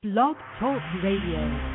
Blog Talk Radio.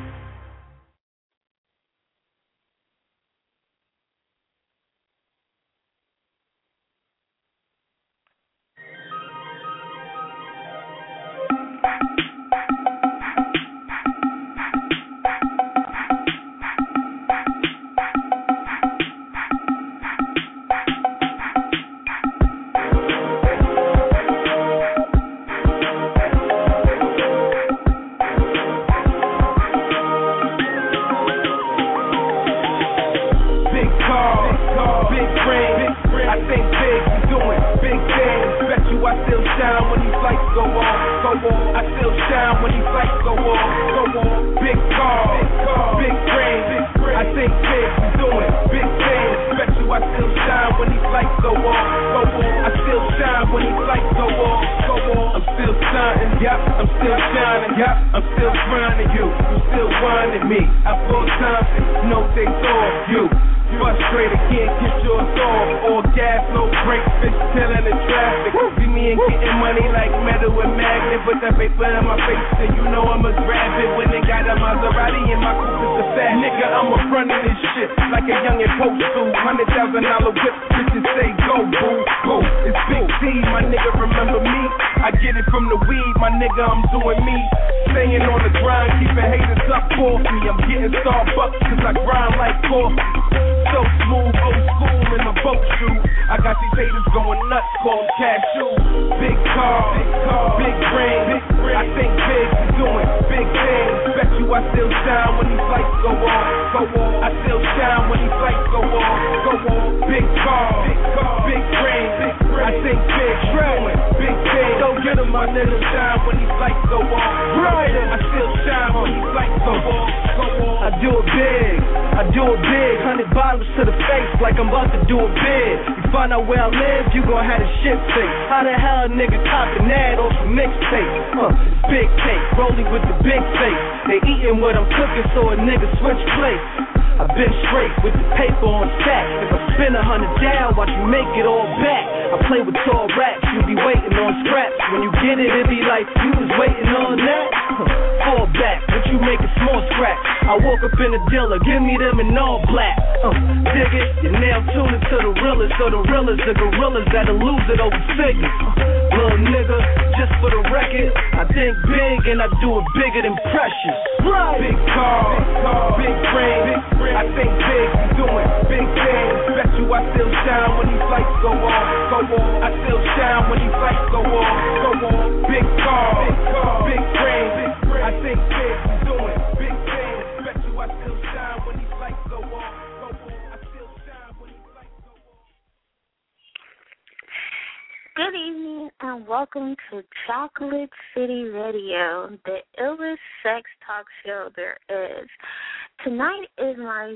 Good evening and welcome to Chocolate City Radio, the illest sex talk show there is. Tonight is my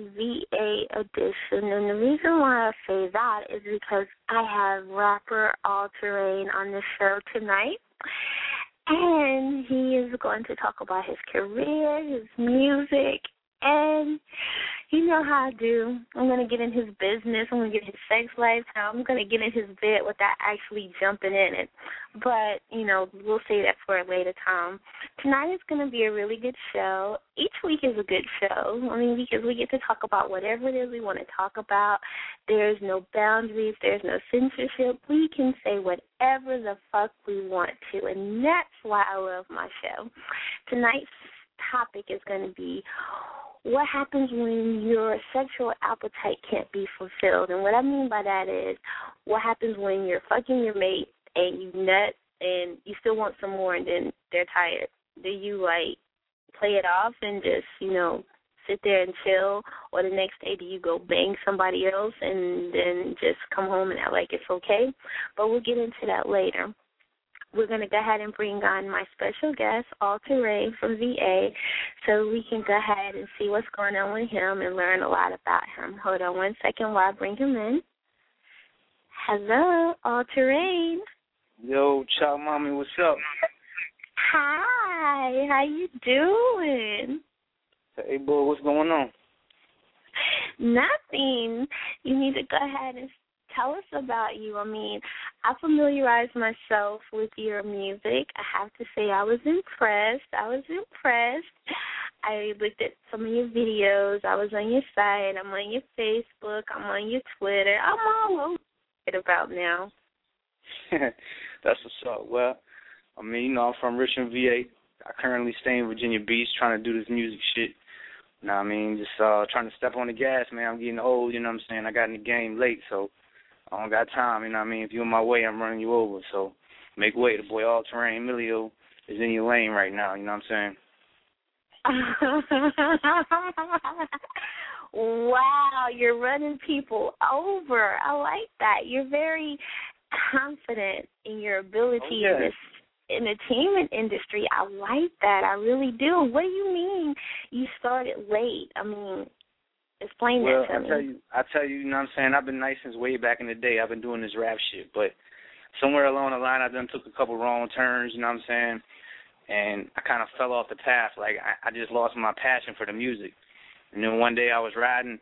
VA edition, and the reason why I say that is because I have rapper All Terrain on the show tonight, and he is going to talk about his career, his music, and you know how I do. I'm going to get in his business. I'm going to get his sex lifestyle. I'm going to get in his bed without actually jumping in it. But, you know, we'll say that for a later time. Tonight is going to be a really good show. Each week is a good show. I mean, because we get to talk about whatever it is we want to talk about. There's no boundaries. There's no censorship. We can say whatever the fuck we want to, and that's why I love my show. Tonight's topic is going to be what happens when your sexual appetite can't be fulfilled. And what I mean by that is what happens when you're fucking your mate and you nut and you still want some more and then they're tired. Do you, like, play it off and just, you know, sit there and chill? Or the next day do you go bang somebody else and then just come home and act like it's okay? But we'll get into that later. We're going to go ahead and bring on my special guest, All Terrain from VA, so we can go ahead and see what's going on with him and learn a lot about him. Hold on one second while I bring him in. Hello, All Terrain. Yo, Chow Mommy, what's up? Hi, how you doing? Hey, boy, what's going on? Nothing. You need to go ahead and tell us about you. I mean, I familiarized myself with your music. I have to say I was impressed. I looked at some of your videos. I was on your site. I'm on your Facebook. I'm on your Twitter. I'm all over it about now. That's what's up. Well, I mean, you know, I'm from Richmond, VA. I currently stay in Virginia Beach trying to do this music shit. You know what I mean? Just trying to step on the gas, man. I'm getting old, you know what I'm saying? I got in the game late, so I don't got time, you know what I mean? If you're in my way, I'm running you over. So make way. The boy All Terrain Emilio is in your lane right now, you know what I'm saying? Wow, you're running people over. I like that. You're very confident in your ability in this entertainment industry. I like that. I really do. What do you mean you started late? I mean, explain that to me. I tell you, you know what I'm saying? I've been nice since way back in the day. I've been doing this rap shit, but somewhere along the line I done took a couple wrong turns, you know what I'm saying? And I kind of fell off the path. Like, I just lost my passion for the music. And then one day I was riding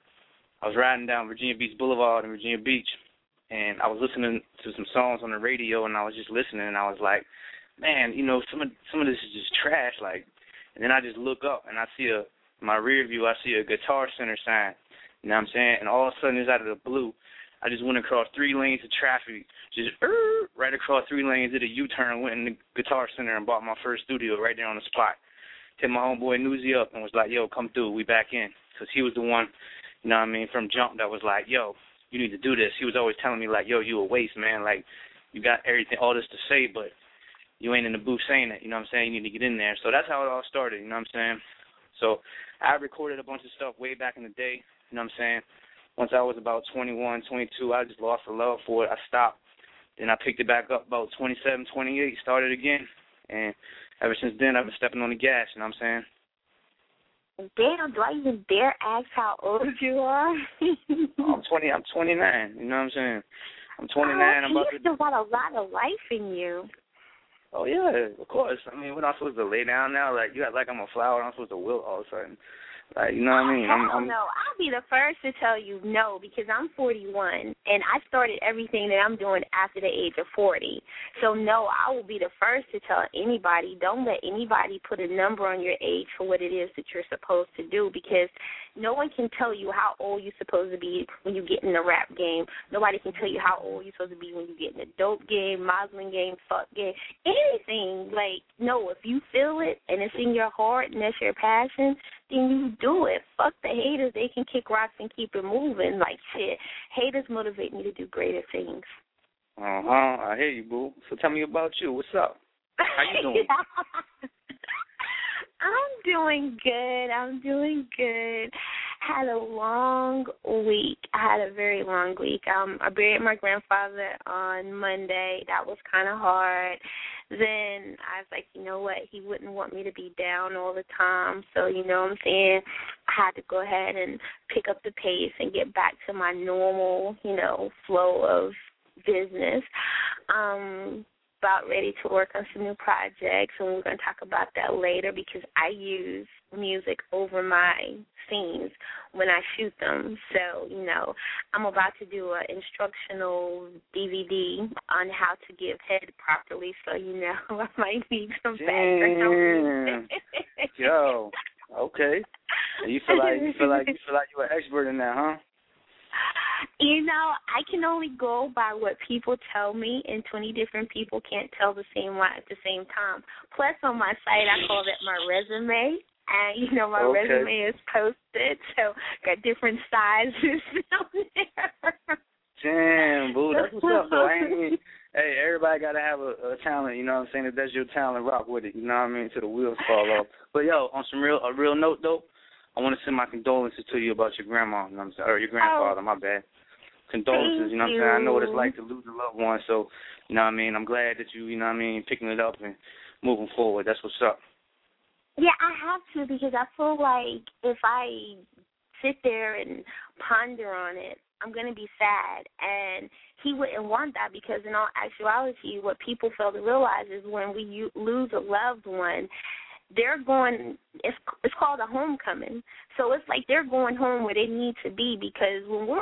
down Virginia Beach Boulevard in Virginia Beach, and I was listening to some songs on the radio, and I was just listening, and I was like, man, you know, some of this is just trash. Like, and then I just look up, and I see in my rear view, I see a Guitar Center sign, you know what I'm saying? And all of a sudden, it's out of the blue. I just went across 3 lanes of traffic, just right across 3 lanes, did a U-turn, went in the Guitar Center and bought my first studio right there on the spot. Hit my homeboy Newsy up and was like, yo, come through, we back in. Because he was the one, you know what I mean, from jump that was like, yo, you need to do this. He was always telling me, like, yo, you a waste, man. Like, you got everything, all this to say, but you ain't in the booth saying it, you know what I'm saying? You need to get in there. So that's how it all started, you know what I'm saying? So I recorded a bunch of stuff way back in the day, you know what I'm saying? Once I was about 21, 22, I just lost the love for it. I stopped. Then I picked it back up about 27, 28, started again. And ever since then, I've been stepping on the gas, you know what I'm saying? Damn, do I even dare ask how old you are? I'm 29, you know what I'm saying? I'm 29. I'm about you still got a lot of life in you. Oh, yeah, of course. I mean, we're not supposed to lay down now. Like, you act like I'm a flower. I'm supposed to wilt all of a sudden. Like, you know what I mean? No, I'll be the first to tell you no, because I'm 41, and I started everything that I'm doing after the age of 40. So, no, I will be the first to tell anybody, don't let anybody put a number on your age for what it is that you're supposed to do, because no one can tell you how old you're supposed to be when you get in the rap game. Nobody can tell you how old you're supposed to be when you get in the dope game, modeling game, fuck game, anything. Like, no, if you feel it and it's in your heart and that's your passion, then you do it. Fuck the haters. They can kick rocks and keep it moving. Like, shit, haters motivate me to do greater things. I hear you, boo. So tell me about you. What's up? How you doing? I'm doing good. Had a long week. I had a very long week. I buried my grandfather on Monday. That was kind of hard. Then I was like, you know what? He wouldn't want me to be down all the time. So, you know what I'm saying? I had to go ahead and pick up the pace and get back to my normal, you know, flow of business. About ready to work on some new projects, and we're going to talk about that later, because I use music over my scenes when I shoot them. So, you know, I'm about to do an instructional DVD on how to give head properly, so, you know, I might need some background. Yo, okay. You feel like you're an expert in that, huh? You know, I can only go by what people tell me, and 20 different people can't tell the same one at the same time. Plus, on my site, I call that my resume. And, you know, my resume is posted, so got different sizes on there. Damn, boo, that's what's up, though. Hey, everybody got to have a talent, you know what I'm saying? If that's your talent, rock with it, you know what I mean, till the wheels fall off. But, yo, on a real note, though, I want to send my condolences to you about your grandma, you know what I'm saying? Or your grandfather, my bad. Condolences, you know what I'm saying? I know what it's like to lose a loved one, so, you know what I mean? I'm glad that you know what I mean, picking it up and moving forward. That's what's up. Yeah, I have to, because I feel like if I sit there and ponder on it, I'm going to be sad. And he wouldn't want that, because in all actuality, what people fail to realize is when we lose a loved one, they're going, it's called a homecoming. So it's like they're going home where they need to be, because when we're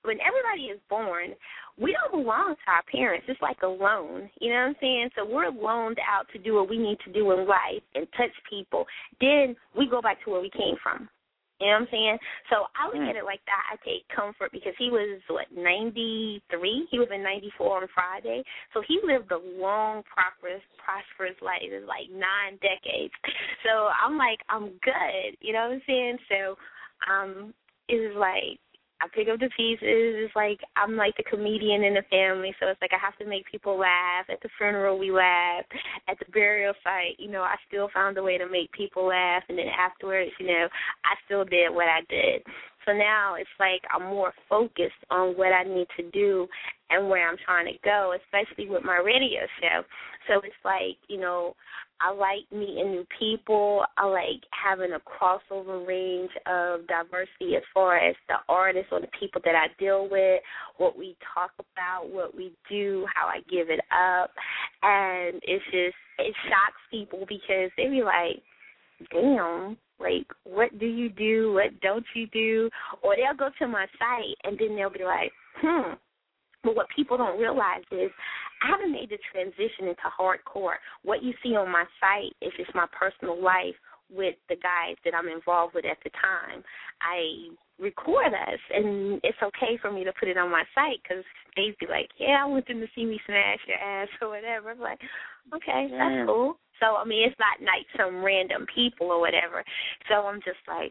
when everybody is born, we don't belong to our parents. It's like a loan, you know what I'm saying? So we're loaned out to do what we need to do in life and touch people. Then we go back to where we came from. You know what I'm saying? So I look at it like that. I take comfort because he was, 93? He was in 94 on Friday. So he lived a long, prosperous life. It was like 9 decades. So I'm like, I'm good. You know what I'm saying? So it was like, I pick up the pieces. It's like I'm like the comedian in the family, so it's like I have to make people laugh. At the funeral, we laughed. At the burial site, I still found a way to make people laugh. And then afterwards, I still did what I did. So now it's like I'm more focused on what I need to do and where I'm trying to go, especially with my radio show. So it's like, I like meeting new people. I like having a crossover range of diversity as far as the artists or the people that I deal with, what we talk about, what we do, how I give it up. And it shocks people because they be like, damn, like, what do you do? What don't you do? Or they'll go to my site and then they'll be like, But what people don't realize is I haven't made the transition into hardcore. What you see on my site is just my personal life with the guys that I'm involved with at the time. I record us, and it's okay for me to put it on my site because they'd be like, yeah, I want them to see me smash your ass or whatever. I'm like, okay, that's cool. So, it's not like some random people or whatever. So I'm just like,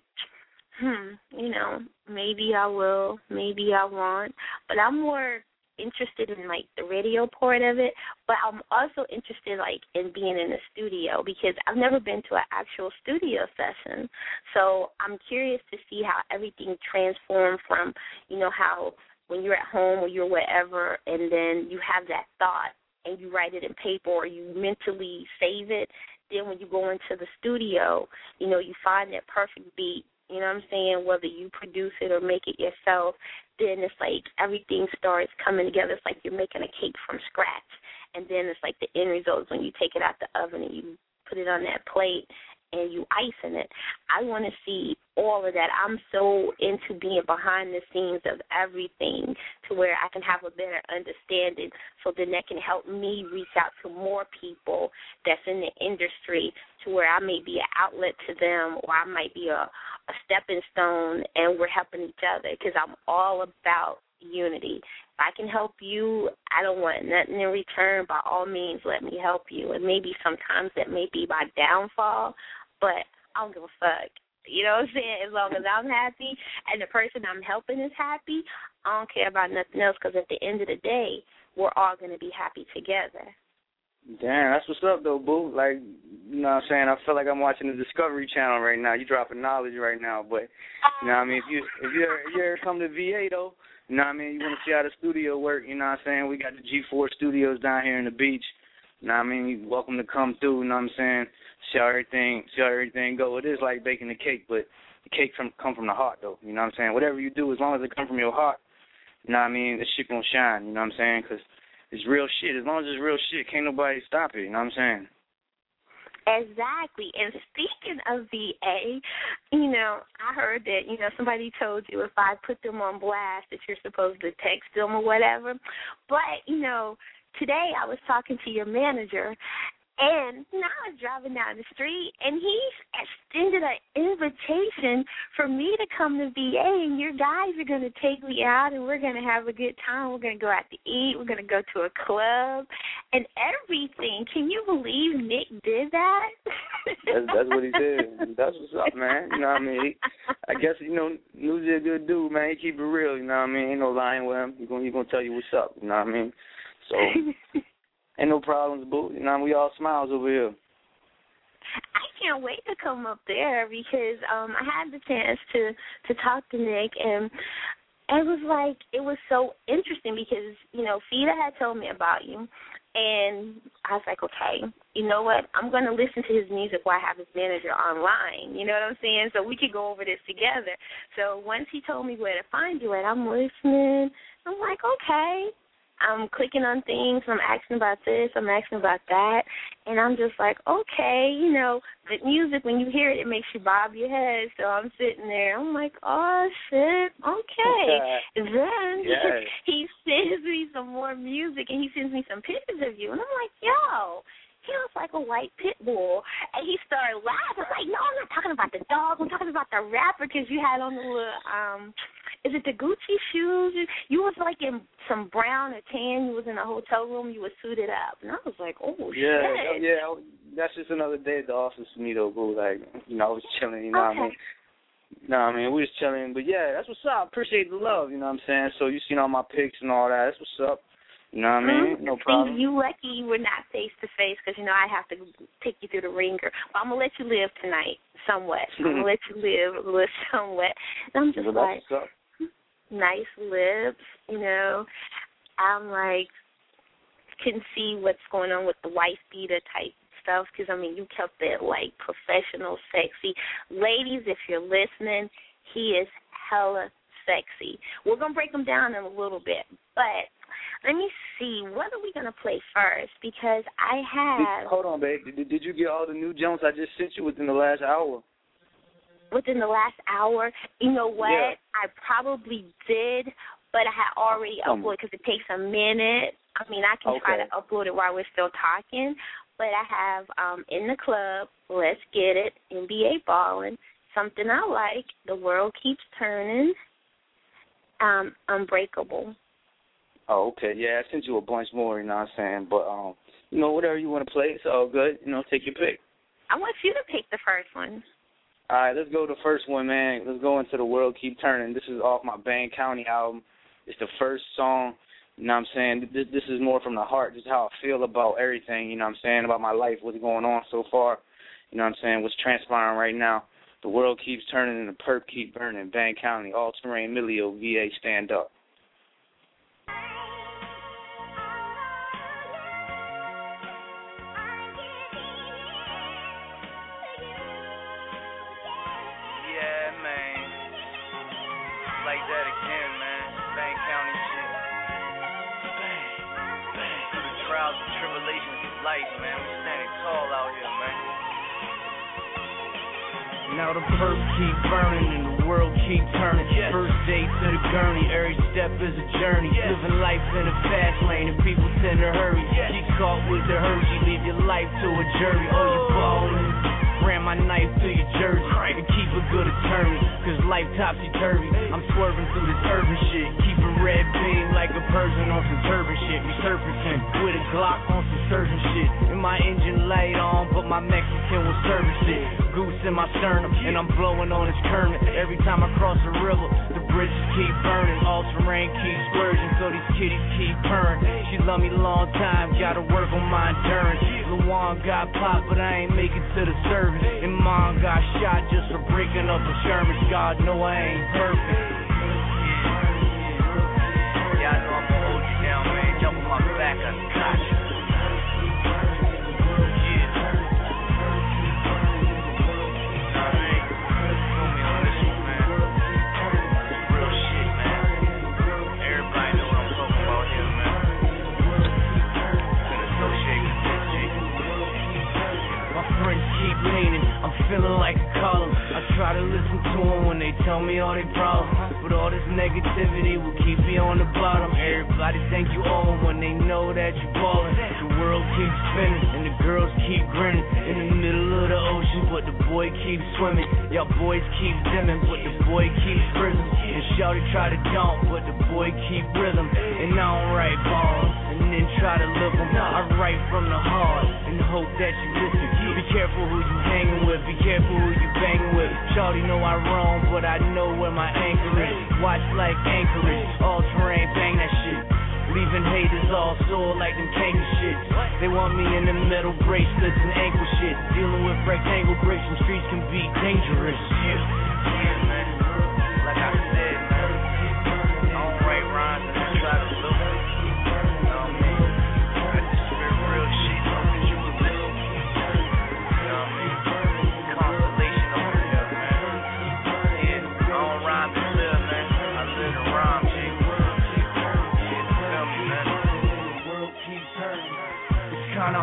maybe I will, maybe I won't. But I'm more interested in, like, the radio part of it, but I'm also interested, like, in being in the studio because I've never been to an actual studio session. So I'm curious to see how everything transformed from, how when you're at home or you're wherever and then you have that thought and you write it in paper or you mentally save it, then when you go into the studio, you find that perfect beat. You know what I'm saying? Whether you produce it or make it yourself, then it's like everything starts coming together. It's like you're making a cake from scratch. And then it's like the end result is when you take it out the oven and you put it on that plate and you icing it. I want to see all of that. I'm so into being behind the scenes of everything to where I can have a better understanding so then that can help me reach out to more people that's in the industry to where I may be an outlet to them or I might be a stepping stone and we're helping each other because I'm all about unity. If I can help you, I don't want nothing in return. By all means, let me help you. And maybe sometimes that may be my downfall, but I don't give a fuck. You know what I'm saying? As long as I'm happy and the person I'm helping is happy, I don't care about nothing else because at the end of the day, we're all going to be happy together. Damn, that's what's up, though, boo. Like, you know what I'm saying? I feel like I'm watching the Discovery Channel right now. You dropping knowledge right now. But, you know what I mean? If you ever come to VA, though, you know what I mean? You want to see how the studio work, you know what I'm saying? We got the G4 studios down here in the beach. You know what I mean? You're welcome to come through, you know what I'm saying? See how everything go. It is like baking a cake, but the cake come from the heart, though. You know what I'm saying? Whatever you do, as long as it come from your heart, you know what I mean? The shit gonna shine, you know what I'm saying? Because it's real shit. As long as it's real shit, can't nobody stop it, you know what I'm saying? Exactly. And speaking of VA, I heard that, somebody told you if I put them on blast that you're supposed to text them or whatever. But, today I was talking to your manager, and I was driving down the street, and he extended an invitation for me to come to VA, and your guys are going to take me out, and we're going to have a good time. We're going to go out to eat. We're going to go to a club and everything. Can you believe Nick did that? That's what he did. That's what's up, man. You know what I mean? I guess, Newsy a good dude, man. He keep it real, you know what I mean? Ain't no lying with him. He's going to tell you what's up, you know what I mean? So... ain't no problems, boo. You know, we all smiles over here. I can't wait to come up there because I had the chance to talk to Nick, and it was so interesting because, Fida had told me about you, and I was like, okay, you know what? I'm going to listen to his music while I have his manager online. You know what I'm saying? So we could go over this together. So once he told me where to find you at, I'm listening. I'm like, okay. I'm clicking on things. I'm asking about this. I'm asking about that. And I'm just like, okay, you know, the music, when you hear it, it makes you bob your head. So I'm sitting there. I'm like, oh, shit, okay. Then he sends me some more music, and he sends me some pictures of you. And I'm like, yo. He looks like a white pit bull. And he started laughing. I'm like, no, I'm not talking about the dog. I'm talking about the rapper because you had on the little, is it the Gucci shoes? You was like in some brown or tan. You was in a hotel room. You was suited up. And I was like, oh, shit. Yeah, that's just another day at the office for me, though, boo. Like, you know, I was chilling, you know what I mean? No, I mean, we was chilling. But, yeah, that's what's up. Appreciate the love, you know what I'm saying? So you seen all my pics and all that. That's what's up. You know what I mean? No problem. You lucky you were not face-to-face because, you know, I have to take you through the ringer. But I'm going to let you live tonight somewhat. I'm going to let you live somewhat. And I'm just like, nice lips, you know. I'm like, can see what's going on with the wife beater type stuff because, I mean, you kept it, like, professional, sexy. Ladies, if you're listening, he is hella sexy. We're going to break him down in a little bit, but let me see. What are we going to play first? Because I have... Hold on, babe. Did you get all the new jumps I just sent you within the last hour? Within the last hour? You know what? Yeah. I probably did, but I had already uploaded because it takes a minute. I mean, I can try to upload it while we're still talking, but I have In the Club, Let's Get It, NBA Ballin', Something I Like, The World Keeps Turning, Unbreakable. Oh, okay. Yeah, I sent you a bunch more, you know what I'm saying? But, you know, whatever you want to play, it's all good. You know, take your pick. I want you to pick the first one. All right, let's go to the first one, man. Let's go into The World Keep Turning. This is off my Bang County album. It's the first song, you know what I'm saying? This is more from the heart, just how I feel about everything, you know what I'm saying, about my life, what's going on so far, you know what I'm saying, what's transpiring right now. The world keeps turning and the perp keep burning. Bang County, All Terrain, Milio, VA, stand up. Now the perp keep burning and the world keep turning. First day to the gurney, every step is a journey. Living life in a fast lane and people tend to hurry. Get caught with the hurry, leave your life to a jury. Oh, you ballin', ran my knife through your jersey and keep a good attorney, cause life topsy-turvy. I'm swerving through this urban shit, keeping red beam like a Persian on some turban shit. Resurfacing with a Glock on some surgeon shit. And my engine light on, but my Mexican was service it. Goose in my sternum, and I'm blowing on his Kermit. Every time I cross the river, the bridges keep burning. All terrain keeps splurging, so these kitties keep purring. She love me long time, gotta work on my endurance. Luan got popped, but I ain't make it to the service. And Mom got shot just for breaking up a Sherman. God know I ain't perfect. Yeah, I know I'ma hold you down, man. Jump on my back, I got you. I'm feeling like a column. I try to listen to them when they tell me all their problems, but all this negativity will keep me on the bottom. Everybody think you own when they know that you ballin'. The world keeps spinning and the girls keep grinning in the middle of the ocean, but the boy keeps swimming. Y'all boys keep dimming, but the boy keeps prism. And shawty try to dump, but the boy keep rhythm. And I don't write balls and then try to live them. I write from the heart and hope that you listen. Be careful who you hanging with, be careful who you banging with. Shawty know I roam, but I know where my anchor is. Watch like Anchorage, all terrain, bang that shit. Leaving haters all sore like them kangaroo shit. They want me in the metal bracelets and ankle shit. Dealing with rectangle bricks and streets can be dangerous. Yeah, man. Like I said, man, I don't write rhymes and I try to look.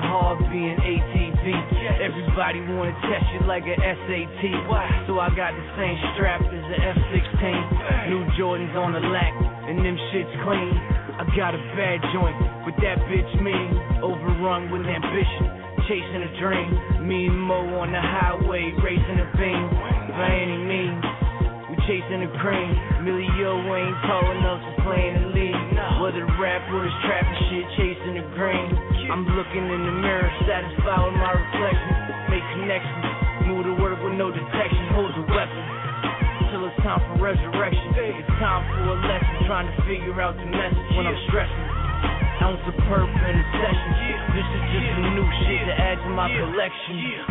kinda hard being ATV. Everybody wanna test you like an SAT. So I got the same strap as the F-16. New Jordans on the lack, and them shit's clean. I got a bad joint, but that bitch mean. Overrun with ambition, chasing a dream. Me and Mo on the highway, racing a beam. By any means, we chasing the cream. Millio ain't tall enough to play in the league. Whether rap or this trapping shit, chasing the green. I'm looking in the mirror, satisfied with my reflection. Make connections, move to work with no detection. Hold the weapon till it's time for resurrection. It's time for a lesson, trying to figure out the message when I'm stressing. Ounce of perp in a session. This is just some new shit to add to my collection. Yeah,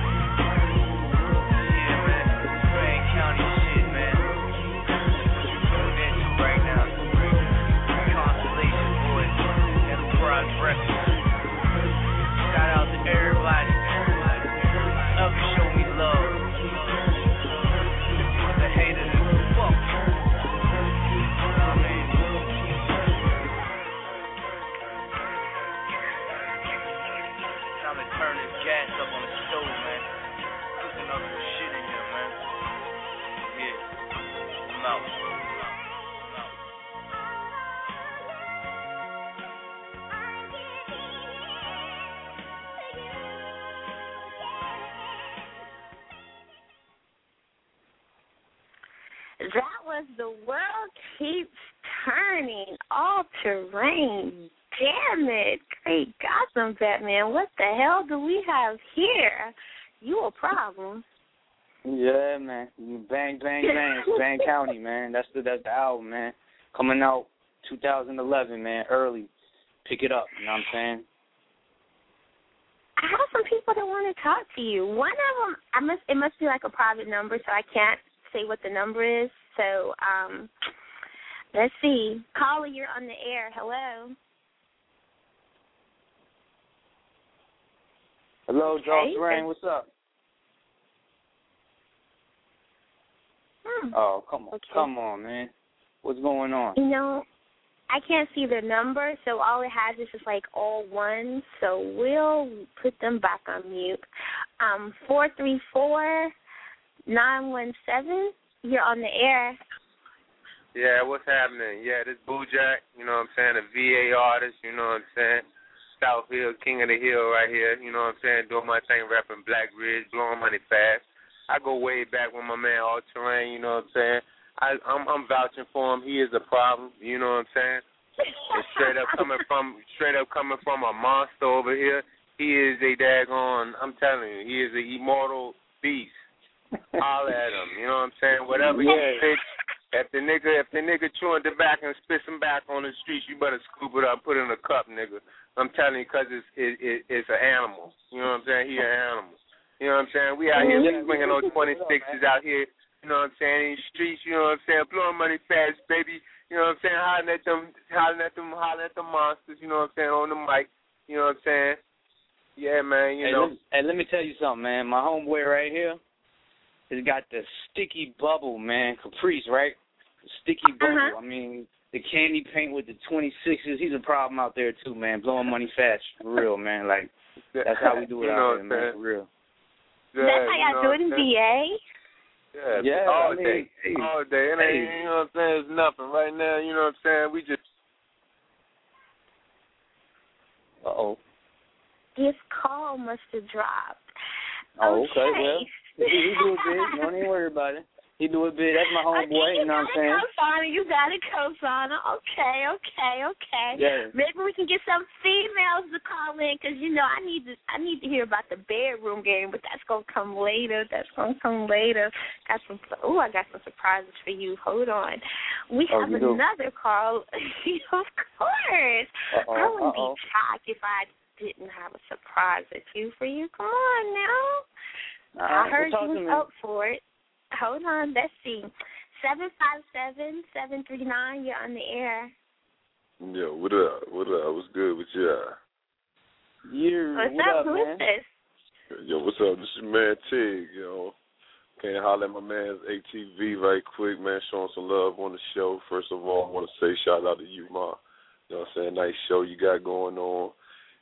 man. Wayne County shit, man. What you doing into right now? Constellation Boys, Enterprise Records. Shout out to everybody. Ever show me love. The haters is fuck. Time to turn this gas up on the stove, man. Cooking up some shit in here, man. Yeah, I'm out. That was The World Keeps Turning, All Terrain. Damn it. Great Gotham, Batman. What the hell do we have here? You a problem. Yeah, man. Bang, bang, bang. Bang County, man. That's the album, man. Coming out 2011, man. Early. Pick it up, you know what I'm saying? I have some people that want to talk to you. One of them, it must be like a private number, so I can't say what the number is. So, let's see. Caller, you're on the air. Hello. Hello, Charles Rain. What's up? Oh, come on. Okay. Come on, man. What's going on? You know, I can't see the number, so all it has is just like all ones. So we'll put them back on mute. 434-917. You're on the air. Yeah, what's happening? Yeah, this Boo Jack, you know what I'm saying, a VA artist, you know what I'm saying, South Hill, King of the Hill right here, you know what I'm saying, doing my thing, rapping Black Ridge, blowing money fast. I go way back with my man All Terrain, you know what I'm saying. I'm vouching for him. He is a problem, you know what I'm saying. And straight up coming from a monster over here. He is a daggone, I'm telling you, he is an immortal beast. Holler at him, you know what I'm saying? Whatever he spits, if the nigga chewing tobacco and spit some back on the streets, you better scoop it up, put it in a cup, nigga. I'm telling you, because it's an animal. You know what I'm saying? He an animal. You know what I'm saying? We out here swinging on 26s out here, you know what I'm saying, in the streets, you know what I'm saying, blowing money fast, baby. You know what I'm saying? Hollering at them monsters, you know what I'm saying, on the mic. You know what I'm saying? Yeah, man, you know. Let me tell you something, man. My homeboy right here has got the sticky bubble, man, Caprice, right? The sticky bubble. I mean, the candy paint with the 26s. He's a problem out there, too, man. Blowing money fast, for real, man. Like, that's how we do it out here, man, for real. Yeah, that's how y'all do it in VA? Yeah, all day. All day. It ain't, you know what I'm saying? It's nothing. Right now, you know what I'm saying? We just... Uh-oh. His call must have dropped. Oh, okay, well. He do it big. Don't even worry about it. He do it big. That's my homeboy, you know what I'm saying? You got a co-signer. Okay. Yeah. Maybe we can get some females to call in because, you know, I need to hear about the bedroom game, but that's going to come later. I got some surprises for you. Hold on. We have another call. Of course. I wouldn't be shocked if I didn't have a surprise for you. Come on now. I heard you was up for it. Hold on, let's see. 757-739, you're on the air. Yeah, what up? What's good with y'all? What's up? Who is this? Yo, what's up? This is man Tig, yo. Can't holler at my man's ATV right quick, man, showing some love on the show. First of all, I want to say shout out to you, Ma. You know what I'm saying? Nice show you got going on.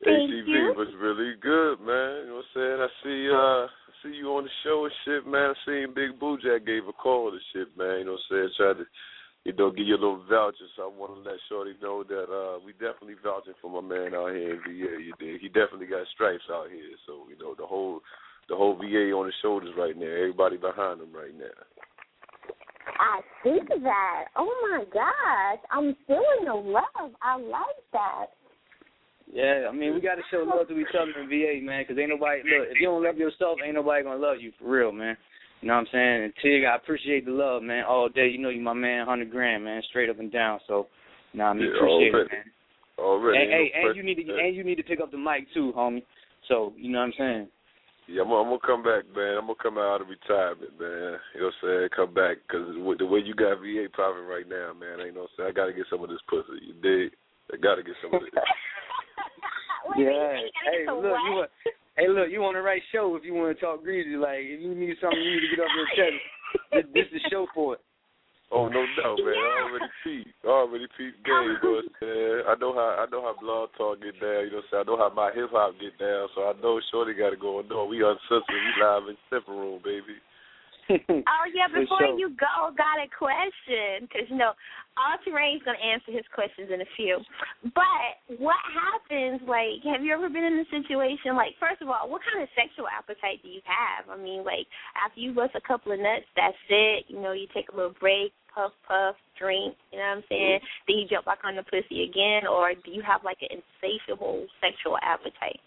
ATV was really good, man. You know what I'm saying? I see you on the show and shit, man. I seen Big Boo Jack gave a call and shit, man. You know what I'm saying? Tried to, give you a little voucher. So I want to let Shorty know that we definitely vouching for my man out here in VA. You dig? He definitely got stripes out here. So, the whole VA on his shoulders right now. Everybody behind him right now. I see that. Oh, my gosh. I'm feeling the love. I like that. Yeah, I mean, we got to show love to each other in VA, man, because ain't nobody, look, if you don't love yourself, ain't nobody going to love you, for real, man. You know what I'm saying? And Tig, I appreciate the love, man, all day. You know you my man, 100 grand, man, straight up and down. So, I mean, appreciate it, man. Already. And you need to pick up the mic, too, homie. So, you know what I'm saying? Yeah, I'm going to come back, man. I'm going to come out of retirement, man. You know what I'm saying? Come back, because the way you got VA popping right now, man, ain't no saying. I got to get some of this pussy. You dig? I got to get some of this. Yeah. Hey, look, you on the right show if you want to talk greasy. Like, if you need something, you need to get off your chest. This is the show for it. Oh, no doubt, man. I already peeped game, but I know how Blog Talk get down. You know what I'm saying? I know how my hip hop get down, so I know Shorty got to go on. No, we uncensored. We live in the Simple Room, baby. Oh, yeah, before you go, got a question, because, All Terrain's going to answer his questions in a few. But what happens, like, have you ever been in a situation, like, first of all, what kind of sexual appetite do you have? I mean, like, after you bust a couple of nuts, that's it. You take a little break, puff, drink, you know what I'm saying? Then you jump back on the pussy again, or do you have, like, an insatiable sexual appetite?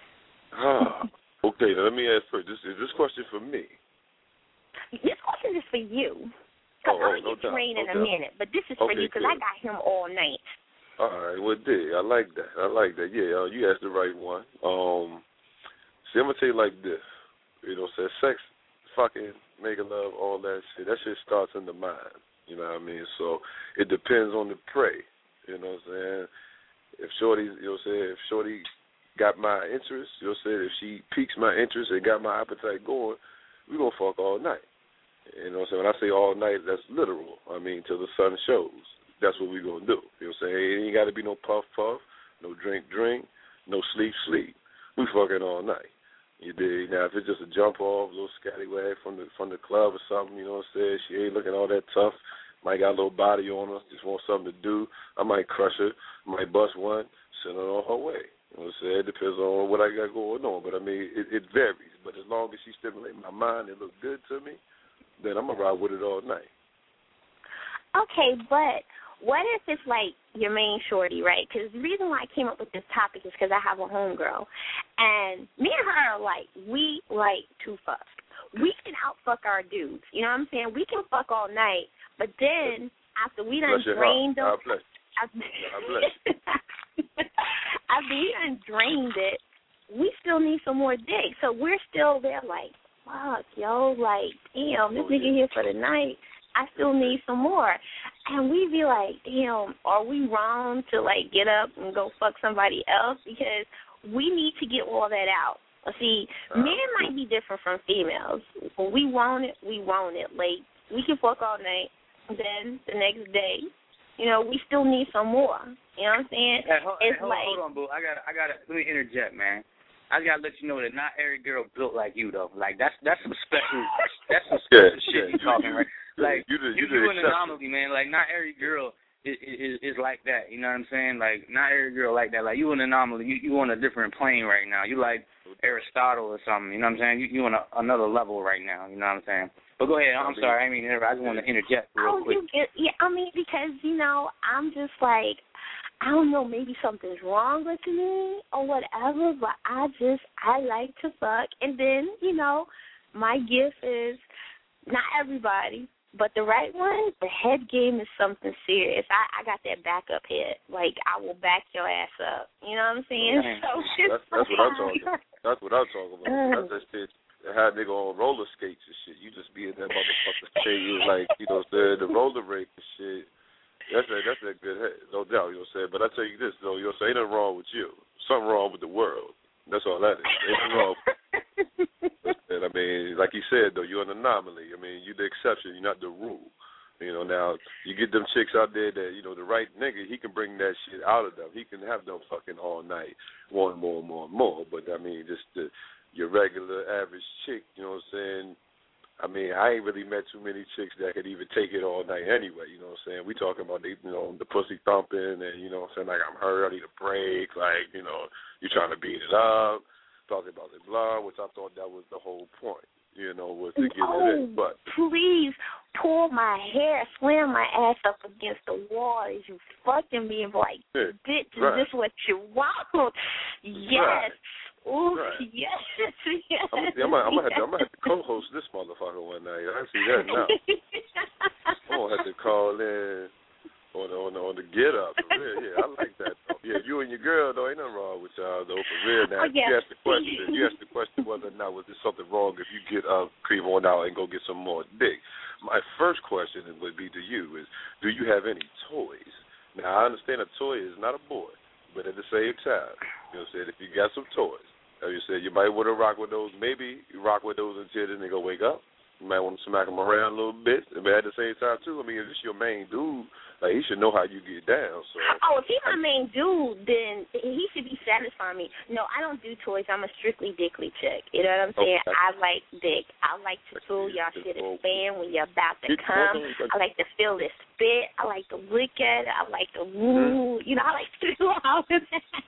Okay, now let me ask first. Is this question for me? This question is for you. Because I'll get Terrain in a minute, but this is for you because I got him all night. All right, well, I like that. Yeah, you asked the right one. See, I'm going to tell you like this. Sex, fucking, making love, all that shit starts in the mind. You know what I mean? So it depends on the prey. You know what I'm saying? If Shorty got my interest, if she piques my interest and got my appetite going, we're going to fuck all night. You know what I'm saying? When I say all night, that's literal. I mean, till the sun shows. That's what we're going to do. You know what I'm saying? It ain't got to be no puff, no drink, no sleep. We fucking all night. You dig? Now, if it's just a jump off, a little scallywag from the club or something, you know what I'm saying? She ain't looking all that tough. Might got a little body on her, just want something to do. I might crush her, might bust one, send her on her way. You know what I'm saying? It depends on what I got going on. But, I mean, it varies. But as long as she stimulates my mind and look good to me, then I'm going to ride with it all night. Okay, but what if it's like your main shorty, right? Because the reason why I came up with this topic is because I have a homegirl. And me and her are we like to fuck. We can outfuck our dudes. You know what I'm saying? We can fuck all night. But then after we done drained them. After we done drained it, we still need some more dick. So we're still there like, fuck, yo, like, damn, this nigga here for the night. I still need some more. And we be like, damn, are we wrong to, like, get up and go fuck somebody else? Because we need to get all that out. See, men might be different from females. When we want it, we want it. Like, we can fuck all night. Then the next day, we still need some more. You know what I'm saying? Hey, hold on, boo. I gotta let me interject, man. I gotta let you know that not every girl built like you though. Like that's some special shit you talking right. Like you an anomaly, man. Like not every girl is like that. You know what I'm saying? Like not every girl like that. Like you an anomaly. You on a different plane right now. You like Aristotle or something. You know what I'm saying? You on another level right now. You know what I'm saying? But go ahead. I'm sorry. I just want to interject real quick. Because I'm just like, I don't know, maybe something's wrong with me or whatever, but I like to fuck. And then, my gift is not everybody, but the right one, the head game is something serious. I got that backup head. Like, I will back your ass up. You know what I'm saying? So that's what I'm talking about. That's what I'm talking about. That's that shit. How nigga on roller skates and shit. You just be in that motherfucker state. You like, the roller rink and shit. That's a good head, no doubt, you know what I'm saying? But I tell you this, though, you know what I'm saying? Ain't nothing wrong with you. Something wrong with the world. That's all that is. Ain't nothing wrong. And I mean, like he said, though, you're an anomaly. I mean, you're the exception. You're not the rule. You know, now you get them chicks out there that, you know, the right nigga, he can bring that shit out of them. He can have them fucking all night, wanting more and more and more. But I mean, just your regular average chick, you know what I'm saying? I mean, I ain't really met too many chicks that could even take it all night anyway, you know what I'm saying? We talking about, you know, the pussy thumping and, you know what I'm saying, like, I'm hurt, I need a break, like, you know, you trying to beat it up, talking about the blood, which I thought that was the whole point, you know, was to get it in. But please pull my hair, slam my ass up against the wall as you fucking me and be like, bitch, is this what you want? Yes. Right. Ooh, yes. I'm gonna have to co-host this motherfucker one night. I see that now. I'm gonna have to call in on the get up. For real. Yeah, I like that though. Yeah, you and your girl though, ain't nothing wrong with y'all though. For real. Now, you asked the question whether or not was there something wrong if you get up, creep on out, and go get some more dick. My first question would be to you is, do you have any toys? Now I understand a toy is not a boy, but at the same time, you know what I'm saying, if you got some toys. As you said, you might want to rock with those. Maybe you rock with those until the nigga wake up. You might want to smack him around a little bit. But at the same time, too, I mean, if this your main dude, like, he should know how you get down. So. Oh, if he's my main dude, then he should be satisfying me. No, I don't do toys. I'm a strictly dickly chick. You know what I'm saying? Okay. I like dick. I like to feel y'all shit expand when you're about to come. I like to feel the spit. I like to look at it. I like to woo. You know, I like to do all of that.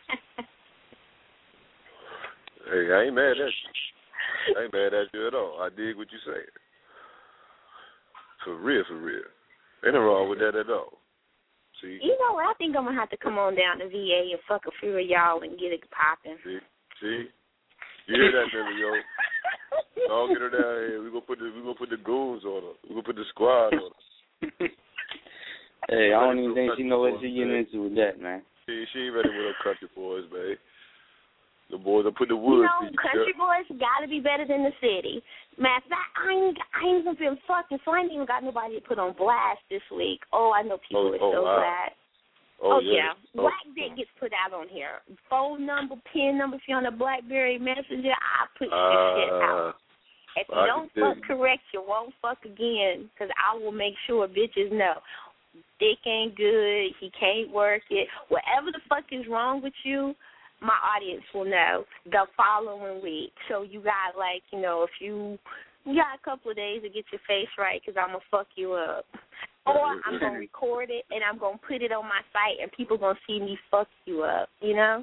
Hey, I ain't mad at you. I ain't mad at you at all. I dig what you say. For real, for real. Ain't nothing wrong with that at all. See? You know what? I think I'm going to have to come on down to VA and fuck a few of y'all and get it popping. See? You hear that, nigga, yo? I'll get her down here. We're gonna put the goons on her. We're going to put the squad on her. Hey, I don't even think she know what she getting into with that, man. She ain't ready with her country boys, man. The boys will put the wood. You know, country boys got to be better than the city. Matter of fact, I ain't even been fucking, so I ain't even got nobody to put on blast this week. Oh, I know people are so glad. Oh, yeah. Black dick gets put out on here. Phone number, PIN number, if you're on a BlackBerry Messenger, I put your shit out. If you don't fuck correct, you won't fuck again, because I will make sure bitches know. Dick ain't good, he can't work it. Whatever the fuck is wrong with you, my audience will know the following week. So you got, like, you know, if you got a couple of days to get your face right, because I'm going to fuck you up. Or I'm going to record it, and I'm going to put it on my site, and people going to see me fuck you up, you know?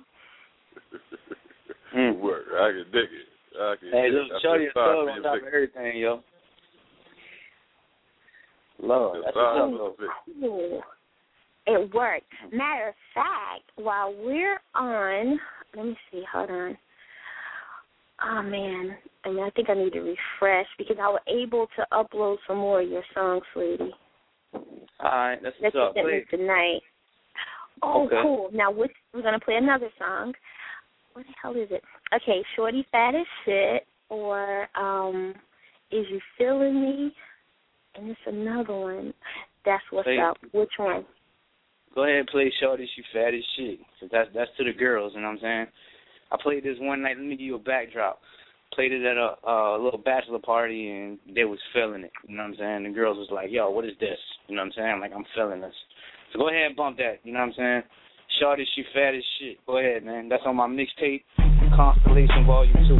Work. I can dig it. Hey, look, show your thug on top of everything, yo. Lord, that's what's up, cool. It worked. Matter of fact, while we're on, let me see, hold on. Oh, man. I think I need to refresh because I was able to upload some more of your songs, sweetie. All right, that's what's up. Tonight. Oh, okay. Cool. Now, we're going to play another song. What the hell is it? Okay, Shorty Fat as Shit, or Is You Feeling Me? And it's another one. That's what's up. Which one? Go ahead and play Shorty, She Fat as Shit. Cause that's to the girls, you know what I'm saying? I played this one night. Let me give you a backdrop. Played it at a little bachelor party, and they was feeling it, you know what I'm saying? The girls was like, yo, what is this? You know what I'm saying? Like, I'm feeling this. So go ahead and bump that, you know what I'm saying? Shorty, She Fat as Shit. Go ahead, man. That's on my mixtape, Constellation Volume 2.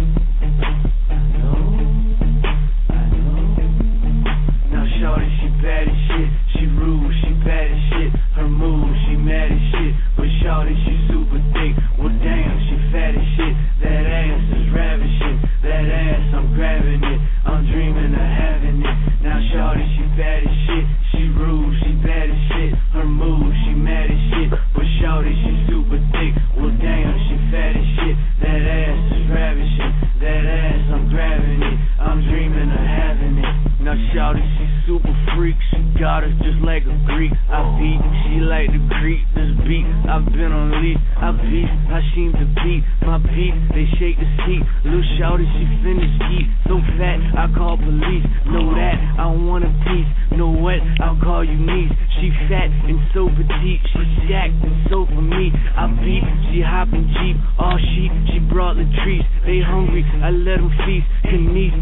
Shorty, she bad as shit, she rude, she bad as shit, her mood, she mad as shit, but shorty, she super thick, well damn, she fat as shit, that ass is ravishing, that ass, I'm grabbing it, I'm dreaming of having it, now shorty, she bad as shit, she rude, she bad as shit, her mood, she mad as shit, but shorty, she super thick, well damn, she fat as shit, that ass is ravishing, that ass, I'm grabbing it, I'm dreaming of having it, now shorty, she super freak, she got us just like a Greek. I beat, she like to creep this beat. I've been on lead, I beat, I seem to beat my beat. They shake the seat, little shouty, she finished eat. So fat, I call police. Know that, I want a piece. Know what, I'll call you niece. She fat and so petite, she jacked and so for me. I beat, she hopping Jeep, all she brought Latrice. They hungry, I let them feast. Kenise, my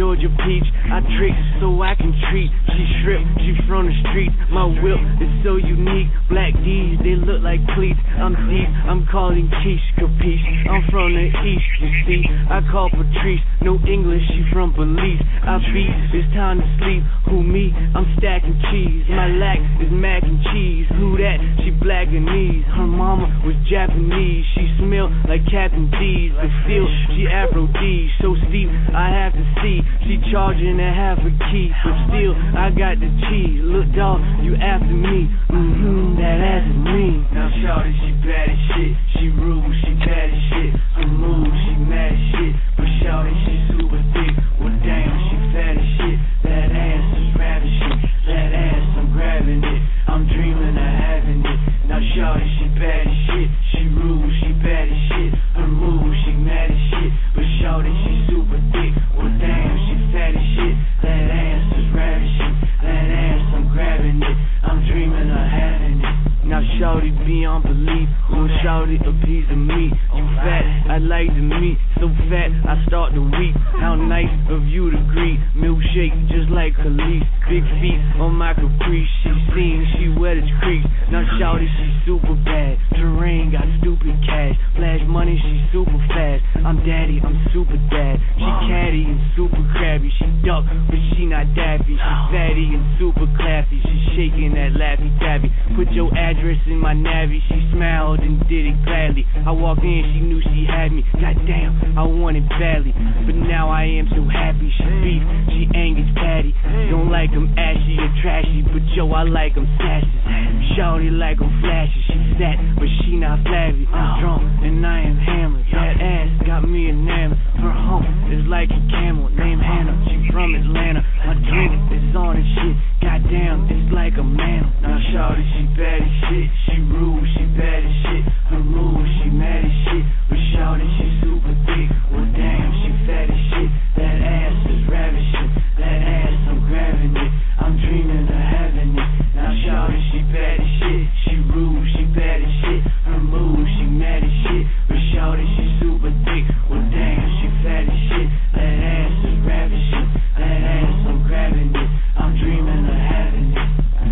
Georgia peach. I trick so I can treat. She strip, she from the streets. My whip is so unique. Black D's, they look like cleats. I'm deep, I'm calling Keish, capiche. I'm from the east, you see. I call Patrice, no English, she from Belize. I beat, it's time to sleep. Who me? I'm stacking cheese. My lack is mac and cheese. Who that? She black and knees. Her mama was Japanese. She smelled like Captain D's. But still, she Afro D. So steep, I have to see. She charging at half a key. But still, I got the cheese. Look, dog, you after me. That ass is me. Now shawty, she bad as shit. She rude, she bad as shit. Her move, she mad as shit. But shawty, she super thick. Well, damn, she fat as shit. That ass is ravishing. That ass, I'm grabbing it. I'm dreaming of having it. Now shawty, she bad as shit. She rude, she bad as shit. Her move, she mad as shit. But shawty, she super thick. Well, damn, she fat as shit. That ass is ravishing. That ass, I'm grabbing it. I'm dreaming of having it. Now shawty beyond belief. Little shawty a piece of meat. You fat, I like the meat. So fat, I start to weep. How nice of you to greet. Milkshake just like Khalees. Big feet on my caprice. She seen, she wet as creeks. Now shawty, she super bad. Terrain got stupid cash. Flash money, she super fast. I'm daddy, I'm super dad. She catty and super crabby. She duck, but she not daffy. She fatty and super clappy. She shaking that laffy taffy. Put your address in my navy. She smiled and did it gladly. I walked in, she knew she had me. Goddamn, I want it badly. But now I am so happy. She beef, she Angus patty. Don't like them ashy or trashy, but yo, I like them sassy. Shawty like them flashy. She fat, but she not flabby. I'm drunk and I am hammered. That ass got me enamored. Her hump is like a camel. Name Hannah, she from Atlanta. My drink is on and shit. Goddamn, it's like a man. Now shawty, she bad as shit. She rude, she bad as shit. Her move, she mad as shit. But shawty, she super thick. Well damn, she fat as shit. That ass is ravishing. That ass, I'm grabbing it. I'm dreaming of having it. Now shawty, she bad as shit. She rude, she bad as shit. Her move, she mad as shit. But shawty, she super thick. Well damn, she fat as shit. That ass is ravishing. That ass, I'm grabbing it. I'm dreaming of having it.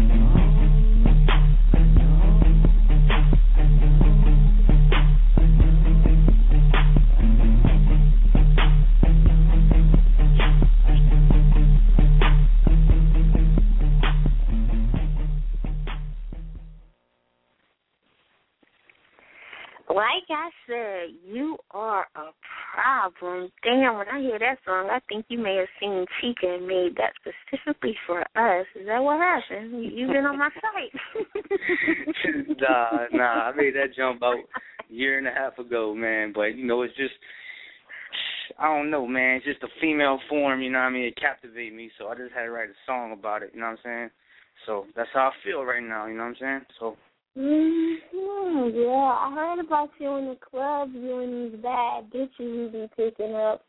Like I said, you are a problem. Damn, when I hear that song, I think you may have seen Chica and made that specifically for us. Is that what happened? You've been on my site. Nah, I made that jump about a year and a half ago, man. But, you know, it's just, I don't know, man. It's just a female form, you know what I mean? It captivated me, so I just had to write a song about it, you know what I'm saying? So that's how I feel right now, you know what I'm saying? So. Yeah, I heard about you in the club. You and these bad bitches you be picking up.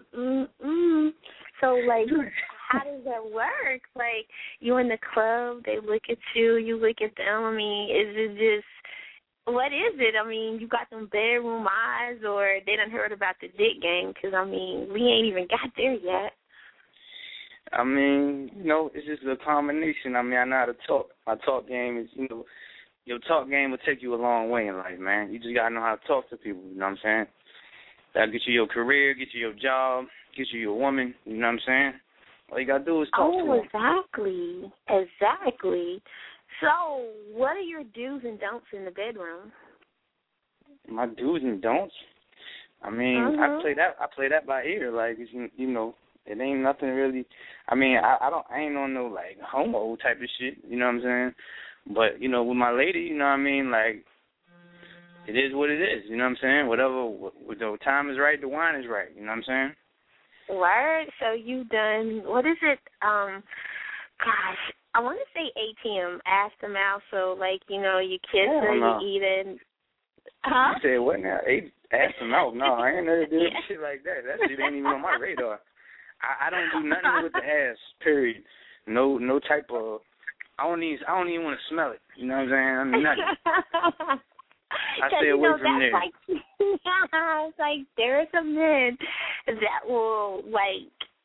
So, like, how does that work? Like, you in the club, they look at you, you look at them. I mean, is it just, what is it? I mean, you got them bedroom eyes, or they done heard about the dick game? Because, I mean, we ain't even got there yet. I mean, you know, it's just a combination. I mean, I know how to talk. My talk game is, you know, your talk game will take you a long way in life, man. You just got to know how to talk to people, you know what I'm saying? That'll get you your career, get you your job, get you your woman, you know what I'm saying? All you got to do is talk to them. Exactly. So what are your do's and don'ts in the bedroom? My do's and don'ts? I mean, I play that by ear. Like, you know, it ain't nothing really. I mean, I ain't on no, like, homo type of shit, you know what I'm saying? But, you know, with my lady, you know what I mean, like, it is what it is, you know what I'm saying? Whatever, the time is right, the wine is right, you know what I'm saying? Word. So you done, what is it, gosh, I want to say ATM, ask them out, so, like, you know, you kiss her, you eat it. Huh? You said what now? Ask them out? No, I ain't never did shit like that. That shit ain't even on my radar. I don't do nothing with the ass, period. No type of... I don't even want to smell it. You know what I'm saying? I mean, nothing. I stay away from there. Like, it's like there are some men that will, like,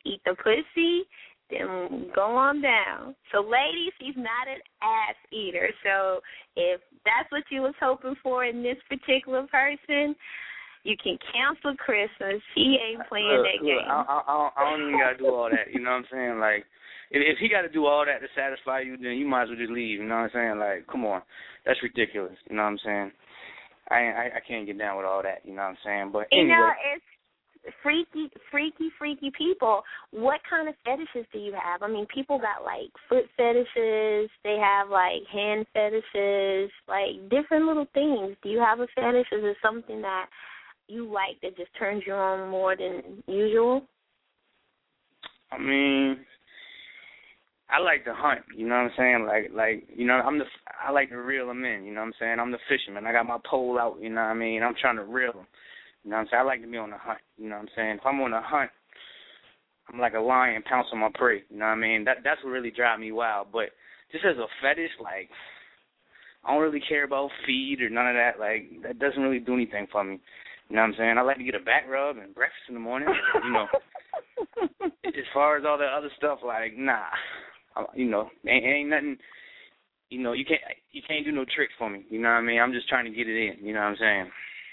eat the pussy, then go on down. So, ladies, he's not an ass eater. So if that's what you was hoping for in this particular person, you can cancel Christmas. He ain't playing that game. I don't even got to do all that. You know what I'm saying? Like, if he got to do all that to satisfy you, then you might as well just leave. You know what I'm saying? Like, come on. That's ridiculous. You know what I'm saying? I can't get down with all that. You know what I'm saying? But anyway. You know, it's freaky people. What kind of fetishes do you have? I mean, people got, like, foot fetishes. They have, like, hand fetishes, like, different little things. Do you have a fetish? Is it something that you like that just turns you on more than usual? I mean, I like to hunt, you know what I'm saying? Like you know, I like to reel them in, you know what I'm saying? I'm the fisherman. I got my pole out, you know what I mean? I'm trying to reel them. You know what I'm saying? I like to be on the hunt, you know what I'm saying? If I'm on the hunt, I'm like a lion pouncing my prey, you know what I mean? That's what really drives me wild. But just as a fetish, like, I don't really care about feed or none of that. Like, that doesn't really do anything for me. You know what I'm saying? I like to get a back rub and breakfast in the morning, you know. As far as all that other stuff, like, nah. You know, ain't nothing, you know, you can't do no tricks for me, you know what I mean? I'm just trying to get it in, you know what I'm saying?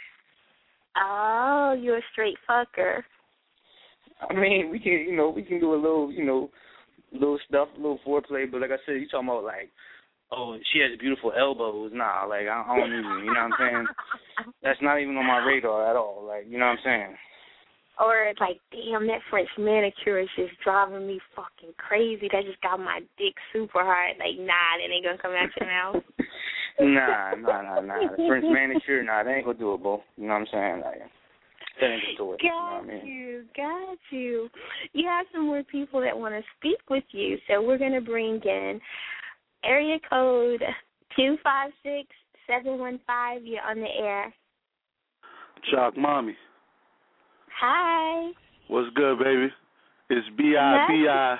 Oh, you're a straight fucker. I mean, we can do a little, you know, little stuff, a little foreplay, but like I said, you talking about, like, oh, she has beautiful elbows. Nah, like, I don't even, you know what I'm saying? That's not even on my radar at all, like, you know what I'm saying? Or it's like, damn, that French manicure is just driving me fucking crazy. That just got my dick super hard. Like, nah, that ain't going to come out your mouth. Nah. The French manicure, nah, that ain't going to do it, bro. You know what I'm saying? Like, that ain't going to do it. You know what I mean? Got you. You have some more people that want to speak with you, so we're going to bring in area code 256-715. You're on the air. Chalk Mommy. Hi. What's good, baby? It's B.I.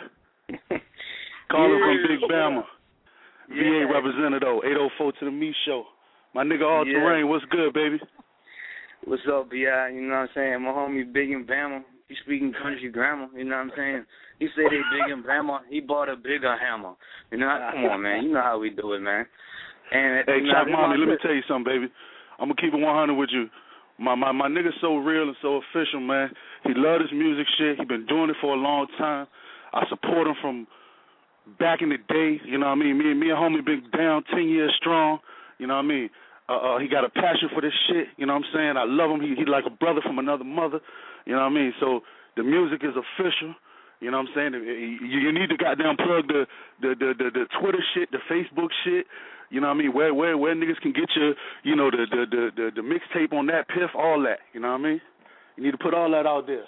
Calling from Big Bama. VA representative, 804 to the Me Show. My nigga All Terrain, what's good, baby? What's up, B.I.? You know what I'm saying? My homie Big in Bama. He speaking country grammar, you know what I'm saying? He said they big in Bama. He bought a bigger hammer. You know, come on, man. You know how we do it, man. And hey, Chalk Mommy, let me tell you something, baby. I'm going to keep it 100 with you. My nigga's so real and so official, man. He love his music shit. He been doing it for a long time. I support him from back in the day, you know what I mean? Me and homie been down 10 years strong, you know what I mean? He got a passion for this shit, you know what I'm saying? I love him. He like a brother from another mother, you know what I mean? So the music is official, you know what I'm saying? You need to goddamn plug the Twitter shit, the Facebook shit. You know what I mean? Where niggas can get your, you know, the mixtape on that, Piff, all that. You know what I mean? You need to put all that out there.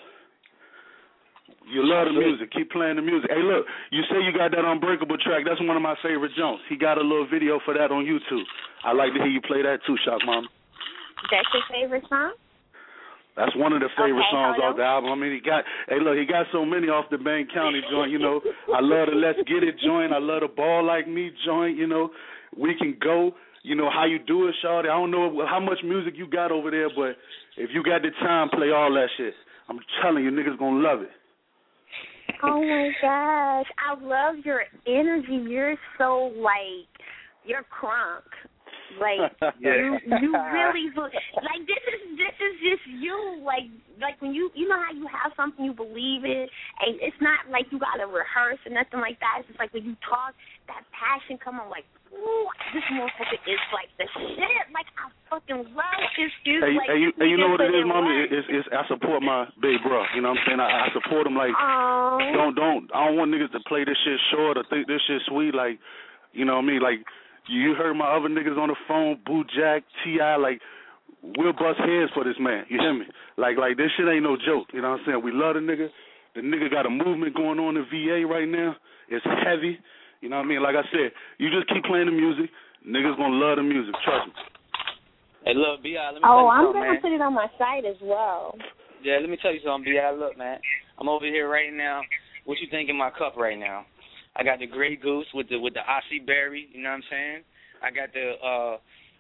You love the music. Keep playing the music. Hey, look, you say you got that Unbreakable track. That's one of my favorite joints. He got a little video for that on YouTube. I like to hear you play that too, Shock Mom. That's your favorite song? That's one of the favorite songs off the album. I mean, he got so many off the Bang County joint, you know. I love the Let's Get It joint. I love the Ball Like Me joint, you know. We Can Go, you know, How You Do It, Shawty. I don't know how much music you got over there, but if you got the time, play all that shit. I'm telling you, niggas gonna love it. Oh, my gosh. I love your energy. You're so, like, you're crunk. Like, you really, like, this is just you. Like when you know how you have something, you believe it, and it's not like you got to rehearse or nothing like that. It's just like when you talk, that passion come on, like, ooh, this motherfucker is like the shit. Like, I fucking love this dude. Hey, you know what it is, Mommy? It's I support my big bro. You know what I'm saying? I support him. Like, I don't want niggas to play this shit short or think this shit sweet. Like, you know what I mean? Like, you heard my other niggas on the phone, Boo Jack, T.I., like, we'll bust heads for this man. You hear me? Like this shit ain't no joke. You know what I'm saying? We love the nigga. The nigga got a movement going on in VA right now. It's heavy. You know what I mean? Like I said, you just keep playing the music. Niggas gonna love the music. Trust me. Hey, look, B.I., let me tell you something, I'm gonna put it on my site as well. Yeah, let me tell you something, B.I. Look, man. I'm over here right now. What you think in my cup right now? I got the Grey Goose with the Aussie berry, you know what I'm saying? I got the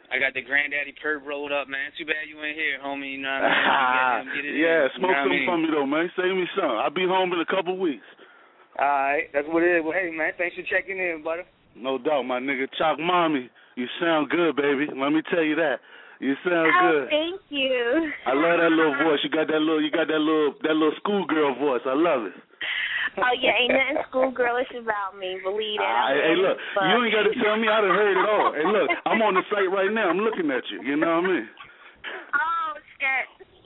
I got the Granddaddy Perp rolled up, man. Too bad you ain't here, homie. You know what I mean? Yeah, smoke something for me, though, man. Save me some. I'll be home in a couple weeks. All right, that's what it is. Well, hey, man, thanks for checking in, brother. No doubt, my nigga. Chalk Mommy, you sound good, baby. Let me tell you that. You sound good. Thank you. I love that little voice. You got that little schoolgirl voice. I love it. Oh, yeah, ain't nothing schoolgirlish about me, believe it. Hey, look, you ain't got to tell me. I done heard it all. Hey, look, I'm on the site right now. I'm looking at you. You know what I mean? Oh, shit.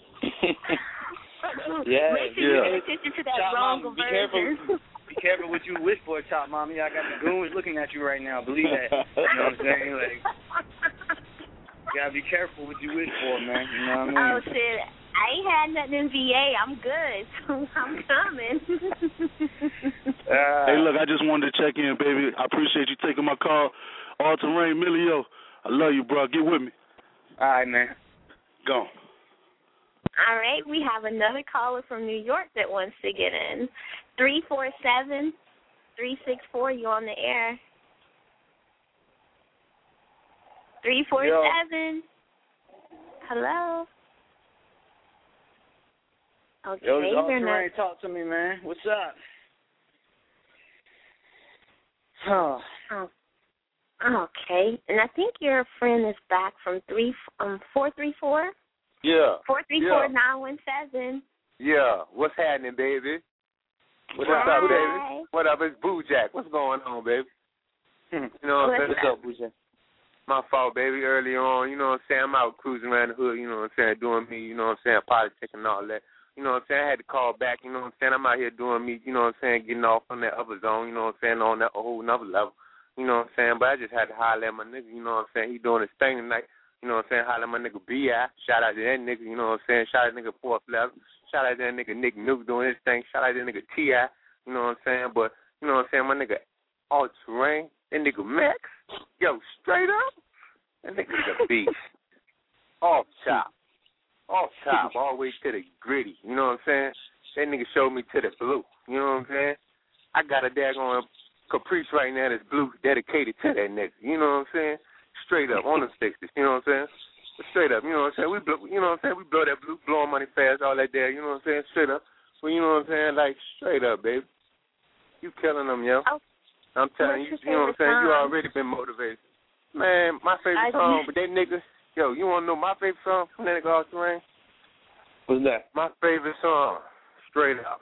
Yeah. Make sure you pay attention to that wrong version. Be careful what you wish for, Chop Mommy. I got the goons looking at you right now. Believe that. You know what I'm saying? Like, you got to be careful what you wish for, man. You know what I mean? Oh, shit. I ain't had nothing in VA. I'm good, so I'm coming. Hey, look, I just wanted to check in, baby. I appreciate you taking my call. All Terrain, Milio, I love you, bro. Get with me. All right, man. Go. All right, we have another caller from New York that wants to get in. 347-364, you on the air. 347. Hello. Okay, Yo, Terrain, talk to me, man. What's up? Oh. Okay, and I think your friend is back from 434. Yeah. 434-917. Yeah. What's happening, baby? What's up, baby? What up? It's Boo Jack. What's going on, baby? You know what I'm saying? What's up, Boo Jack? My fault, baby. Early on, you know what I'm saying? I'm out cruising around the hood, you know what I'm saying, doing me, you know what I'm saying, politics and all that. You know what I'm saying? I had to call back, you know what I'm saying? I'm out here doing me, you know what I'm saying, getting off on that other zone, you know what I'm saying, on that whole another level. You know what I'm saying? But I just had to holler at my nigga, you know what I'm saying? He doing his thing tonight. You know what I'm saying? Holler at my nigga B.I. Shout out to that nigga, you know what I'm saying? Shout out to that nigga Fourth Level. Shout out to that nigga Nick Nuke doing his thing. Shout out to that nigga T.I. You know what I'm saying? But, you know what I'm saying? My nigga All Terrain, that nigga Max, yo, straight up, that nigga's a beast. Off top. All the way to the gritty. You know what I'm saying? That nigga showed me to the blue. You know what I'm saying? I got a daggone Caprice right now that's blue dedicated to that nigga. You know what I'm saying? Straight up on the 60s. You know what I'm saying? Straight up. You know what I'm saying? We blow, you know what I'm saying? We blow that blue, blowing money fast, all that there. You know what I'm saying? Straight up. Well, you know what I'm saying? Like, straight up, baby. You killing them, yo. Oh, I'm telling you, you know what I'm saying? You already been motivated. Man, my favorite song, but that nigga, yo, you want to know my favorite song from that nigga All Terrain? What's that? My favorite song, straight up,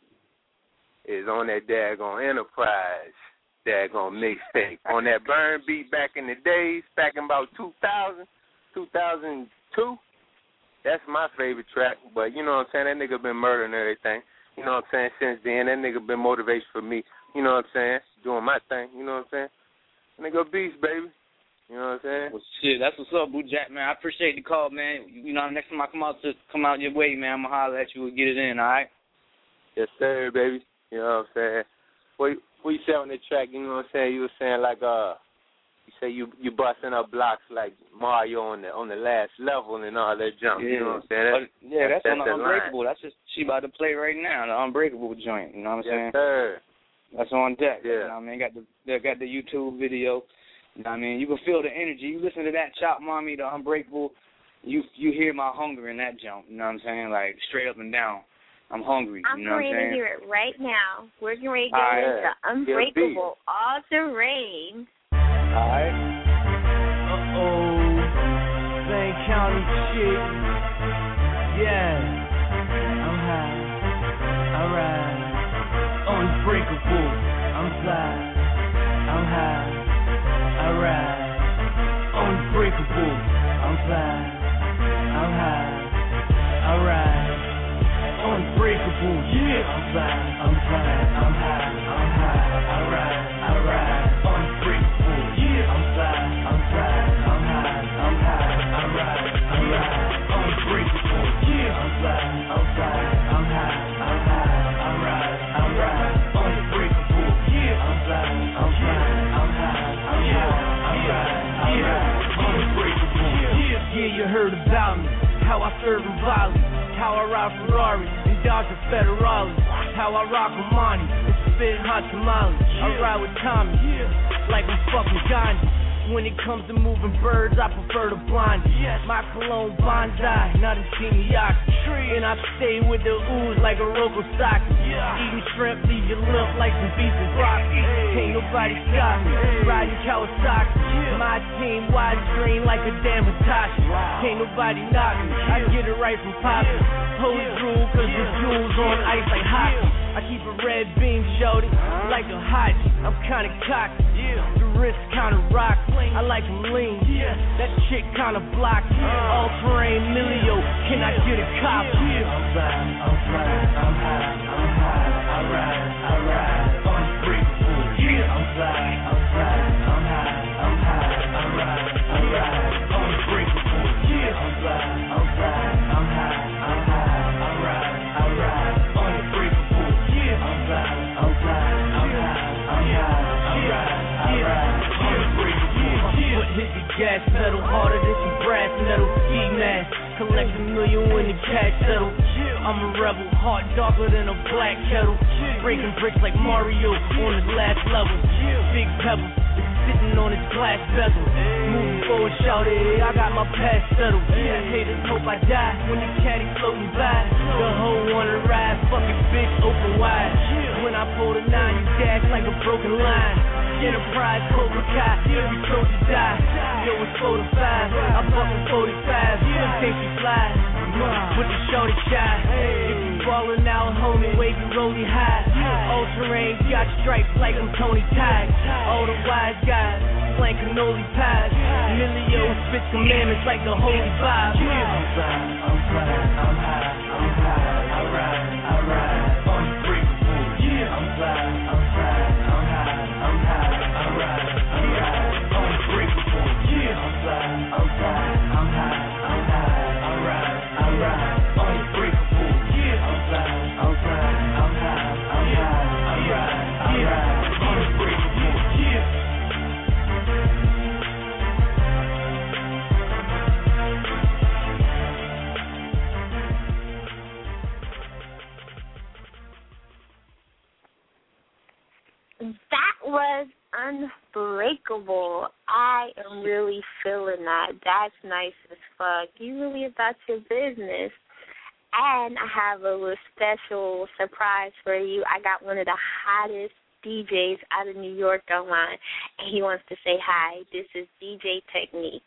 is on that daggone Enterprise, daggone mixtape. On that Burn beat back in the days, back in about 2000, 2002. That's my favorite track. But you know what I'm saying? That nigga been murdering everything. You know what I'm saying? Since then, that nigga been motivation for me. You know what I'm saying? Doing my thing. You know what I'm saying? Nigga beast, baby. You know what I'm saying? Well, shit, that's what's up, Boo Jack, man. I appreciate the call, man. You know, next time I come out your way, man, I'm going to holler at you and get it in, all right? Yes, sir, baby. You know what I'm saying? What you said on the track, you know what I'm saying? You were saying, like, you say you busting up blocks like Mario on the last level and all that jump. Yeah. You know what I'm saying? That's on the Unbreakable. That's just she about to play right now, the Unbreakable joint. You know what I'm saying? Yes, sir. That's on deck. Yeah. You know what I mean? Got the YouTube video. You know what I mean? You can feel the energy. You listen to that Chop Mommy, the Unbreakable, you hear my hunger in that jump. You know what I'm saying? Like, straight up and down. I'm hungry. You know what I'm saying? I'm ready to hear it right now. We're getting ready to get into Unbreakable, All Terrain. All right. Uh-oh. Same county shit. Yeah. I'm high. All right. Unbreakable. I'm fly. I'm high. Alright, unbreakable, I'm fly, I'm high, alright, unbreakable, yeah, I'm fly, I'm high, alright, unbreakable, yeah, I'm fly, I'm high, alright, unbreakable, yeah, I'm fly, I'm high, alright, unbreakable, yeah, I'm fly, I'm high. Yeah, you heard about me, how I serve in Volley, how I ride Ferrari and dodge a Federale, how I rock with Monty and spit hot tamales. I ride with Tommy, like I'm fucking Gandhi. When it comes to moving birds, I prefer the blind. My cologne bonsai, not a senior tree. And I stay with the ooze like a Rocco sock. Eating shrimp, leave you limp like some beef and broccoli. Ain't nobody stop me, riding Kawasaki. My team widescreen like a damn Hitachi. Can't nobody knock me, I get it right from Poppy. Holy rule, cause the jewels on ice like hockey. I keep a red beam shorty, like a Haji. I'm kinda cocky, the wrist kinda rock. I like them lean, that chick kinda block. All terrain Milio, can I get a cop? I'm fine, I'm high, I ride, unbreakable. I'm fly, I'm high, I ride, unbreakable. I'm fly, I'm high, I ride, unbreakable. I'm fly, I'm high, I ride, unbreakable. Foot hit the gas pedal harder than some brass metal. Ski mask, collect $1 million when the cash settle. I'm a rebel, heart darker than a black kettle. Breaking bricks like Mario on the last level. Big pebble, it's sitting on its glass bezel. Moving forward, shout it, I got my past settled. Haters hope I die when the caddy floating by. The hoe wanna ride, fucking bitch open wide. When I pull the 9, you dash like a broken line. Enterprise, Cobra Kai, every soldier die. Yo, it's 4 to 5, I'm fucking 45. Some think you fly, put the shorty shy. If you ballin' out, homie, wave your rollie high. All terrain, got stripes like I'm Tony Tide. All the wise guys, playing cannoli pies. Milio spits commandments like the Holy Bible. I'm high, I ride, unbreakable. I'm fly, I'm high, I ride, unbreakable. I'm fly, I'm high, I ride, unbreakable. I'm fly, I'm high, I ride, unbreakable. That was Unbreakable. I am really feeling that. That's nice as fuck. You really about your business. And I have a little special surprise for you. I got one of the hottest DJs out of New York online, and he wants to say hi. This is DJ Technique.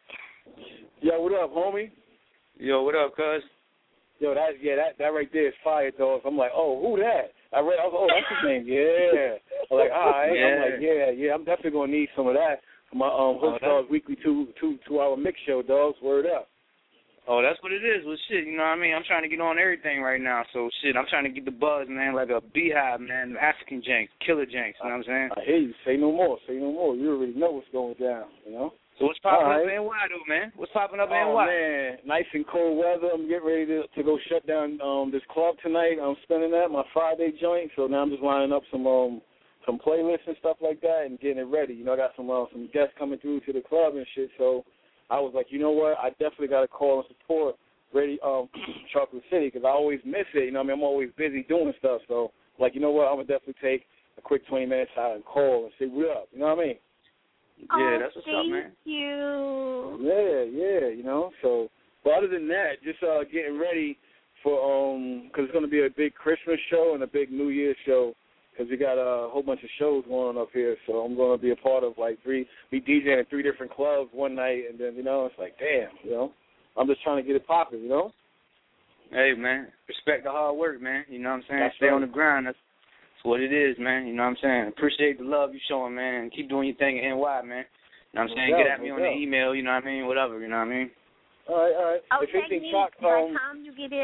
Yo, what up, homie? Yo, what up, cuz? Yo, that right there is fire, dog. I'm like, oh, who that? I was like, oh, that's his name. Yeah. I'm like, all right. Yeah. I'm like, yeah. I'm definitely gonna need some of that for my Host Dogs weekly two-hour mix show, dogs. Word up. Oh, that's what it is. Well, shit, you know what I mean? I'm trying to get on everything right now. So, shit, I'm trying to get the buzz, man, like a beehive, man, African Janks, killer Janks, you know what I'm saying? I hear you. Say no more. You already know what's going down, you know? So what's popping up in NY, though, man? What's popping up in NY? Oh, man, nice and cold weather. I'm getting ready to go shut down this club tonight. I'm spinning that, my Friday joint. So now I'm just lining up some playlists and stuff like that and getting it ready. You know, I got some guests coming through to the club and shit. So I was like, you know what? I definitely got to call and support Chocolate City because I always miss it. You know what I mean? I'm always busy doing stuff. So, like, you know what? I'm going to definitely take a quick 20 minutes out and call and say, what up? You know what I mean? Yeah, that's what's up, man. Thank you. Yeah, you know. So, but other than that, just getting ready for because it's going to be a big Christmas show and a big New Year's show because we got a whole bunch of shows going on up here. So I'm going to be a part of be DJing in 3 different clubs one night, and then, you know, it's like, damn, you know, I'm just trying to get it popping, you know. Hey, man, respect the hard work, man. You know what I'm saying? That's Stay right. on the grind. That's what it is, man. You know what I'm saying? Appreciate the love you showing, man. And keep doing your thing in NY, man. You know what I'm saying? Get at me on the email, you know what I mean? Whatever, you know what I mean? All right. Okay, by the time you get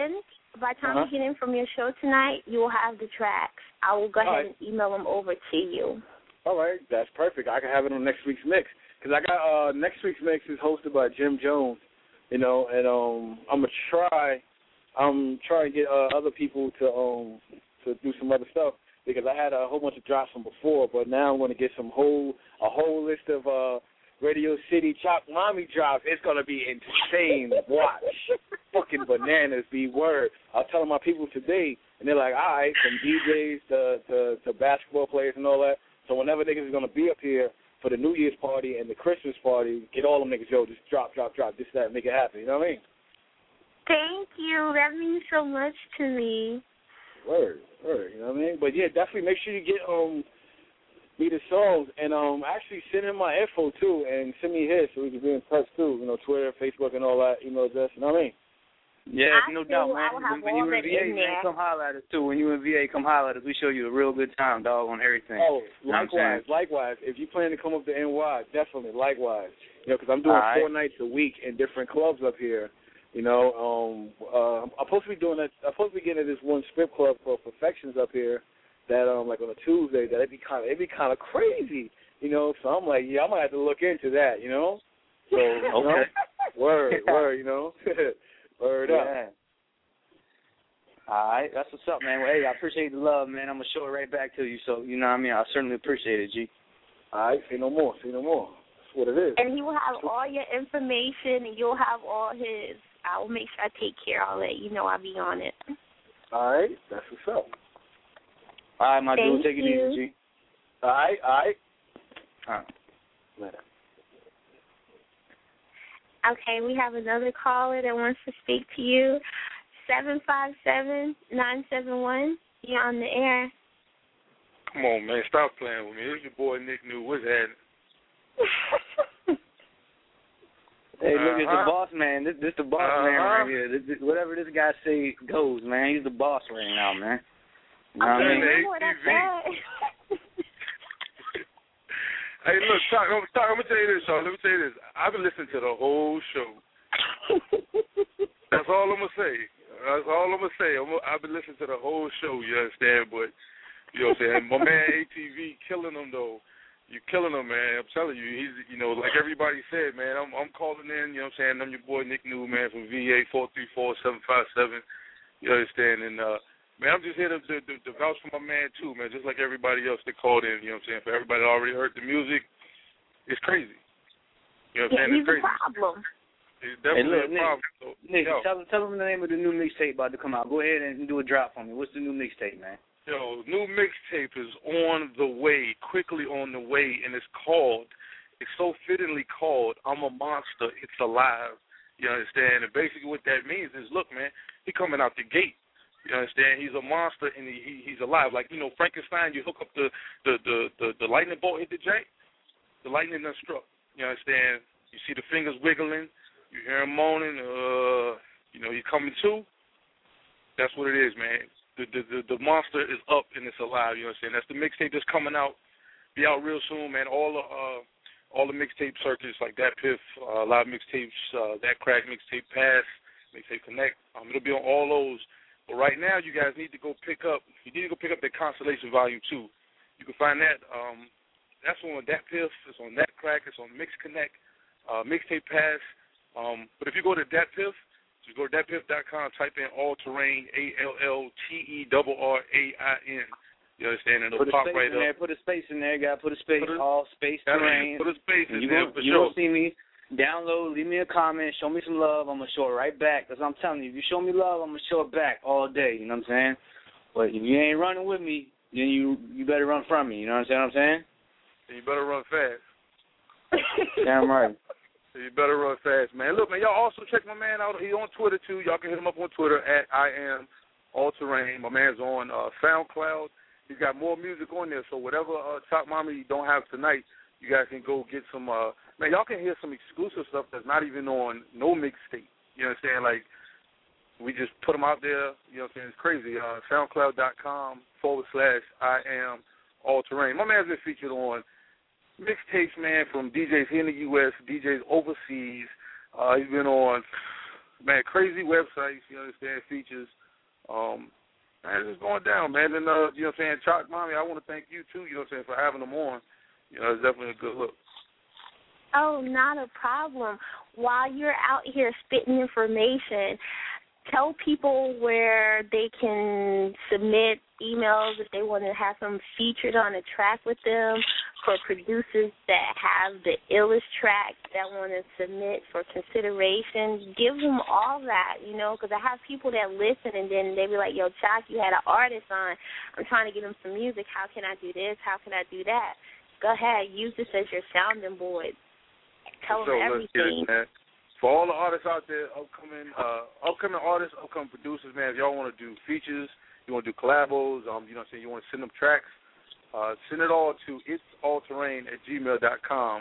in from your show tonight, you will have the tracks. I will go ahead and email them over to you. All right, that's perfect. I can have it on next week's mix because I got next week's mix is hosted by Jim Jones, you know, and I'm trying to get other people to do some other stuff because I had a whole bunch of drops from before, but now I'm going to get a whole list of Radio City Chop Mommy drops. It's going to be insane. Watch. Fucking bananas, be word. I was telling my people today, and they're like, all right, from DJs to basketball players and all that. So whenever niggas is going to be up here, for the New Year's party and the Christmas party, get all them niggas, yo, just drop, this, that, make it happen. You know what I mean? Thank you. That means so much to me. Word. You know what I mean? But yeah, definitely make sure you get me the songs and actually send him my info too and send me his so we can be in touch too. You know, Twitter, Facebook, and all that, email address. You know what I mean? Yeah, no doubt, man. When you in VA, man, come holler at us too. When you in VA, come holler at us. We show you a real good time, dog, on everything. Oh, likewise. If you plan to come up to NY, definitely, likewise. You know, because I'm doing 4 nights a week in different clubs up here. You know, I'm supposed to be doing that. I'm supposed to be getting to this one strip club called Perfections up here. That like on a Tuesday, that it'd be kind of crazy. You know, so I'm like, yeah, I might have to look into that. You know, so okay. You know? Word. You know. Word up. Yeah. All right, that's what's up, man. Well, hey, I appreciate the love, man. I'm going to show it right back to you, so, you know what I mean? I certainly appreciate it, G. All right, say no more. That's what it is. And he will have all your information, and you'll have all his. I will make sure I take care of all that. You know I'll be on it. All right, that's what's up. All right, my dude, take it easy, G. All right. Later. Okay, we have another caller that wants to speak to you. 757-971. You're on the air. Come on, man. Stop playing with me. This is your boy, Nick New. What's happening? Hey, look, it's the boss man. This the boss man right here. Whatever this guy say goes, man. He's the boss right now, man. You know what I mean? Hey, look, I'm going to tell you this, y'all. Let me tell you this. I've been listening to the whole show. That's all I'm going to say. I've been listening to the whole show, you understand? But, you know what I'm saying? My man ATV killing them, though. You're killing him, man. I'm telling you. He's, you know, like everybody said, man, I'm calling in, you know what I'm saying? I'm your boy Nick New, man, from VA 434-757. You understand? And, man, I'm just here to vouch for my man, too, man, just like everybody else that called in, you know what I'm saying? For everybody that already heard the music, it's crazy. You know what I'm saying? It's crazy. He's a problem. It's definitely a problem. So, Nick, tell them the name of the new mixtape about to come out. Go ahead and do a drop for me. What's the new mixtape, man? Yo, new mixtape is on the way, quickly on the way, and it's so fittingly called, I'm a Monster, It's Alive. You understand? And basically what that means is, look, man, he coming out the gate. You understand? He's a monster and he's alive. Like, you know, Frankenstein, you hook up the lightning bolt hit the jank, the lightning done struck. You understand? You see the fingers wiggling, you hear him moaning, you know, he's coming to. That's what it is, man. The monster is up and it's alive, you understand? That's the mixtape that's coming out. Be out real soon, man. All the mixtape circuits like Dat Piff, live mixtapes, That Crack mixtape Pass, Mixtape Connect. It'll be on all those. But right now, you guys need to go pick up that Constellation Volume 2. You can find that. That's on Dat Piff. It's on That Crack. It's on Mix Connect, Mixtape Pass. But if you go to Dat Piff, just go to datpiff.com, type in All Terrain, ALLTERRAIN. You understand? And it'll pop right up. Put a space in there. Got to put a space. All space terrain. Put a space in there for sure. You don't see me. Download, leave me a comment, show me some love, I'm going to show it right back. Because I'm telling you, if you show me love, I'm going to show it back all day, you know what I'm saying? But if you ain't running with me, then you better run from me, you know what I'm saying? You better run fast. Damn right. You better run fast, man. Look, man, y'all also check my man out. He's on Twitter, too. Y'all can hit him up on Twitter at I Am All Terrain. My man's on SoundCloud. He's got more music on there, so whatever Chop Mama you don't have tonight, you guys can go get some, man, y'all can hear some exclusive stuff that's not even on no mixtape. You understand? Like, we just put them out there. You know what I'm saying? It's crazy. SoundCloud.com/I Am All Terrain. My man's been featured on mixtapes, man, from DJs here in the U.S., DJs overseas. He's been on, man, crazy websites, you understand, features. Man, it's just going down, man. And, you know what I'm saying, Chalk Mommy, I want to thank you, too, you know what I'm saying, for having them on. You know, it's definitely a good look. Oh, not a problem. While you're out here spitting information, tell people where they can submit emails if they want to have them featured on a track with them, for producers that have the illest track that want to submit for consideration. Give them all that, you know, because I have people that listen and then they be like, yo, Chalk, you had an artist on. I'm trying to get them some music. How can I do this? How can I do that? Go ahead. Use this as your sounding board. Tell them everything. Let's get it, man. For all the artists out there, upcoming artists, upcoming producers, man, if y'all want to do features, you want to do collabos, you know what I'm saying, you want to send them tracks, send it all to itsallterrain@gmail.com,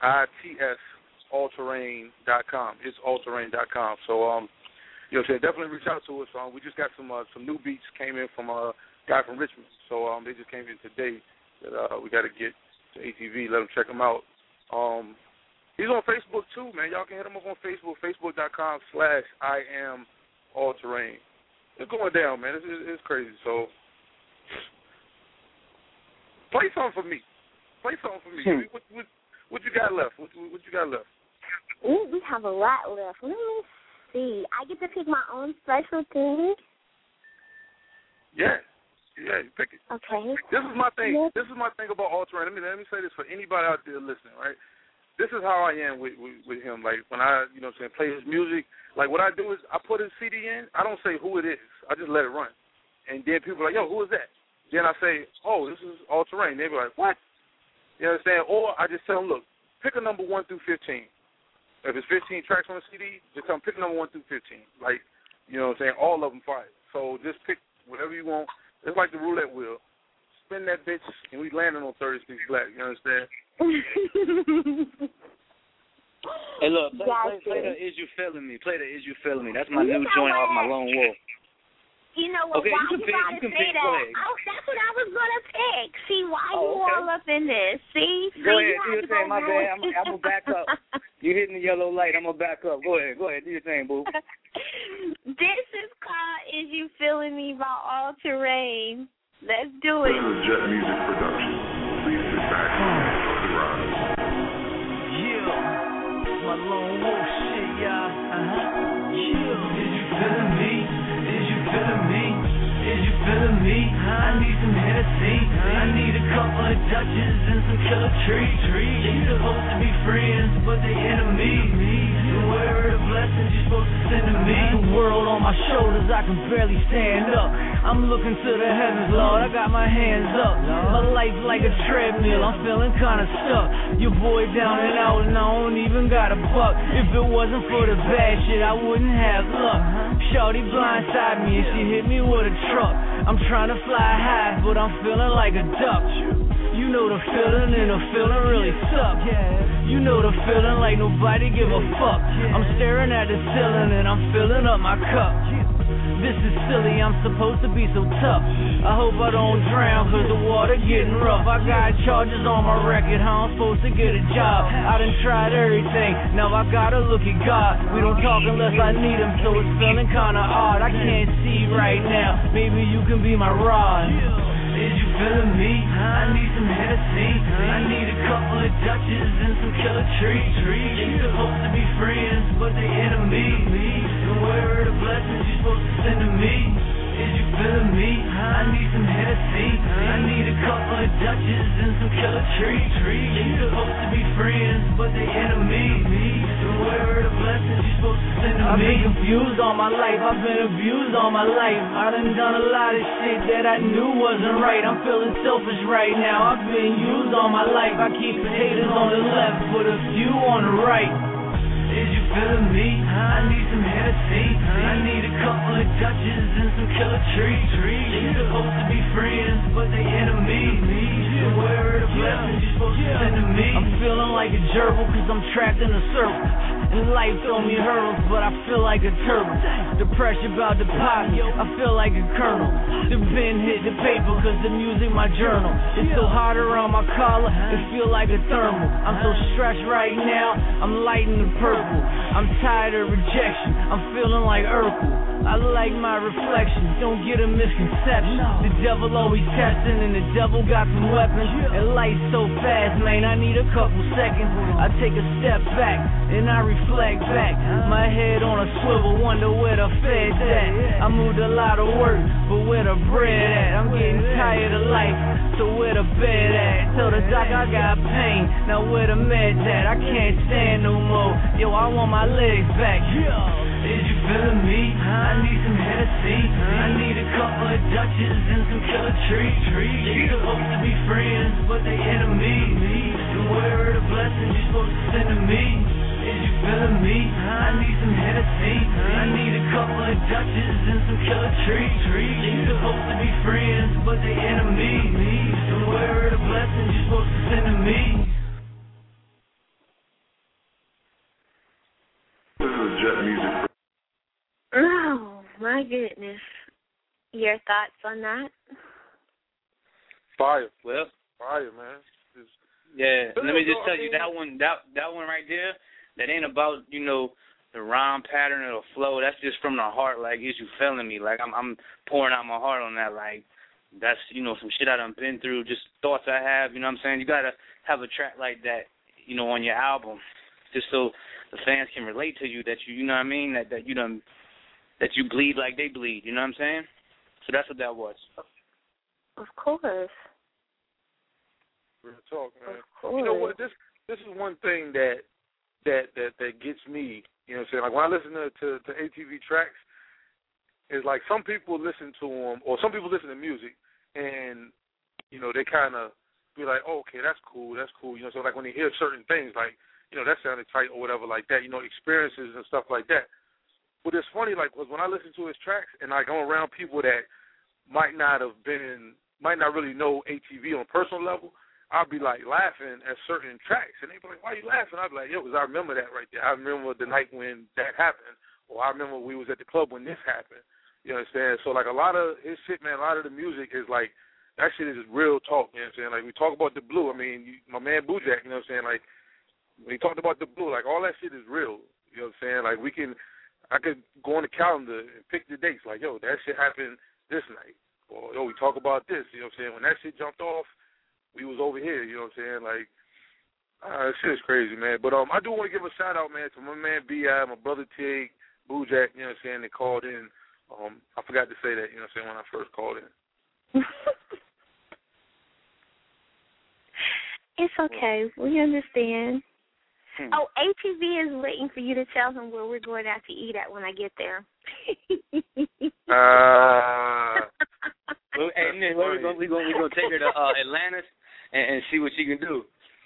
itsallterrain.com, itsallterrain.com. So, you know what I'm saying, definitely reach out to us. We just got some new beats came in from a guy from Richmond. So they just came in today that we got to get to ATV, let them check them out. He's on Facebook, too, man. Y'all can hit him up on Facebook, facebook.com/IamAllTerrain. It's going down, man. It's crazy. So play something for me. What you got left? What you got left? We have a lot left. Let me see. I get to pick my own special thing. Yeah, you pick it. Okay. This is my thing. This is my thing about All Terrain. Let me say this for anybody out there listening, right? This is how I am with him. Like, when I, you know what I'm saying, play his music, like, what I do is I put his CD in. I don't say who it is. I just let it run. And then people are like, yo, who is that? Then I say, oh, this is All Terrain. They be like, what? You understand? Or I just tell them, look, pick a number 1 through 15. If it's 15 tracks on the CD, just tell them pick number 1 through 15. Like, you know what I'm saying? All of them fire. So just pick whatever you want. It's like the roulette wheel. Spin that bitch, and we landing on 36 Black. You understand? Hey, look, play the Is You Feeling Me. Play the Is You Feeling Me. That's my new joint off my Lone Wolf. You know what? Okay, why you gotta say that? Oh, that's what I was gonna pick. See, why you all up in this? See, go ahead, do your thing. My bad. I'm gonna back up. You hitting the yellow light. I'm gonna back up. Go ahead, do your thing, boo. This is called "Is You Feeling Me" by All Terrain. Let's do it. This is Jet Music Production. Please sit back and rise. Yeah, my Lone Wolf shit, y'all. Yeah. Is you feeling me? Is you feeling me? Is you feeling me? I need some Hennessy. I need a couple of Dutches and some killer trees. You're supposed to be friends, but they enemies. Where are the blessings you're supposed to send to me? The world on my shoulders, I can barely stand up. I'm looking to the heavens, Lord, I got my hands up. My life like a treadmill, I'm feeling kinda stuck. Your boy down and out and I don't even got a buck. If it wasn't for the bad shit, I wouldn't have luck. Shorty blindsided me and she hit me with a truck. I'm trying to fly high, but I'm feeling like a duck. You know the feeling, and the feeling really sucks. You know the feeling like nobody give a fuck. I'm staring at the ceiling and I'm filling up my cup. This is silly, I'm supposed to be so tough. I hope I don't drown, cause the water getting rough. I got charges on my record, how I'm supposed to get a job. I done tried everything, now I gotta look at God. We don't talk unless I need him, so it's feeling kinda odd. I can't see right now, maybe you can be my rod. Is you feeling me? I need some Hennessy. I need a couple of Dutches and some killer trees. You're supposed to be friends, but they enemies. And where are the blessings you're supposed to send to me? Is you feeling me? I need some Hennessy. I need a couple of Dutches and some killer trees. You're supposed to be friends, but they enemies. And where are the blessings you're supposed to send to me? I've been confused all my life. I've been abused all my life. I done a lot of shit that I knew wasn't right. I'm feeling selfish right now. I've been used all my life. I keep haters on the left, but a few on the right. Is you feeling me? I need some Hennessy. I need a couple of Dutches and some killer trees. You're supposed to be friends, but they enemies. And where are the blessings you're supposed to send to me? I'm feeling like a gerbil cause I'm trapped in a circle. And life throw me hurdles, but I feel like a turtle. The pressure about to pop me, I feel like a colonel. The pen hit the paper cause the music my journal. It's so hot around my collar, it feel like a thermal. I'm so stressed right now, I'm lighting the purple. I'm tired of rejection, I'm feeling like Urkel. I like my reflection, don't get a misconception. The devil always testing and the devil got some weapons. And life's so fast, man, I need a couple seconds. I take a step back and I reflect back. My head on a swivel, wonder where the fed's at. I moved a lot of work, but where the bread at? I'm getting tired of life, so where the bed at? Tell the doc I got pain, now where the meds at? I can't stand no more, yo, I want my legs back. Is you feeling me? I need some Hennessy. I need a couple of Dutches and some killer trees. You're supposed to be friends, but they enemies. supposed to send to me. Is you feeling me? I need some Hennessy. I need a couple of Dutches and some killer trees. They supposed to be friends, but they enemies. So where are the blessings you're supposed to send to me? This is Jet Music. Oh, my goodness. Your thoughts on that? Fire. Well, Fire, man. yeah. Let me just tell you, that one right there, that ain't about, you know, the rhyme pattern or the flow. That's just from the heart. Like, is you feeling me? Like, I'm pouring out my heart on that. Like, that's, you know, some shit I done been through, just thoughts I have. You know what I'm saying? You gotta have a track like that, you know, on your album, just so the fans can relate to you. That you know what I mean? That you done, that you bleed like they bleed. You know what I'm saying? So that's what that was. Of course. Real talk, man. Of course. You know what? This is one thing that gets me. You know what I'm saying? Like when I listen to ATV tracks, it's like some people listen to them, or some people listen to music, and you know they kind of be like, oh, okay, that's cool. You know, so like when they hear certain things, like, you know, that sounded tight or whatever like that. You know, experiences and stuff like that. But it's funny, like, cause when I listen to his tracks and like I'm around people that might not really know ATV on a personal level, I'll be like laughing at certain tracks, and they be like, "Why are you laughing?" I'll be like, "Yo, because I remember that right there. I remember the night when that happened, or I remember we was at the club when this happened." You understand? So like a lot of his shit, man, a lot of the music is like that shit is real talk. You know what I'm saying? Like we talk about the blue. I mean, my man Bojack, you know what I'm saying? Like when he talked about the blue, like all that shit is real. You know what I'm saying? Like I could go on the calendar and pick the dates. Like, yo, that shit happened this night, or yo, we talk about this. You know what I'm saying? When that shit jumped off, we was over here, you know what I'm saying? Like, that shit is crazy, man. But I do want to give a shout out, man, to my man B.I., my brother Tig, Bojack, you know what I'm saying? They called in. I forgot to say that, you know what I'm saying, when I first called in. It's okay. We understand. Oh, ATV is waiting for you to tell him where we're going out to eat at when I get there. Hey, Nick, we're gonna take her to Atlantis and see what she can do.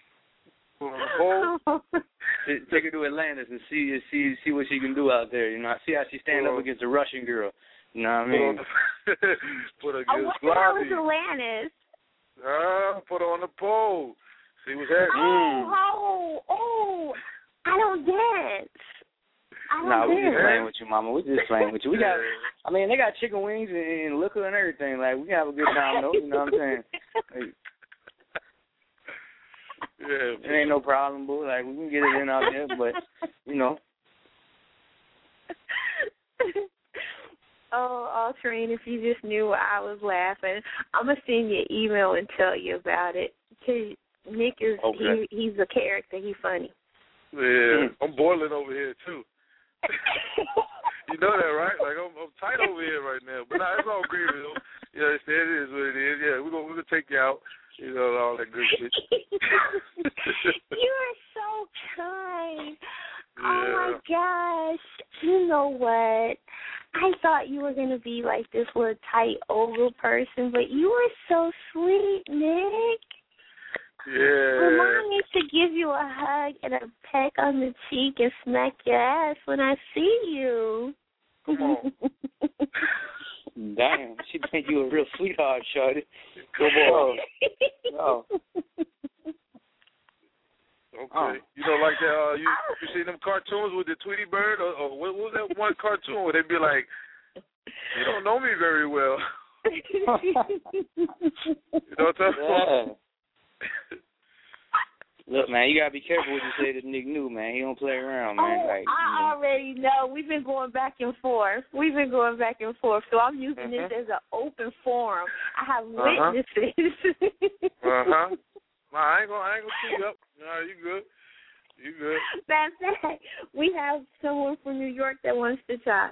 Take her to Atlantis and see what she can do out there. You know, see how she stand up against a Russian girl. You know what I mean? Put her what against the hell is Atlantis? Put her on the pole. See what's happening. Oh! I don't dance. We just playing with you, Mama. We just playing with you. We got, I mean, they got chicken wings and liquor and everything. Like, we can have a good time, though. You know what I'm saying? Like, yeah. It ain't no problem, boo. Like, we can get it in out there, but, you know. Oh, Train, if you just knew why I was laughing. I'm going to send you an email and tell you about it. Because Nick is, okay. He's a character. He's funny. Yeah, I'm boiling over here, too. You know that, right? Like, I'm tight over here right now. But nah, it's all great, though. You know, it is what it is. Yeah, we're gonna take you out. You know, all that good shit. You are so kind. Yeah. Oh, my gosh. You know what? I thought you were going to be like this little tight, oval person, but you are so sweet, Nick. Yeah. Well, Mom needs to give you a hug and a peck on the cheek and smack your ass when I see you. Come on. Damn, she think you a real sweetheart, shorty. Come on. Oh. Okay. You know, like that, you seen them cartoons with the Tweety Bird? Or what was that one cartoon where they'd be like, you don't know me very well. You know what I'm talking about? Look, man, you got to be careful what you say to Nick New, man. He don't play around, man. Oh, like, I already know. We've been going back and forth. So I'm using this as an open forum. I have witnesses. Nah, I ain't gonna see you up. Nah, you good. That's it. We have someone from New York that wants to talk.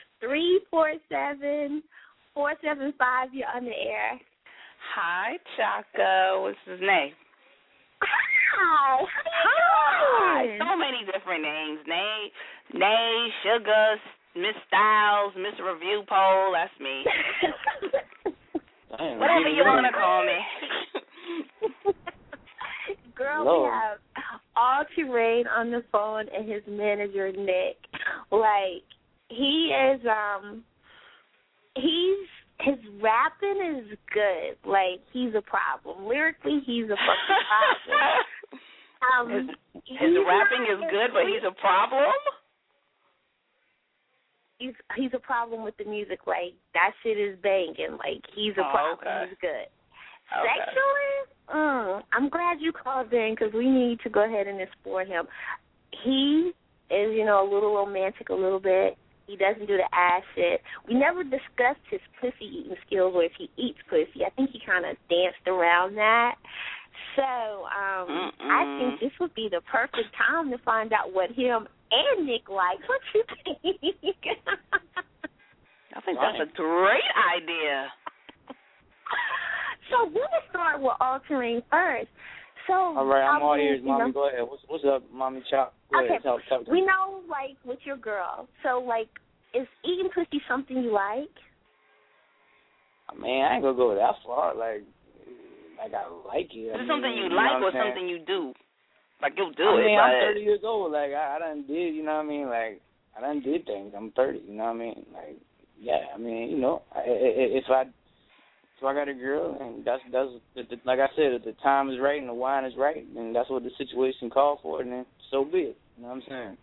347-475, you're on the air. Hi, Chaka. What's his name? Hi. So many different names. Nay, Sugar, Miss Styles, Miss Review Pole. That's me. Whatever you want to call me. Girl, we have All-Terrain on the phone and his manager, Nick. Like, he is, his rapping is good. Like, he's a problem. Lyrically, he's a fucking problem. His rapping is good, but he's a problem? He's a problem with the music. Like, that shit is banging. Like, he's a problem. Okay. He's good. Okay. Sexually, I'm glad you called in because we need to go ahead and explore him. He is, you know, a little romantic a little bit. He doesn't do the ass shit. We never discussed his pussy eating skills or if he eats pussy. I think he kind of danced around that. So I think this would be the perfect time to find out what him and Nick like. What you think? I think that's a great idea. So we're going to start with All-Terrain first. So, all right, I'm all ears, Mommy. Go ahead. What's up, Mommy Chop? Go ahead. Tell we know, like, with your girl. So, like, is eating pussy something you like? I mean, I ain't going to go that far. Like I like it. Is it something you like or something you do? Like, you'll do it. I mean, I'm 30 years old. Like, I done did, you know what I mean? Like, I done did things. I'm 30, you know what I mean? Like, yeah, I mean, you know, if I got a girl, and that's like I said, if the time is right and the wine is right, and that's what the situation called for, and then so be it. You know what I'm saying?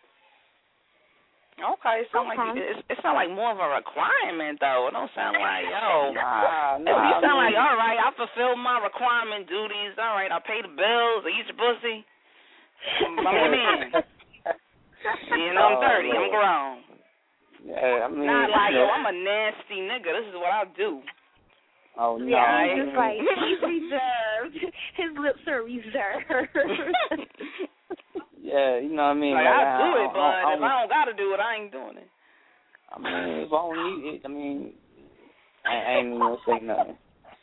Okay, it sounds like more of a requirement, though. It don't sound like, yo. Nah, you sound like, all right, I fulfill my requirement duties. All right, I pay the bills, I eat your pussy. I'm a man. You know, I'm 30. I'm grown. Yeah, I mean. Not like, yo, I'm a nasty nigga. This is what I do. Oh, no. Yeah, he's just like, he's reserved. His lips are reserved. Yeah, you know what I mean? Like, I do it, but if I don't got to do it, I ain't doing it. I mean, if I don't need it, I mean, I ain't even going to say nothing.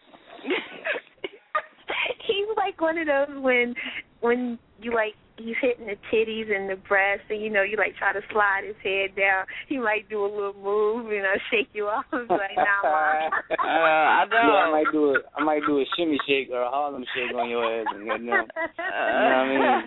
He's like one of those when you, like, he's hitting the titties and the breasts, and, you know, you, like, try to slide his head down. He might do a little move, you know, shake you off. Like, nah, I know. Yeah, I might do a shimmy shake or a Harlem shake on your ass. And, you know what I mean?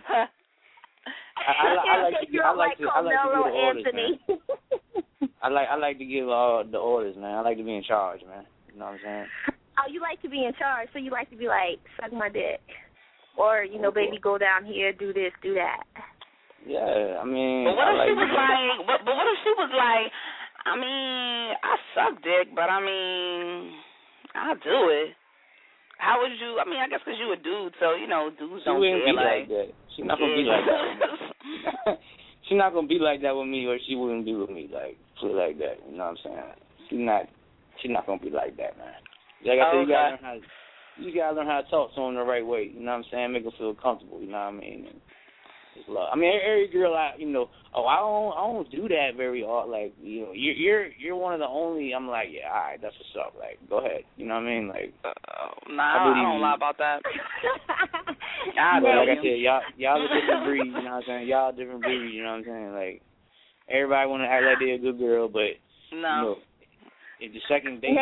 I like to give orders, man. I like to give the orders, man. I like to be in charge, man. You know what I'm saying? Oh, you like to be in charge, so you like to be like, suck my dick. Or, you know, baby, go down here, do this, do that. Yeah, I mean. But what if she was like, but what if she was like, I mean, I suck dick, but I mean, I'll do it. How would you, I mean, I guess because you a dude, so, you know, dudes don't get like that. She's not going to be like that. She's not going to be like that with me, or she wouldn't be with me, like that. You know what I'm saying? She's not going to be like that, man. Like I said, you gotta learn how to talk to them the right way. You know what I'm saying? Make them feel comfortable. You know what I mean? And it's love. I mean, every girl, I don't do that very often. Like, you know, you're one of the only. I'm like, yeah, all right, that's what's up. Like, go ahead. You know what I mean? Like, I don't lie about that. Like I said, y'all a different breed. You know what I'm saying? Y'all a different breed. You know what I'm saying? Like, everybody want to act like they're a good girl, but you know, if the second date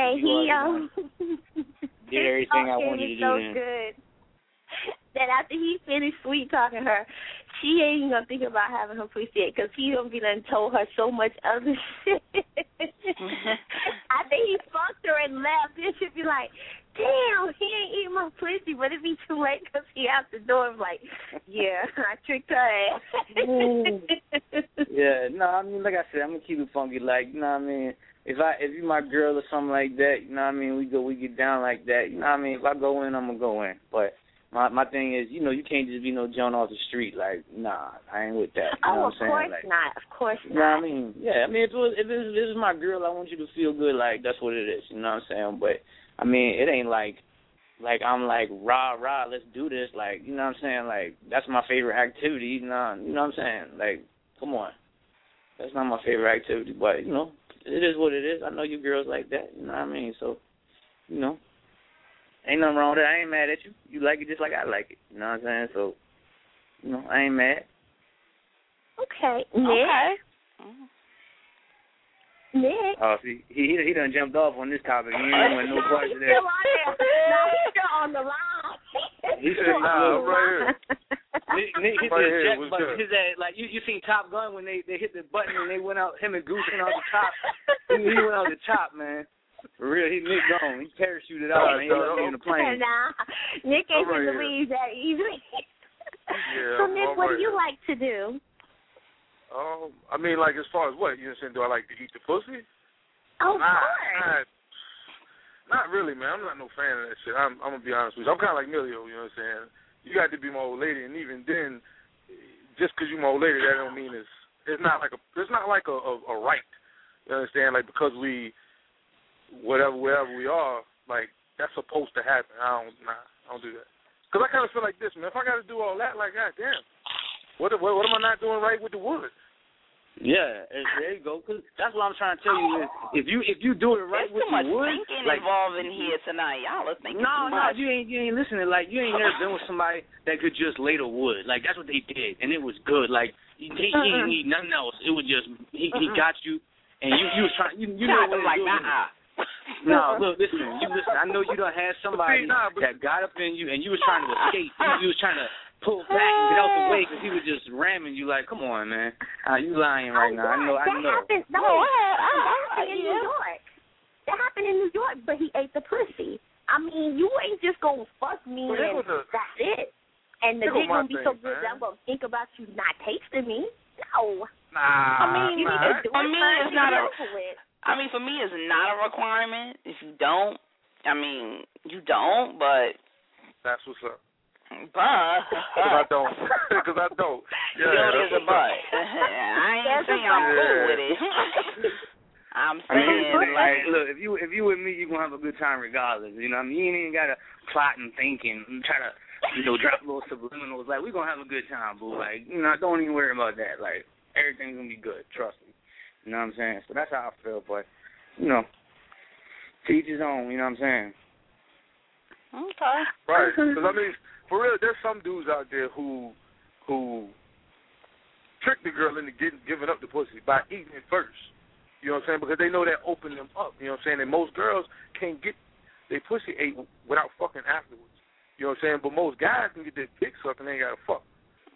did everything I wanted to do. So good that after he finished sweet talking her, she ain't gonna think about having her pussy because he gonna be done told her so much other shit. After he fucked her and left, then she'd be like, damn, he ain't eating my pussy, but it'd be too late because he out the door. I'm like, yeah, I tricked her ass. Yeah, no, I mean, like I said, I'm gonna keep it funky, like, you know what I mean. If you my girl or something like that, you know what I mean, we get down like that, you know what I mean, if I go in, I'm going to go in. But my thing is, you know, you can't just be no John off the street, like, nah, I ain't with that. You know what I'm saying? Of course not. You know what I mean? Yeah, I mean, if it was my girl, I want you to feel good, like, that's what it is, you know what I'm saying? But, I mean, it ain't like I'm like, rah, let's do this, like, you know what I'm saying? Like, that's my favorite activity, you know what I'm saying? Like, come on. That's not my favorite activity, but, you know, it is what it is. I know you girls like that. You know what I mean? So, you know, ain't nothing wrong with it. I ain't mad at you. You like it just like I like it. You know what I'm saying? So, you know, I ain't mad. Okay. Nick. Oh, see, he done jumped off on this topic. He ain't want no part of that. He's still on the line. He said, nah, I'm right here. Nick hit Right the here, eject what's button. good? His ass, like you seen Top Gun when they hit the button and they went out. Him and Goose went out the top. he went out the top, man. For real, Nick gone. He parachuted out, man. He left me in the plane. Nah, Nick ain't right gonna here. leave that easily. Yeah, So Nick, I'm what right do you here. like to do? I mean, like, as far as what? You know what I'm saying? Do I like to eat the pussy? Oh, of course. Not really, man. I'm not no fan of that shit. I'm gonna be honest with you. I'm kind of like Milio, you know what I'm saying? You got to be my old lady, and even then, just because you my old lady, that don't mean it's not like a right. You understand? Like, because we wherever we are, like, that's supposed to happen. I don't do that. Because I kind of feel like this, man. If I got to do all that, like, goddamn, what am I not doing right with the wood? Yeah, there you go. Cause that's what I'm trying to tell you is if you do it right with There's too much the wood, thinking like, involved in here tonight. Y'all are thinking No, too much. you ain't listening. Like, you ain't never been with somebody that could just lay the wood. Like, that's what they did, and it was good. Like, he didn't need nothing else. It was just he got you, and you was trying. You know what like to do. No, look, listen. I know you done had somebody that got up in you, and you was trying to escape. You was trying to pull back and get out the way because he was just ramming you. Like, come on, man. You lying right now. I know. That happened in New York. That happened in New York, but he ate the pussy. I mean, you ain't just gonna fuck me and that's it. And the dick gonna be so good that I'm gonna think about you not tasting me. No. I mean, you need to do for me, it's not a. it. I mean, for me, it's not a requirement. If you don't, I mean, you don't. But that's what's up. But because I don't. Because I don't. Yeah, you know, there's a but. I ain't saying I'm cool with it. I'm saying, like, look, if you with me, you gonna have a good time regardless. You know what I mean? You ain't even gotta plot and think and try to, drop little subliminals. Like, we gonna have a good time, boo. Like, don't even worry about that. Like, everything's gonna be good. Trust me. You know what I'm saying? So that's how I feel. But, to each his own. You know what I'm saying? Okay. Right. Because I mean, for real, there's some dudes out there who trick the girl into giving up the pussy by eating it first. You know what I'm saying? Because they know that open them up. You know what I'm saying? And most girls can't get their pussy ate without fucking afterwards. You know what I'm saying? But most guys can get their dick sucked and they ain't got to fuck.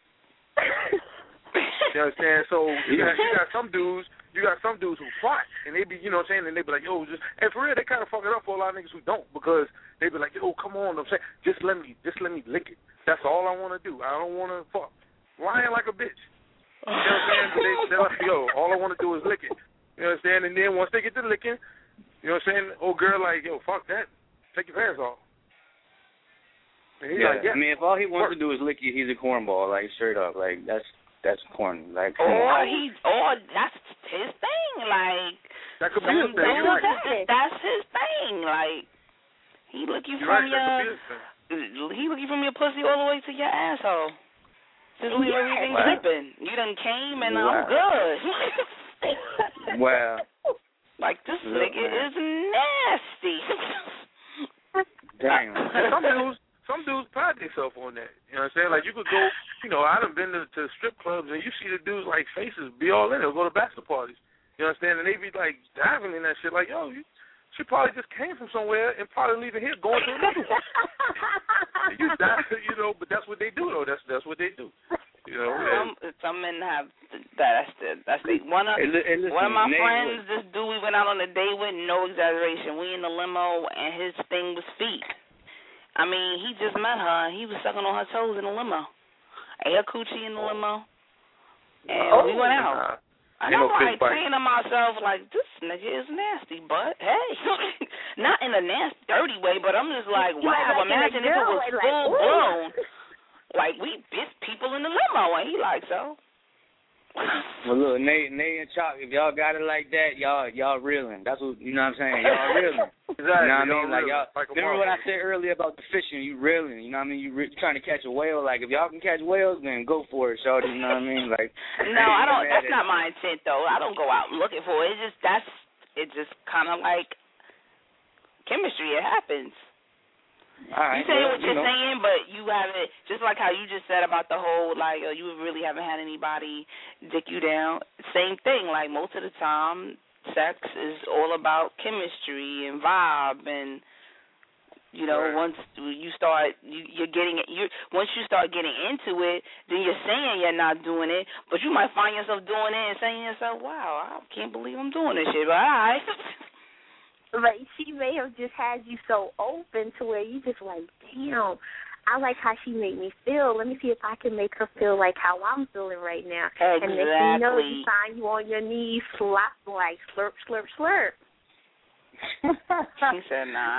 You understand? So you got some dudes who plot and they be, you know what I'm saying, and they be like, yo, and for real, they kind of fuck it up for a lot of niggas who don't, because they be like, yo, come on, I'm saying, just let me lick it. That's all I want to do. I don't want to fuck. Lying like a bitch. You know what I'm saying? They're like, yo, all I want to do is lick it. You understand? And then once they get to licking, you know what I'm saying, old girl like, yo, fuck that. Take your pants off. And he's like, yeah. I mean, if all he wants to do is lick you, he's a cornball, like, straight up. Like, that's corny. Like, or that's his thing. Like, that could be his thing. That's his thing. Like, he look you from your pussy all the way to your asshole. Just leave everything dripping. You done came and I'm good. Wow. Like, this nigga is nasty. Damn. Some dudes pride themselves on that. You know what I'm saying? Like, you could go, I done been to strip clubs, and you see the dudes, like, faces be all in it, go to bachelor parties. You understand? And they be, like, diving in that shit. Like, yo, she probably just came from somewhere and probably leaving here going to another one. You dive, but that's what they do, though. That's what they do. Some men have that's one of my friends. This dude we went out on a date with, no exaggeration. We in the limo and his thing was feet. I mean, he just met her and he was sucking on her toes in the limo. Ate her coochie in the limo, and we went out. And I'm like saying to myself, like, this nigga is nasty, but hey, not in a nasty, dirty way, but I'm just like, wow. Imagine if it was full blown. Like, we bit people in the limo, and he like, so. Well, look, Nate and Chalk, if y'all got it like that, y'all reeling. That's what, you know what I'm saying? Y'all reeling. Exactly. You know what I mean? Like, y'all, like remember what I said earlier about the fishing? You reeling. You know what I mean? You trying to catch a whale. Like, if y'all can catch whales, then go for it, shorty. You know what I mean? Like, no, I don't. That's not my intent, though. I don't go out looking for it. It's just kind of like chemistry. It happens. Right, you saying what you're saying, but you haven't, just like how you just said about the whole, like, you really haven't had anybody dick you down. Same thing. Like, most of the time, sex is all about chemistry and vibe, and You know, once you start, once you start getting into it, then you're saying you're not doing it, but you might find yourself doing it and saying to yourself, "Wow, I can't believe I'm doing this shit." But all right. But she may have just had you so open to where you just like, damn, I like how she made me feel. Let me see if I can make her feel like how I'm feeling right now. Exactly. And next thing you know, you find you on your knees, slop like slurp, slurp, slurp. He said, "Nah."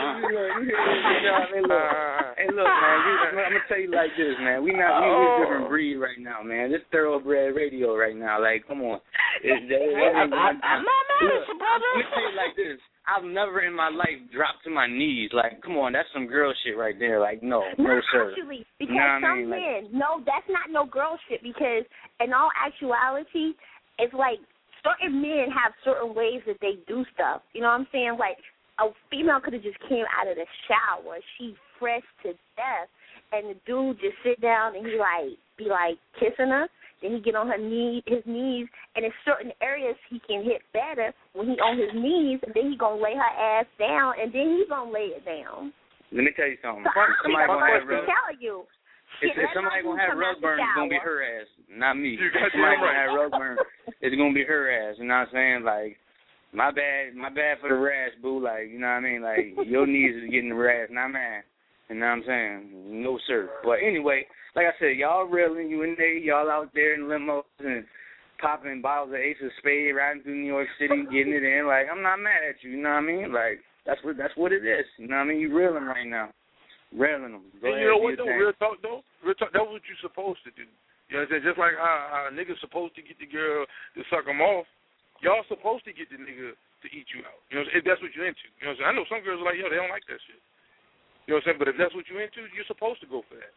Hey, look, man. I'm gonna tell you like this, man. We're a different breed right now, man. This thoroughbred radio right now. Like, come on. I'm not mad at you, brother. Let me tell you like this. I've never in my life dropped to my knees. Like, come on, that's some girl shit right there. Like, no, sir. Actually, because some men, no, that's not no girl shit. Because in all actuality, it's like certain men have certain ways that they do stuff. You know what I'm saying? Like, a female could have just came out of the shower. She fresh to death. And the dude just sit down and he, like, be, like, kissing her. Then he get on his knees. And in certain areas he can hit better when he on his knees. And then he going to lay her ass down. And then he going to lay it down. Let me tell you something. So somebody going to have if somebody going to have rug burn, it's going to be her ass, not me. Somebody going to have rug burn, it's going to be her ass. You know what I'm saying? Like, my bad for the rash, boo. Like, you know what I mean? Like, your knees is getting the rash, not mine. You know what I'm saying? No, sir. But anyway, like I said, y'all reeling, you in there, y'all out there in limos and popping bottles of Ace of Spade, riding through New York City, getting it in. Like, I'm not mad at you, you know what I mean? Like, that's what it is. You know what I mean? You reeling right now. Railing them. And you know what, though? Real talk, though? Real talk, that's what you're supposed to do. You know what I'm saying? Just like how a nigga's supposed to get the girl to suck him off, y'all supposed to get the nigga to eat you out. You know what I'm saying? If that's what you're into. You know what I'm saying? I know some girls are like, yo, they don't like that shit. You know what I'm saying? But if that's what you're into, you're supposed to go for that.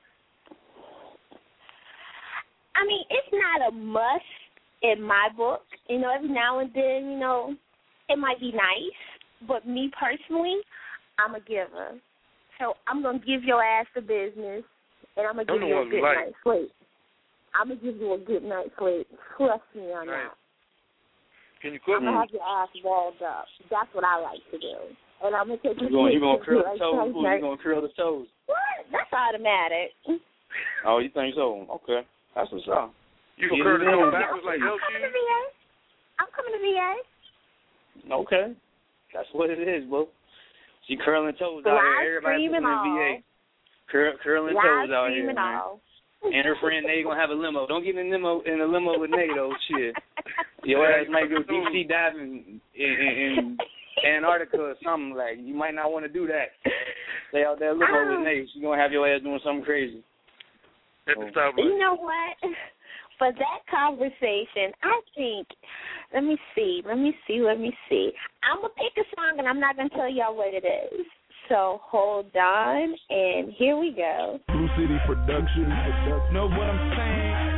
I mean, it's not a must in my book. You know, every now and then, you know, it might be nice. But me personally, I'm a giver. So I'm going to give your ass the business, and I'm going to give you a good night's sleep. I'm going to give you a good night's sleep. Trust me on that. Can you cook? I'm going to have your ass walled up. That's what I like to do. And I'm going to take you going to curl the toes? You going to curl the toes? What? That's automatic. Oh, you think so? Okay. That's what's up. You going to curl the toes backwards like I'm coming to VA. Okay. That's what it is, bro. She curling toes out here. Everybody's in the VA. Curling toes out here, man. And her friend Nate gonna have a limo. Don't get in the limo with Nate, though. Shit. Your ass might go deep sea diving in Antarctica or something. Like, you might not want to do that. Stay out there limo with Nate. She gonna have your ass doing something crazy. You know what? For that conversation, I think, let me see. I'm going to pick a song, and I'm not going to tell y'all what it is. So hold on, and here we go. Blue City Production. Know what I'm saying?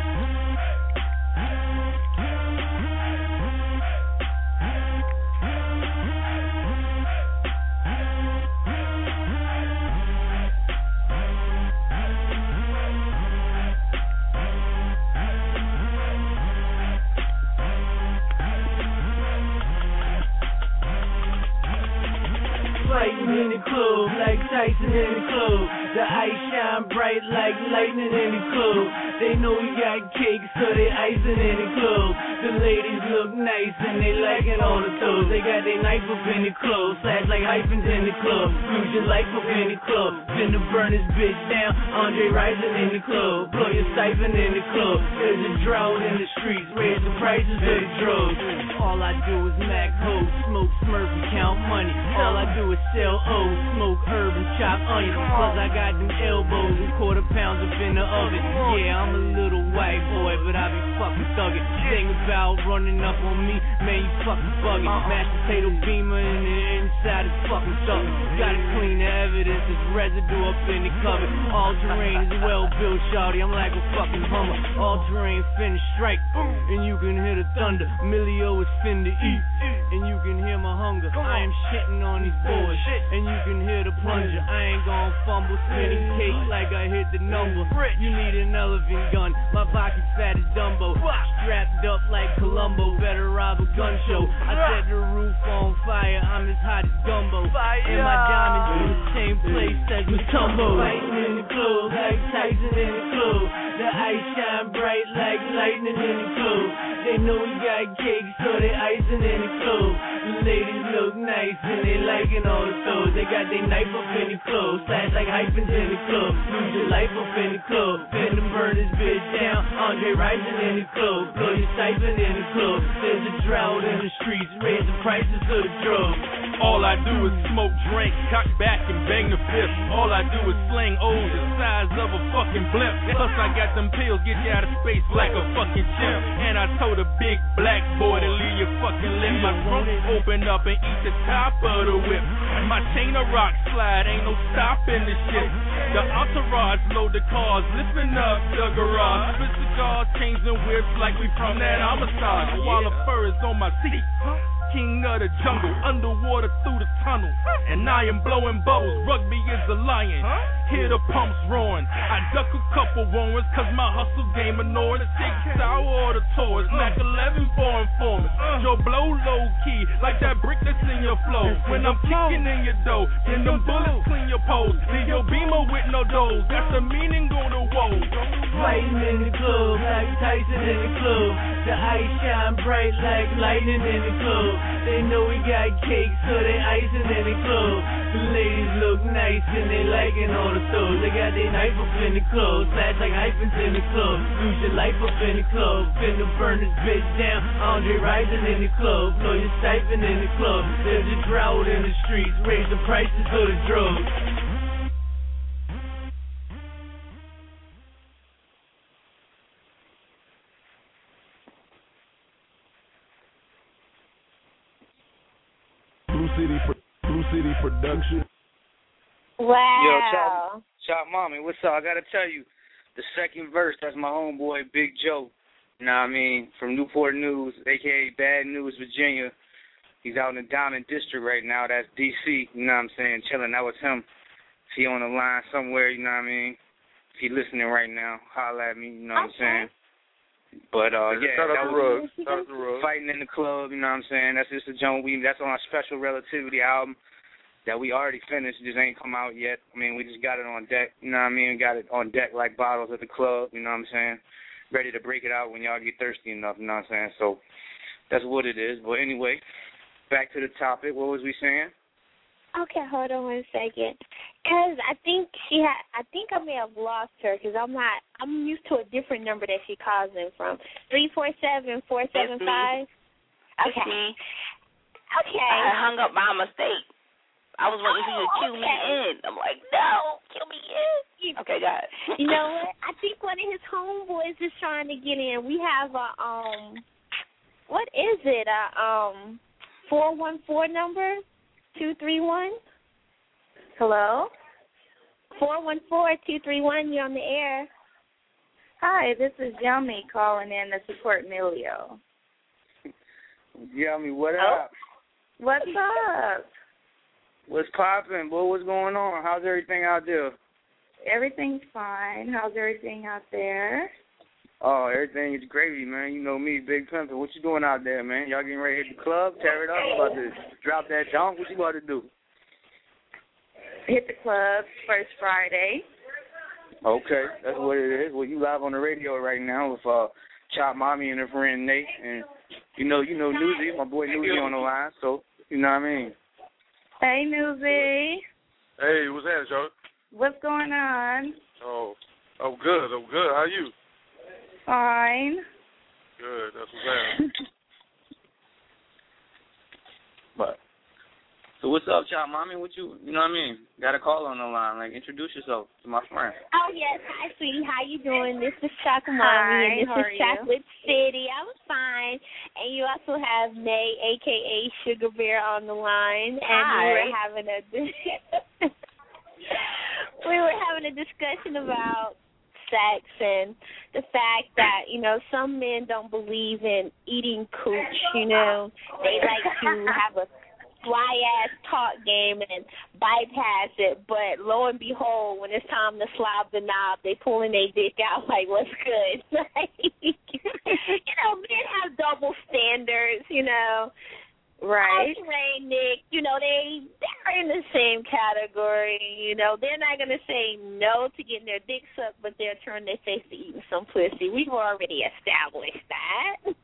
In the club, like Tyson in the club. The ice shine bright like lightning in the club. They know we got cake, so they icing in the club. The ladies look nice and they liking all the toes. They got their knife up in the club, slash like hyphens in the club. Use your life up in the club. Finna burn this bitch down. Andre Rising in the club. Blow your siphon in the club. There's a drought in the streets. Raise the prices of the drugs. All I do is Mac hoes, smoke Smurf and count money. All I do is sell O's, smoke herb and chop onions. Plus I got them elbows and quarter pounds up in the oven. Yeah, I'm a little white boy, but I be fucking thuggin'. Thing about running up on me, man, you fucking buggin'. Mashed potato beamer and the inside is fucking something. Gotta clean the evidence, there's residue up in the cupboard. All terrain is well feel, shawty, I'm like a fucking Hummer. All terrain finna strike, and you can hear the thunder. Emilio is finna eat, and you can hear my hunger. I am shitting on these boys, and you can hear the plunger. I ain't gon' fumble, spinning cake like I hit the number. You need an elephant gun, my pocket's fat as Dumbo. Strapped up like Columbo, better rob a gun show. I set the roof on fire, I'm as hot as gumbo. And my diamonds in the same place as Matumbo. Fighting in the club, like Tyson in the club. The ice shine bright like lightning in the club. They know we got cake, so they icing in the club. The ladies look nice and they liking all the clothes. They got their knife up in the club, slash like hyphens in the club. Lose your life up in the club, finna burn this bitch down. Andre Rising in the club, blow your siphon in the club. There's a drought in the streets, raising prices of the drugs. All I do is smoke, drink, cock back and bang the fifth. All I do is sling O's the size of a fucking blimp. Plus I got them pills, get you out of space like a fucking chimp. And I told a big black boy to leave your fucking lip. My trunk open up and eat the top of the whip. My chain of rock slide, ain't no stopping this shit. The entourage load the cars, lifting up the garage. Spit cigars, chains and whips like we from that homicide. While the fur is on my seat. King of the jungle, underwater through the tunnel. And I am blowing bubbles, rugby is a lion. Hear the pumps roaring. I duck a couple warrants, cause my hustle game annoying. Take sour or the tours, Mac 11 for informants. Joe blow low key, like that brick that's in your flow. When I'm kicking in your dough, then them bullets clean your pose. Leave your beamer with no doors, that's the meaning go to woe. Fighting in the club, like Tyson in the club. The ice shine bright like lightning in the club. They know we got cake, so they icing in the club. The ladies look nice and they liking all the stores. They got their knife up in the club, slash like hyphens in the club. Lose your life up in the club, finna burn this bitch down. Andre Rising in the club, blow your siphon in the club. There's a drought in the streets, raise the prices of the drugs. Blue City Production. Wow. Yo, Chop Mommy, what's up? I gotta tell you, the second verse, that's my homeboy, Big Joe. You know what I mean? From Newport News, a.k.a. Bad News, Virginia. He's out in the Diamond District right now. That's D.C., you know what I'm saying? Chilling. That was him. If he on the line somewhere, you know what I mean? If he listening right now, holla at me, you know what I'm saying? But, yeah, that was Fighting in the Club, you know what I'm saying? That's just a joint that's on our Special Relativity album that we already finished, just ain't come out yet. I mean, we just got it on deck, you know what I mean? We got it on deck like bottles at the club, you know what I'm saying? Ready to break it out when y'all get thirsty enough, you know what I'm saying? So that's what it is. But anyway, back to the topic. What was we saying? Okay, hold on 1 second. Cause I think I may have lost her. Cause I'm used to a different number that she calls in from. 347-475. Okay. Okay. I hung up by mistake. I was waiting for you to cue me in. I'm like, no, cue me in. Okay, got it. You know what? I think one of his homeboys is trying to get in. We have a what is it? A 414 number. 231. Hello? 414-231, you're on the air. Hi, this is Yummy calling in to support Emilio. Yummy, what up? What's up? What's poppin', boy? What's going on? How's everything out there? Everything's fine. How's everything out there? Oh, everything is gravy, man. You know me, Big Pimpin'. What you doing out there, man? Y'all getting ready to hit the club, tear it up? You about to drop that dunk? What you about to do? Hit the club first Friday. Okay, that's what it is. Well, you live on the radio right now with Chop Mommy and her friend Nate, and you know Newsy, my boy Newsy on the line. So you know what I mean. Hey, Newsy. Hey, what's that, y'all? What's going on? Oh, I'm good. How you? Fine. Good, that's what's happening. But so what's up, Chop Mommy? What you know what I mean? Got a call on the line. Like, introduce yourself to my friend. Oh yes, hi sweetie, how you doing? This is Chocolate Mommy, Hi, and this how is are Chocolate City. I was fine, and you also have May, aka Sugar Bear, on the line, and Hi. we were having a discussion about sex and the fact that, you know, some men don't believe in eating cooch, you know. They like to have a fly-ass talk game and bypass it, but lo and behold, when it's time to slob the knob, they pulling their dick out like, what's good? You know, men have double standards, you know. Right. Ray, Nick, you know, they're in the same category, you know. They're not going to say no to getting their dick sucked, but they'll turn their face to eating some pussy. We've already established that.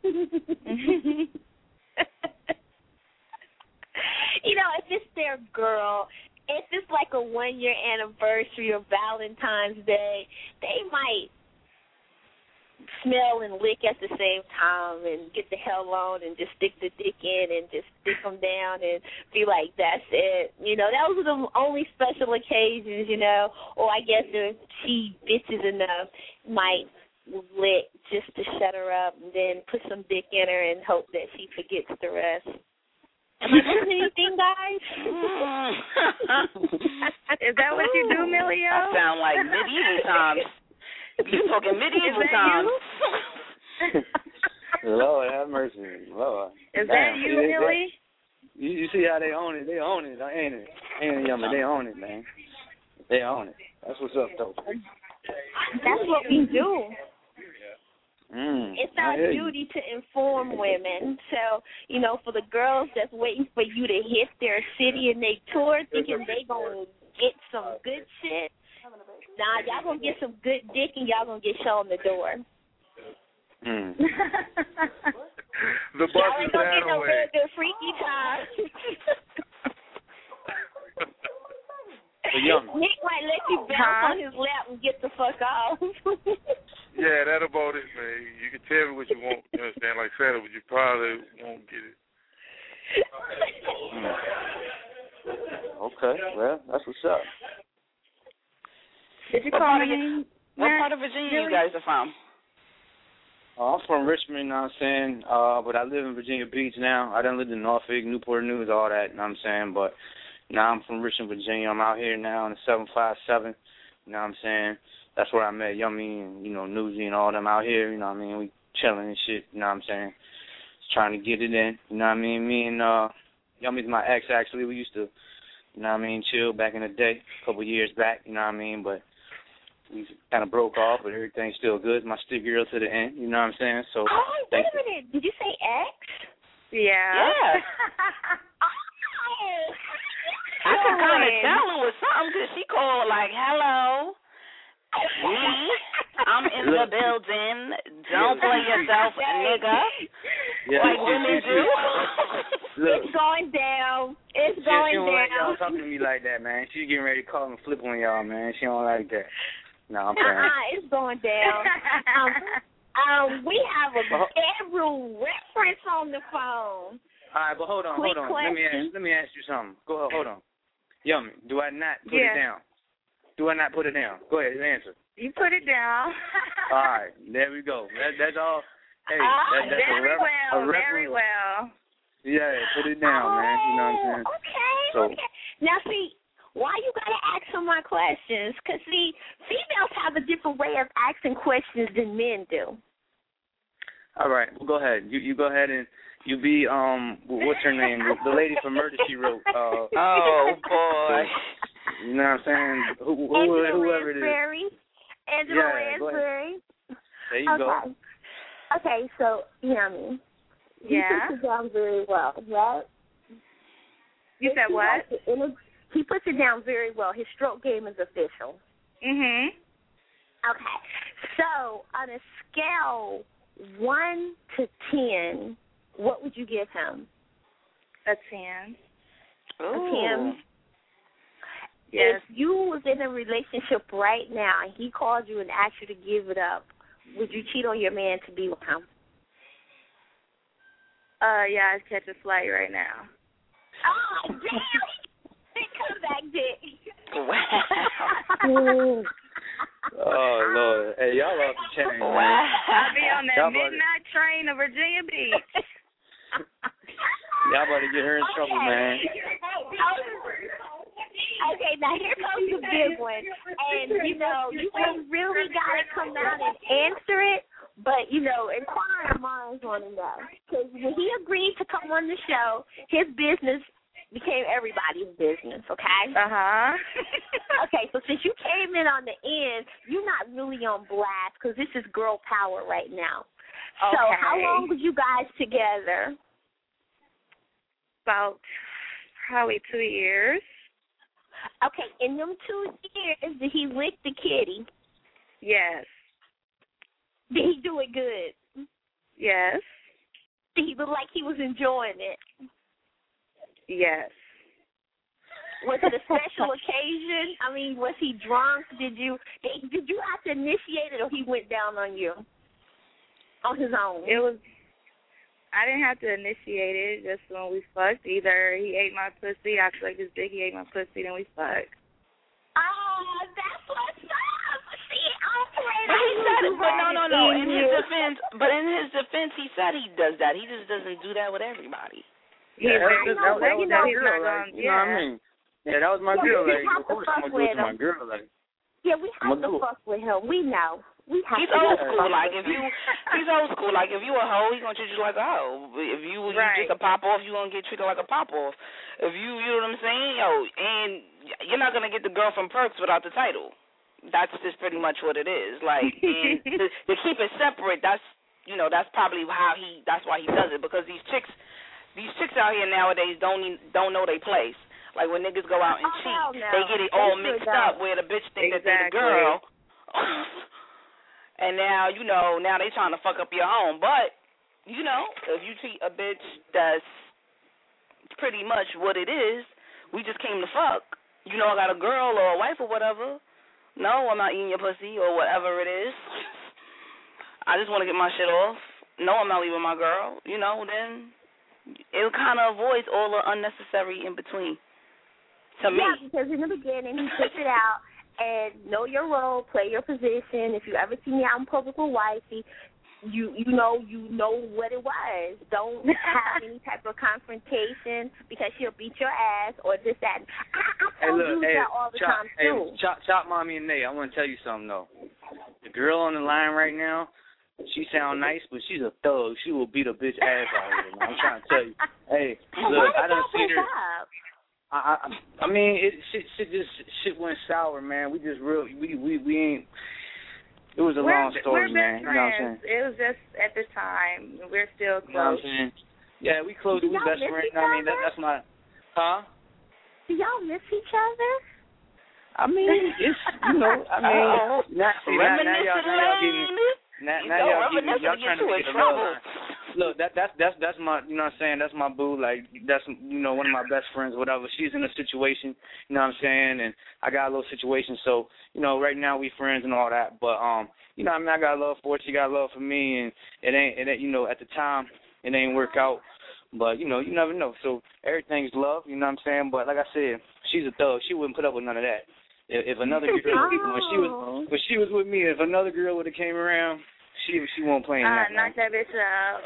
You know, if it's their girl, if it's like a 1-year anniversary or Valentine's Day, they might smell and lick at the same time and get the hell on and just stick the dick in and just stick them down and be like, that's it. You know, those are the only special occasions, you know. Or I guess if she bitches enough, might lick just to shut her up and then put some dick in her and hope that she forgets the rest. Am I missing anything, guys? Is that what you do, Millie? I sound like medieval times. You talking medieval times? Lord have mercy, Lord. Is that you, Millie? You see how they own it? They own it, ain't it? Ain't it, Yummy? They own it, man. They own it. That's what's up, though. That's what we do. It's our duty to inform women. So, you know, for the girls that's waiting for you to hit their city and they tour thinking they going to get some good shit, nah, y'all going to get some good dick and y'all going to get shown the door. The bus y'all is ain't going to that get no way. good freaky time. Nick might let you bounce on his lap and get the fuck off. Yeah, that's about it, man. You can tell me what you want, you understand, like I said, but you probably won't get it. Okay, well, that's what's up. Did you call me? What part of Virginia you guys are from? I'm from Richmond, you know what I'm saying, but I live in Virginia Beach now. I done lived in Norfolk, Newport News, all that, you know what I'm saying, but now I'm from Richmond, Virginia. I'm out here now in the 757, you know what I'm saying. That's where I met Yummy and, you know, Newsy and all them out here, you know what I mean. We chilling and shit, you know what I'm saying. Just trying to get it in, you know what I mean. Me and Yummy's my ex, actually. We used to, you know what I mean, chill back in the day, a couple years back, you know what I mean. But we kind of broke off, but everything's still good. My stick girl to the end, you know what I'm saying. So, wait a minute. Did you say ex? Yeah. I could kind of tell her with something because she called like, hello. I'm in the building. Don't play yourself, nigga. Yeah, like women do. It's going down. It's going down. She don't like y'all talking to me like that, man. She's getting ready to call and flip on y'all, man. She don't like that. No, I'm playing. It's going down. We have a bedroom reference on the phone. All right, but hold on. Let me ask you something. Go ahead, hold on. Yummy, do I not put it down? Do I not put it down? Go ahead, answer. You put it down. All right, there we go. That's all. Hey, that's very well. Yeah, put it down, man. You know what I'm saying? Okay. Now, see, why you got to ask some my questions? Because, see, females have a different way of asking questions than men do. All right, well, go ahead. You go ahead and you be, what's her name? The lady from Murder, She Wrote. Oh, boy. You know what I'm saying? Whoever it is. Angela Lansbury. There you go. Okay, so, Yummy. Yeah? He puts it down very well, right? You said what? He puts it down very well. His stroke game is official. Mhm. Okay. So, on a scale 1 to 10, what would you give him? A 10. A 10? Yes. If you was in a relationship right now and he called you and asked you to give it up, would you cheat on your man to be with him? Yeah, I'd catch a flight right now. Oh, damn! Big comeback, dick. Wow. Oh, Lord. Hey, y'all off the chain, man. I'll be on that midnight train to Virginia Beach. Y'all about to get her in trouble, man. Okay, now here comes the big one. And, you really got to come out and answer it. But, inquiring minds want to know. Because when he agreed to come on the show, his business became everybody's business, okay? Uh-huh. Okay, so since you came in on the end, you're not really on blast because this is girl power right now. Okay. So how long were you guys together? About probably 2 years. Okay, in them 2 years, did he lick the kitty? Yes. Did he do it good? Yes. Did he look like he was enjoying it? Yes. Was it a special occasion? I mean, was he drunk? Did you have to initiate it, or he went down on you on his own? I didn't have to initiate it. Just when we fucked, either he ate my pussy, I sucked his dick, he ate my pussy, then we fucked. Oh, that's what's up. See, I'm afraid. But he said it. But no. In his defense, he said he does that. He just doesn't do that with everybody. Yeah, that was my girl. Like, you know what I mean? Yeah, that was my girl. Like, of course I'm gonna do it to my girl. Like, yeah, we have to fuck with him. We know. He's old school. Like he's old school. Like if you a hoe, he's gonna treat you like a hoe. If you just a pop off, you gonna get treated like a pop off. If you know what I'm saying, and you're not gonna get the girl from Perks without the title. That's just pretty much what it is. Like and to keep it separate, that's probably that's why he does it, because these chicks out here nowadays don't know their place. Like when niggas go out and cheat, they get it all mixed up where the bitch think that they're the girl. And now, now they trying to fuck up your home. But, if you treat a bitch that's pretty much what it is, we just came to fuck. I got a girl or a wife or whatever. No, I'm not eating your pussy or whatever it is. I just want to get my shit off. No, I'm not leaving my girl. Then it kind of avoids all the unnecessary in between. To me. Yeah, because in the beginning, he puts it out. And know your role, play your position. If you ever see me out in public with wifey, you know what it was. Don't have any type of confrontation because she'll beat your ass or this, that. I tell you that all the time, too. Chop Mommy and Nate, I want to tell you something, though. The girl on the line right now, she sound nice, but she's a thug. She will beat a bitch ass out here, man. I'm trying to tell you. Hey, look, I done seen her. I mean, shit went sour, man. We just we ain't. It was a long story, man. You know what I'm saying? It was just at the time. We're still close. You know what I'm saying? Yeah, we close. We best friends. I mean, that's my. Huh? Do y'all miss each other? I mean, it's now y'all trying to get a love. Look, that's my, you know what I'm saying, that's my boo, like, that's, one of my best friends, whatever. She's in a situation, you know what I'm saying, and I got a little situation, so, right now we friends and all that, but, I got love for her, she got love for me, and it ain't, at the time, it ain't work out, but, you never know, so everything's love, you know what I'm saying, but like I said, she's a thug, she wouldn't put up with none of that. If another girl, when she was with me, if another girl would have came around, she won't play in that. Knock that bitch out.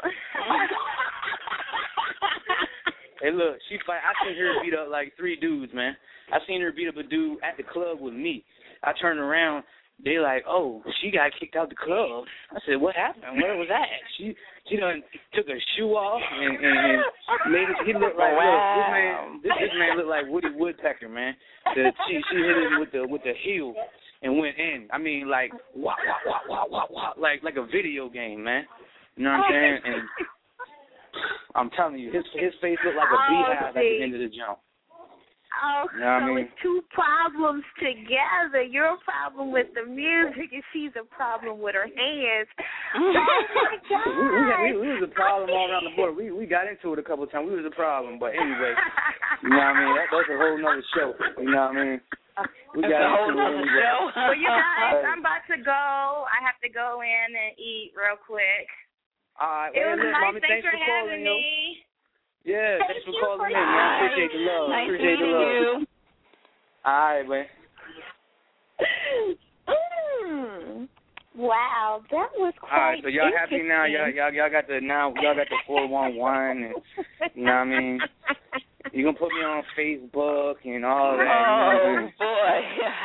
Hey, look, she fight. I seen her beat up like 3 dudes, man. I seen her beat up a dude at the club with me. I turned around. They like, oh, she got kicked out the club. I said, what happened? Where was that? She done took her shoe off and made it. He looked like, look, this man looked like Woody Woodpecker, man. She hit him with the heel and went in. I mean, like, wah, wah, wah, wah, wah, wah, like a video game, man. You know what I'm saying? And I'm telling you, his face looked like a beehive at the end of the jump. Oh, you know so it's 2 problems together. You're a problem with the music, and she's a problem with her hands. Oh, my God. We was a problem all around the board. We got into it a couple of times. We was a problem. But anyway, you know what I mean? That's a whole nother show. You know what I mean? We got a whole nother show. Well, you guys, I'm about to go. I have to go in and eat real quick. All right. It was nice. Mommy, thanks for having me. Yeah, thanks for calling in, man. I appreciate the love. Nice appreciate the love. You. All right, man. Wow, that was quite. All right, so y'all happy now? Y'all got the 411, and you know what I mean? You gonna put me on Facebook and all that? Oh boy!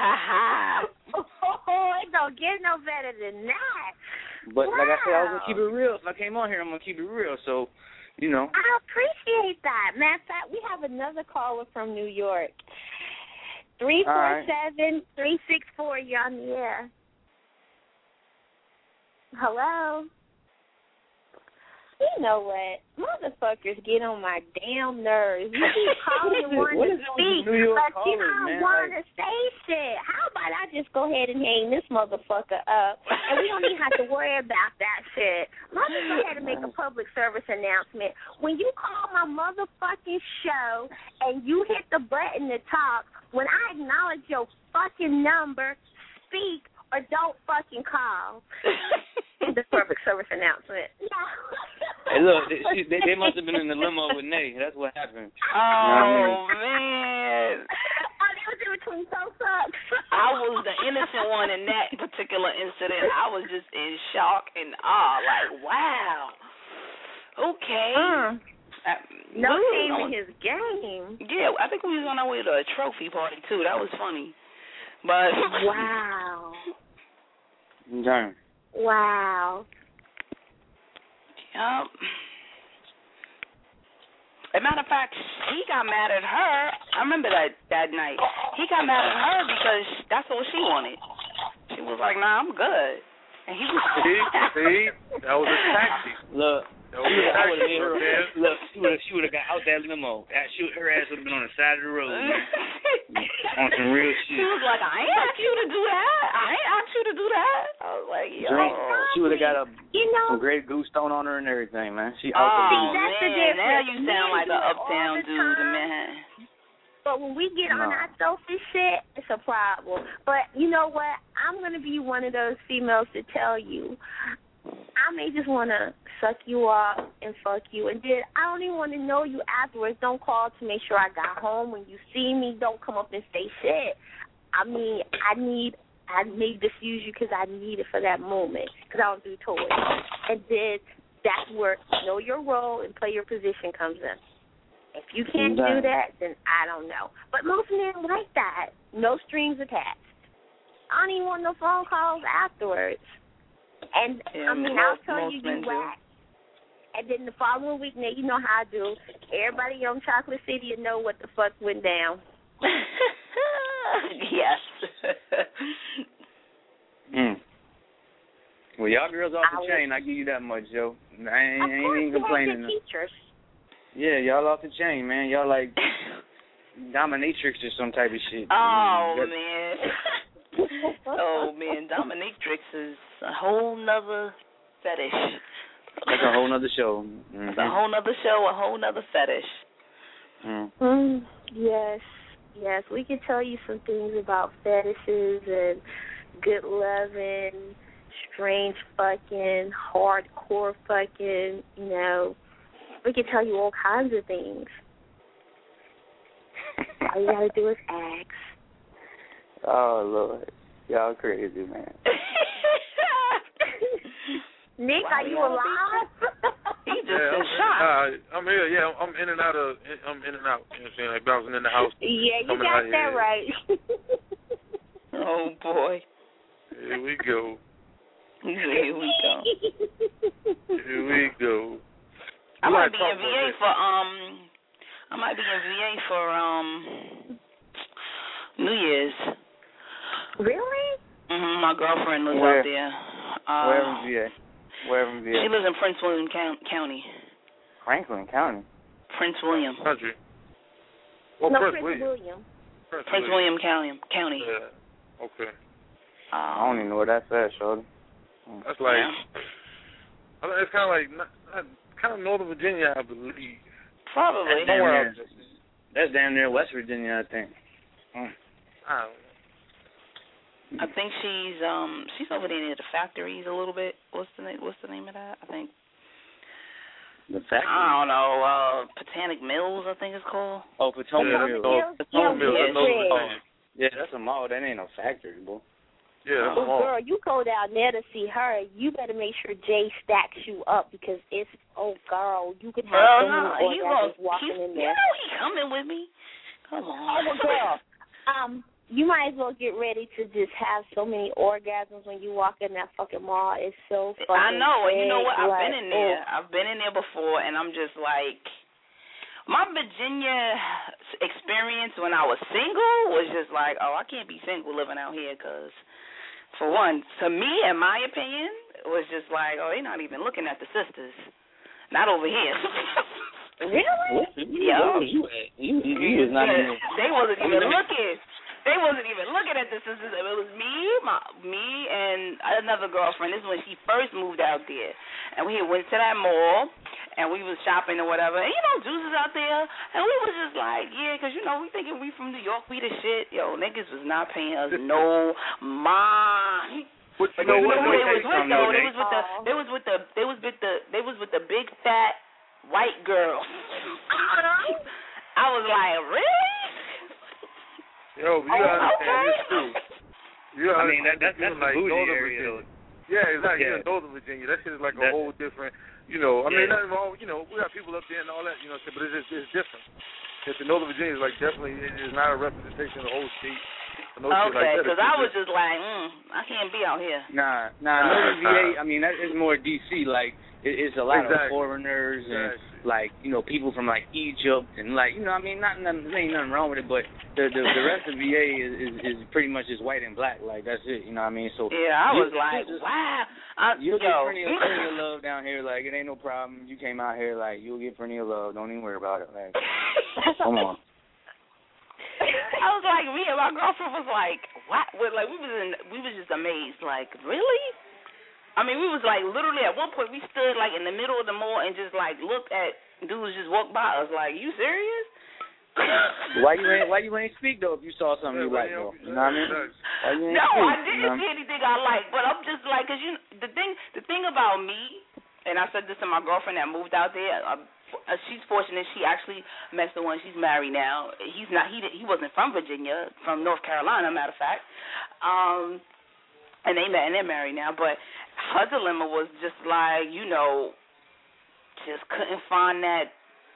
Oh, it don't get no better than that. But wow. Like I said, I was gonna keep it real. If I came on here, I'm gonna keep it real. So, you know. I appreciate that. Matter of fact, we have another caller from New York. 347-364. You're on the air. Hello. You know what? Motherfuckers get on my damn nerves. You keep calling and wanting to speak, but you don't want to say shit. How about I just go ahead and hang this motherfucker up, and we don't even have to worry about that shit. Let me go ahead and make a public service announcement. When you call my motherfucking show and you hit the button to talk, when I acknowledge your fucking number, speak or don't fucking call. The public service announcement. Hey, look, they must have been in the limo with Nate. That's what happened. Oh, man. Oh, they was in between toe sucks. I was the innocent one in that particular incident. I was just in shock and awe. Like, wow. Okay. No shame in his game. Yeah, I think we was on our way to a trophy party, too. That was funny. But wow. Darn. Wow. Yep. As a matter of fact, he got mad at her. I remember that night. He got mad at her because that's what she wanted. She was like, "Nah, I'm good." And he was see, that was a tactic. Look. That was a tactic, man. Look, she would have got out that limo. Her ass would have been on the side of the road, man. On some real shit. She was like, "I ain't asked you to do that. I ain't asked you to do that." I was like, "Yo." She would have got some Grey Goose stone on her and everything, man. She out the limo. Man, now you sound like an uptown dude, man. But when we get on our selfish shit, it's a problem. But you know what? I'm going to be one of those females to tell you, I may just want to suck you off and fuck you. And then I don't even want to know you afterwards. Don't call to make sure I got home. When you see me, don't come up and say shit. I mean, I may diffuse you because I need it for that moment because I don't do toys. And then that's where know your role and play your position comes in. If you can't do that, then I don't know. But most men like that. No strings attached. I don't even want no phone calls afterwards. And, yeah, I'll tell you whack. And then the following week, now you know how I do. Everybody on Chocolate City will know what the fuck went down. Yes. Well, y'all girls off the chain. I give you that much, yo. I ain't even complaining. Teachers. Yeah, y'all off the chain, man. Y'all like dominatrix or some type of shit. Oh, man. Oh, man. Dominatrix is a whole nother fetish. That's a whole nother show. Mm-hmm. It's a whole nother show, a whole nother fetish. Yes. We can tell you some things about fetishes and good loving, strange fucking, hardcore fucking, you know. We can tell you all kinds of things. All you gotta do is ask. Oh, Lord. Y'all crazy, man. Nick, are you alive? He just in shock. I'm here. Yeah, I'm in and out. You know what I'm saying? Like bouncing in the house. Yeah, you got that right. Oh, boy. Here we go. Here we go. I might be in VA for New Year's. Really? Mm-hmm. My girlfriend lives out there. Where in VA? She lives in Prince William County. Franklin County? Prince William. Country. Prince William. Prince William County. Yeah. Okay. I don't even know where that's at, shorty. That's like, it's kind of like, kind of Northern Virginia, I believe. Probably. That's damn near West Virginia, I think. I don't know. I think she's over there near the factories a little bit. What's the name of that? I think the factory. I don't know. Botanic Mills, I think it's called. Oh, Potomac Mills. Potomac Mills. Yeah, that's a mall. That ain't no factory, boy. Yeah, well, girl, you go down there to see her. You better make sure Jay stacks you up because it's girl, you can have so many orgasms walking in there. You know he coming with me. Come on, well, girl. You might as well get ready to just have so many orgasms when you walk in that fucking mall. It's so fucking I know, and you know what? I've been been in there. I've been in there before, and I'm just like, my Virginia experience when I was single was just like, oh, I can't be single living out here because, for one, to me, in my opinion, it was just like, oh, they're not even looking at the sisters. Not over here. Really? Yeah. You was not even. They wasn't even looking. They wasn't even looking at the sisters. It was me and another girlfriend. This is when she first moved out there. And we went to that mall, and we was shopping or whatever. And, Juice is out there. And we was just like, yeah, because, we thinking we from New York, we the shit. Yo, niggas was not paying us no mind. But they was with the big fat white girl. I was like, really? Yo, you gotta understand this too. That's the bougie area. Though. Yeah, exactly. Yeah. Northern Virginia, that shit is like a whole different. Nothing wrong. We got people up there and all that. But it's different. It's Northern Virginia is like definitely it is not a representation of the whole state. Okay, because I was just like, I can't be out here. Nah, Northern VA. That is more DC. Like it's a lot of foreigners and like people from like Egypt and like there ain't nothing wrong with it, but the rest of VA is pretty much just white and black. Like that's it. So yeah, I was like, wow. You'll get plenty of love down here. Like it ain't no problem. You came out here, like you'll get plenty of love. Don't even worry about it. Like come on. I was like, me and my girlfriend was like, what? Like we was just amazed. Like, really? We was like literally at one point we stood like in the middle of the mall and just like looked at dudes just walk by us. Like, you serious? Why you ain't speak though if you saw something you like though? You know what I mean? I didn't see anything I like, but I'm just like, cause the thing about me, and I said this to my girlfriend that moved out there. She's fortunate. She actually met the one. She's married now. He wasn't from Virginia, from North Carolina, matter of fact. And they met and they're married now. But her dilemma was just like, just couldn't find that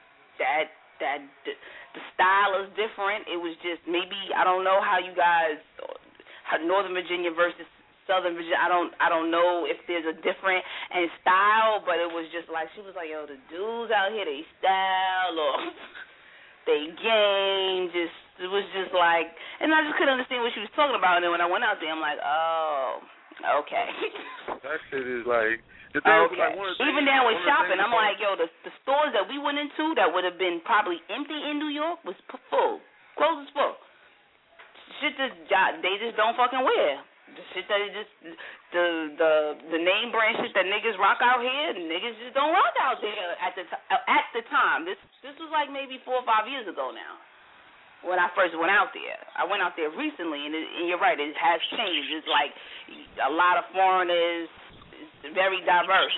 the style is different. It was just maybe I don't know how you guys, Northern Virginia versus Southern Virginia, I don't know if there's a different in style, but it was just like she was like, yo, the dudes out here, they style or they game, it was just like, and I just couldn't understand what she was talking about. And then when I went out there, I'm like, oh, okay. That shit is like the thing. Okay. Like even down with shopping, I'm like, yo, the stores that we went into that would have been probably empty in New York was full, closed as full. Shit that they just don't fucking wear. The shit that the name brand shit that niggas rock out here, niggas just don't rock out there at the time. This was like maybe 4 or 5 years ago now when I first went out there. I went out there recently, and you're right, it has changed. It's like a lot of foreigners. It's very diverse.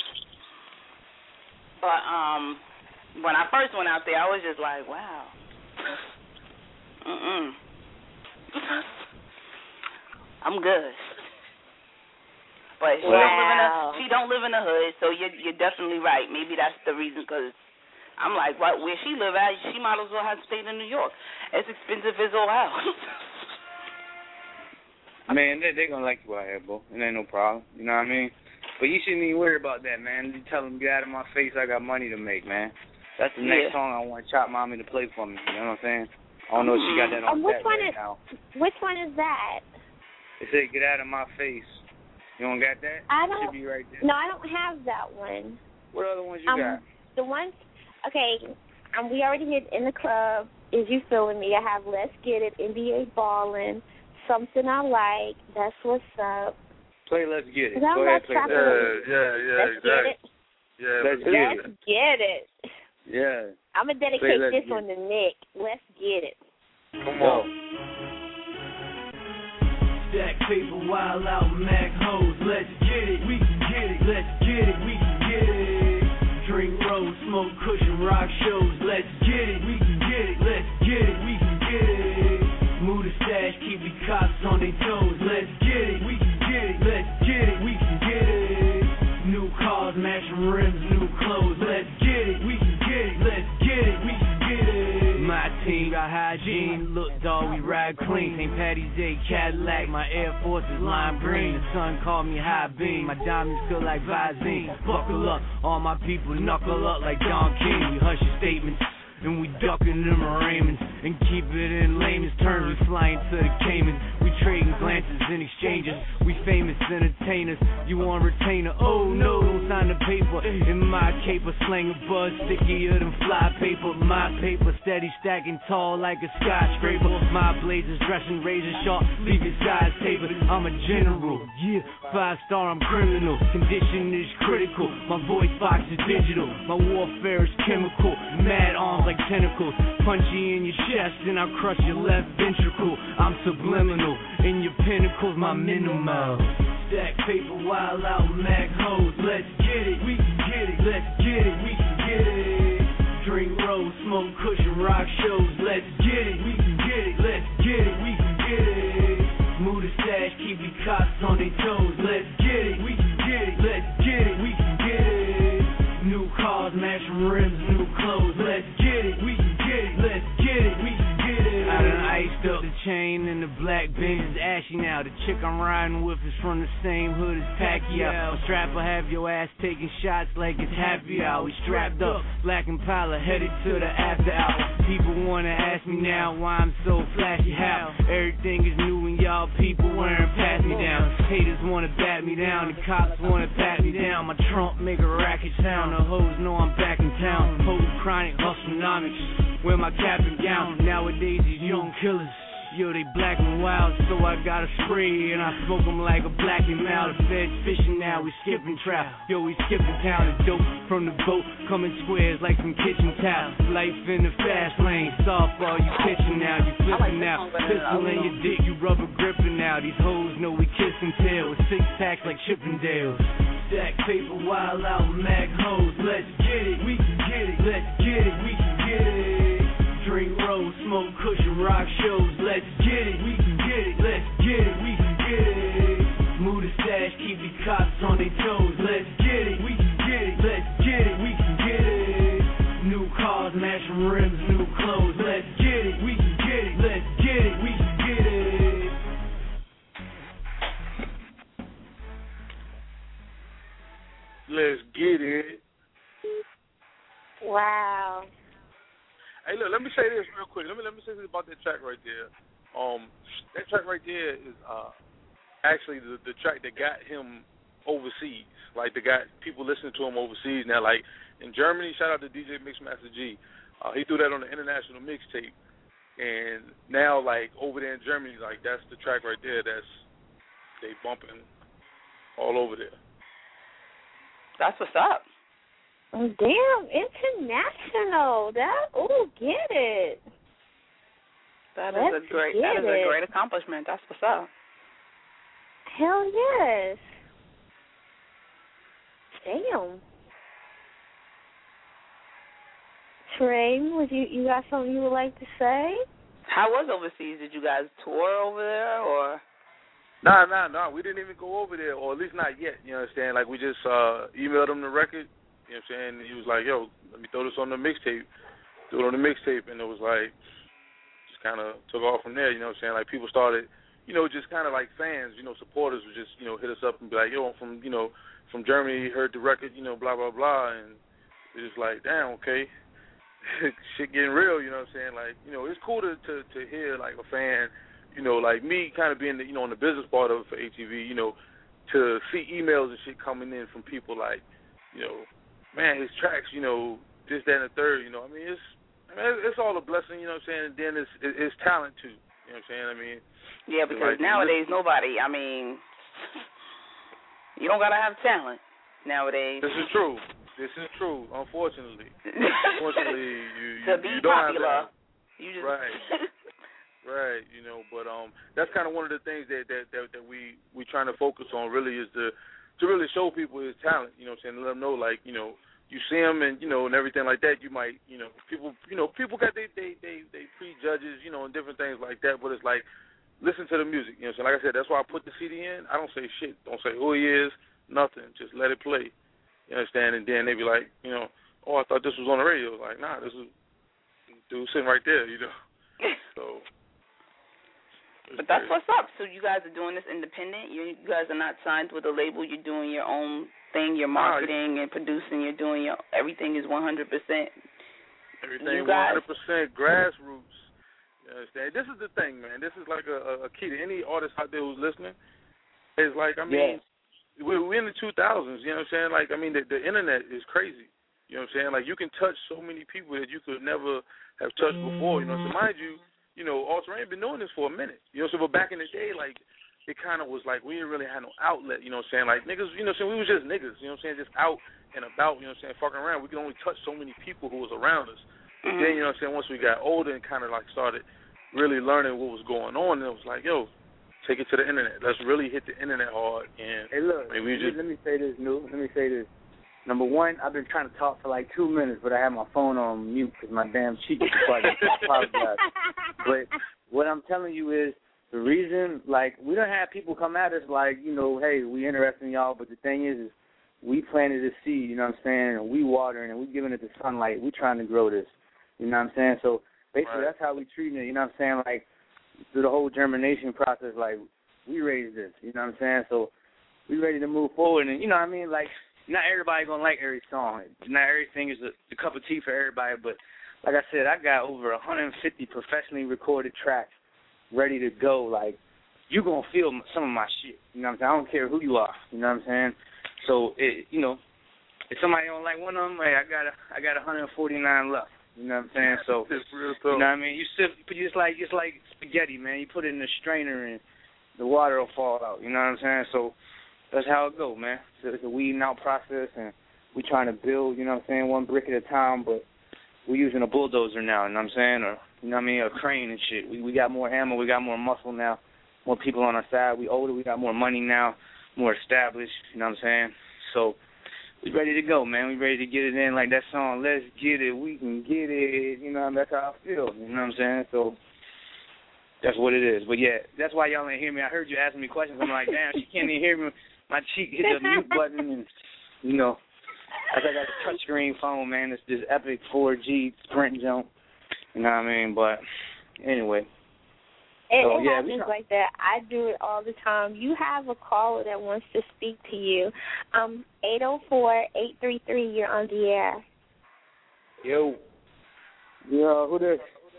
But when I first went out there, I was just like, wow. I'm good. But she don't live in the hood, so you're definitely right. Maybe that's the reason, because I'm like, where she live at, she might as well have stayed in New York. It's expensive as all hell. Man, they're going to like you out here, bro. It ain't no problem. You know what I mean? But you shouldn't even worry about that, man. You tell them, get out of my face, I got money to make, man. That's the next song I want Chop Mommy to play for me. You know what I'm saying? I don't know if she got that on that right now. Which one is that? It said, get out of my face. You don't got that? I don't. It should be right there. No, I don't have that one. What other ones you got? The ones, okay, we already hit In the Club, Is You Feeling Me? I have Let's Get It, NBA Ballin', Something I Like, That's What's Up. Play Let's Get It. Go ahead, play that. Yeah, Let's Get It. Yeah, Let's get it. Yeah. I'm going to dedicate this one to Nick. Let's get it. Come on. Stack paper, wild out, Mac hoes. Let's get it, we can get it. Let's get it, we can get it. Drink roll, smoke cushion, rock shows. Let's get it, we can get it. Let's get it, we can get it. Move the stash, keep the cops on their toes. Let's get it, we clean. St. Patty's Day Cadillac, my Air Force is lime green. The sun called me high beam, my diamonds feel like Visine. Buckle up, all my people knuckle up like Don King. We hush your statements and we ducking them arraignments and keep it in layman's terms. We flying to the Caymans, we trading glances and exchanges. We famous entertainers, you want retainer? Oh no, don't sign the paper. In my caper, slang a buzz stickier than fly paper. My paper steady stacking tall like a skyscraper. My blazers dressing razor sharp, leave your size tapered. I'm a general, yeah, 5-star, I'm criminal. Condition is critical, my voice box is digital. My warfare is chemical, mad arms like tentacles. Punch you in your chest and I'll crush your left ventricle. I'm subliminal, in your pinnacles, my minimal. Stack paper, wild out, mag hoes. Let's get it, we can get it. Let's get it, we can get it. Drink rose, smoke cushion, rock shows. Let's get it, we can get it. Let's get it, we can get it. Move the stash, keep the cops on their toes. Let's get it, we can get it. Let's get it, we can get it. New cars, matching rims, new clothes. Let's get it, we can get it. Let's get it, we can get it. I done iced up the chain and the black Benz is ashy now. The chick I'm riding with is from the same hood as Pacquiao. A strapper have your ass taking shots like it's happy hour. We strapped up, Black Impala headed to the after hour. People wanna ask me now why I'm so flashy. How everything is new and y'all people wearing pass me down. Haters wanna bat me down, the cops wanna pat me down. My trunk make a racket sound. The hoes know I'm back in town. Hoes chronic, hustlenomics. Wear my cap and gown. Nowadays these young killers, yo, they black and wild, so I got a spray and I smoke them like a black and mild. The feds fishing now, we skipping trap. Yo, we skipping town. The dope from the boat coming squares like some kitchen towels. Life in the fast lane, softball, you pitching now, you flipping now. Pistol in your dick, you rubber gripping now. These hoes know we kiss and tell with 6-packs like Chippendales. Stack paper, wild out, mag hoes. Let's get it, we can get it. Let's get it, we can get it. Drink rose, smoke cushion, rock shows. Let's get it, we can get it. Let's get it, we can get it. Move the stash, keep the cops on their toes. Let's get it, we can get it. Let's get it, we can get it. New cars, matching rims, new clothes. Let's get it, we can get it. Let's get it, we can get it. Let's get it. Wow. Hey, look, let me say this real quick. Let me say this about that track right there. That track right there is actually the track that got him overseas. Like, that got people listening to him overseas now. Like, in Germany, shout out to DJ Mixmaster G. He threw that on the international mixtape. And now, like, over there in Germany, like, that's the track right there that's they bumping all over there. That's what's up. Damn, international. Get it. That is a great accomplishment. That's what's up. Hell yes. Damn. Trey, you got something you would like to say? How was overseas? Did you guys tour over there or? Nah. We didn't even go over there, or at least not yet. You understand? Like, we just emailed him the record. You know what I'm saying? And he was like, yo, let me throw this on the mixtape. Threw it on the mixtape, and it was like, just kind of took off from there. You know what I'm saying? Like, people started, just kind of like fans, supporters would just, hit us up and be like, yo, I'm from Germany, heard the record, blah, blah, blah. And it's just like, damn, okay. Shit getting real, you know what I'm saying? Like, it's cool to hear, like, a fan, like me kind of being, on the business part of it for ATV, to see emails and shit coming in from people like, man, his tracks, this, that, and the third, it's all a blessing, you know what I'm saying? And then it's talent, too, you know what I'm saying? Yeah, because like, nowadays, nobody, you don't got to have talent nowadays. This is true, unfortunately. You to be don't popular, have that. You just... Right. Right, but that's kind of one of the things that we trying to focus on really is to really show people his talent, you know what I'm saying, let them know, like, you see him and, and everything like that, you might, people got they prejudges, and different things like that, but it's like, listen to the music, you know what I'm saying, like I said, that's why I put the CD in, I don't say shit, don't say who he is, nothing, just let it play, you understand, and then they be like, oh, I thought this was on the radio, like, nah, this is dude sitting right there, so. But that's what's up. So you guys are doing this independent. You guys are not signed with a label. You're doing your own thing. You're marketing and producing. You're doing your everything is 100%. Everything 100% grassroots. You understand? This is the thing, man. This is like a key to any artist out there who's listening. It's like, I mean, we're in the 2000s. You know what I'm saying? Like, I mean, the internet is crazy. You know what I'm saying? Like, you can touch so many people that you could never have touched before. You know, so mind you, All Terrain been doing this for a minute. You know, so but back in the day, like, it kind of was like we didn't really have no outlet. You know what I'm saying? Like, niggas, you know what I'm saying? We was just niggas. You know what I'm saying? Just out and about. You know what I'm saying? Fucking around. We could only touch so many people who was around us. But then, you know what I'm saying? Once we got older and kind of like started really learning what was going on, it was like, yo, take it to the internet. Let's really hit the internet hard. And hey, look, let me say this, New. Let me say this. Number one, I've been trying to talk for like 2 minutes, but I had my phone on mute because my damn cheek is plugged. I apologize. But what I'm telling you is the reason, like, we don't have people come at us like, hey, we interested in y'all, but the thing is we planted a seed, you know what I'm saying, and we watering and we giving it the sunlight. We trying to grow this, you know what I'm saying? So basically that's how we treating it, you know what I'm saying? Like, through the whole germination process, like, we raised this, you know what I'm saying? So we ready to move forward, and you know what I mean? Like, not everybody gonna like every song. Not everything is a cup of tea for everybody, but like I said, I got over 150 professionally recorded tracks ready to go. Like, you gonna feel some of my shit, you know what I'm saying? I don't care who you are, you know what I'm saying? So, if somebody don't like one of them, hey, I got 149 left. You know what I'm saying? So, you know what I mean? It's like spaghetti, man. You put it in a strainer and the water will fall out. You know what I'm saying? So that's how it go, man. So it's a weeding out process, and we trying to build, you know what I'm saying, one brick at a time, but we're using a bulldozer now, you know what I'm saying? Or, you know what I mean, a crane and shit. We got more hammer, we got more muscle now, more people on our side. We older, we got more money now, more established, you know what I'm saying? So we ready to go, man. We ready to get it in like that song, Let's Get It, We Can Get It. You know, that's how I feel. You know what I'm saying? So that's what it is. But, yeah, that's why y'all ain't hear me. I heard you asking me questions. I'm like, damn, she can't even hear me. My cheek hit the mute button. And, I got a touchscreen phone, man. It's this epic 4G Sprint jump. You know what I mean? But, anyway. It happens like that. I do it all the time. You have a caller that wants to speak to you. 804-833, you're on the air. Yo, who this?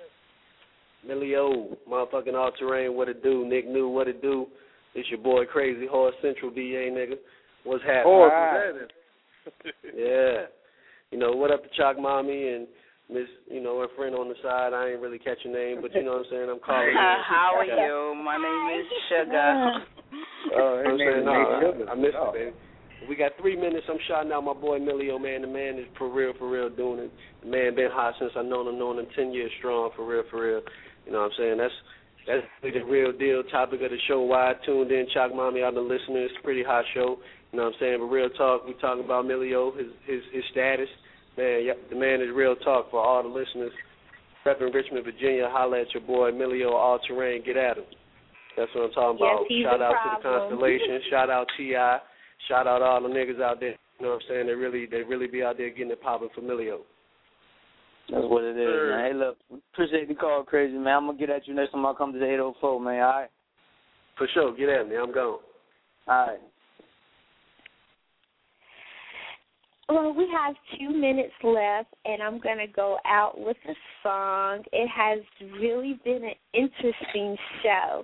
Millie-O, motherfucking All Terrain, what it do? Nick New, what it do? It's your boy Crazy Horse Central, BA, nigga. What's happening? Yeah. What up to Chalk Mommy and Miss, her friend on the side. I ain't really catch your name, but you know what I'm saying? I'm calling you. How are you? My name is Sugar. I missed it, baby. We got 3 minutes. I'm shouting out my boy Millie-O, man. The man is for real doing it. The man been hot since I known him 10 years strong, for real. You know what I'm saying? That's the real deal. Topic of the show, why I tuned in. Chalk Mommy, I've been listening. It's a pretty hot show. You know what I'm saying? But real talk, we talking about Millie-O, his status. Man, the man is real talk for all the listeners. Repping Richmond, Virginia, holla at your boy Millie-O, All Terrain, get at him. That's what I'm talking about. Shout out to the Constellation. Shout out T.I. Shout out all the niggas out there. You know what I'm saying? They really be out there getting it popping for Millie-O. That's what it is, man. Hey, look, appreciate the call, Crazy, man. I'm going to get at you next time I come to the 804, man, all right? For sure. Get at me. I'm gone. All right. Well, we have 2 minutes left, and I'm going to go out with a song. It has really been an interesting show.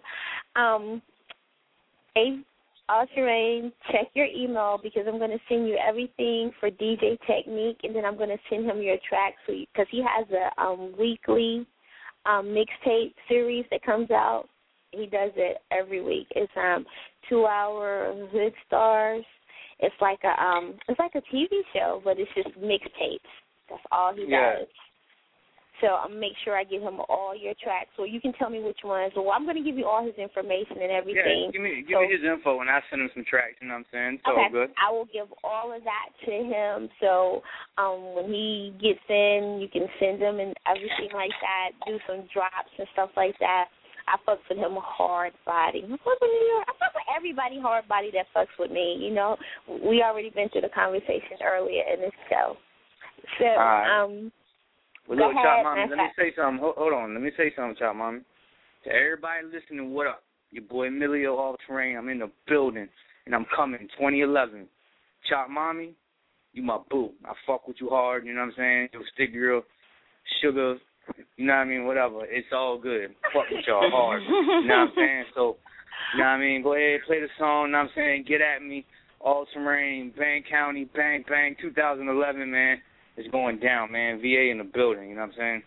All Terrain, check your email because I'm going to send you everything for DJ Technique, and then I'm going to send him your tracks because he has a weekly mixtape series that comes out. He does it every week. It's 2-hour Hood Stars. It's like a TV show, but it's just mixtapes. That's all he does. So I'm make sure I give him all your tracks, so you can tell me which ones. Well, I'm going to give you all his information and everything. Yeah, give me his info, and I'll send him some tracks. You know what I'm saying? It's all good. I will give all of that to him. So when he gets in, you can send him and everything like that. Do some drops and stuff like that. I fucks with him hard body. I fuck with everybody hard body that fucks with me. You know, we already been through the conversation earlier in this show. So, well, look, Chop Mommy, let me say something. Hold on. Let me say something, Chop Mommy. To everybody listening, what up? Your boy Emilio All Terrain. I'm in the building, and I'm coming 2011. Chop Mommy, you my boo. I fuck with you hard, you know what I'm saying? Yo, Stick Girl, Sugar, you know what I mean? Whatever. It's all good. Fuck with y'all hard. You know what I'm saying? So, you know what I mean? Go ahead, play the song, you know what I'm saying? Get at me. All Terrain, Bang County, Bang Bang, 2011, man. It's going down, man. VA in the building, you know what I'm saying?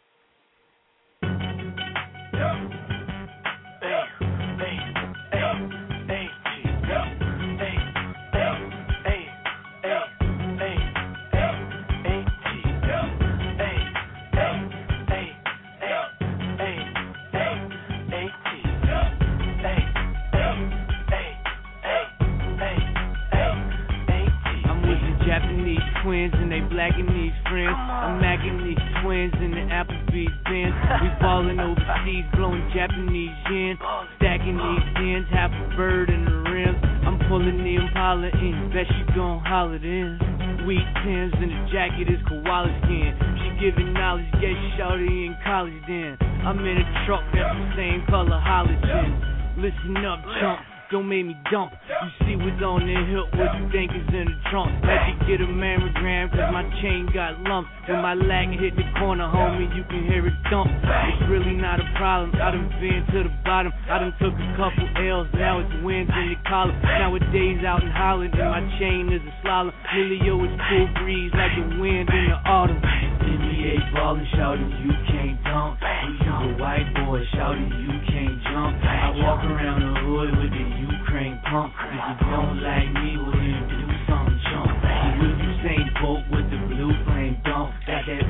Twins and they blacking these friends. I'm macking these twins in the Applebee's Benz. We ballin' overseas, blowing Japanese yen. Stacking these ends, half a bird in the rims. I'm pulling the Impala in, bet she gon' holler then. Wheat Timbs and the jacket is koala skin. She giving knowledge, yeah, shawty in college then. I'm in a truck that's the same color halogen. Listen up, chump. Don't make me dump. You see what's on the hip, what you think is in the trunk. Had to get a mammogram cause my chain got lumps. When my lag hit the corner, homie, you can hear it thump. It's really not a problem, I done been to the bottom. I done took a couple L's, now it's wins in the collar. Nowadays out in Holland and my chain is a slalom. Lilio is cool breeze like the wind in the autumn. NBA ballin', shoutin', you can't dunk. You a white boy, shoutin', you can't jump. I walk around the hood with the Ukraine pump. If you don't like me, well then do something chump. If you Usain Bolt with the blue flame dump. Got that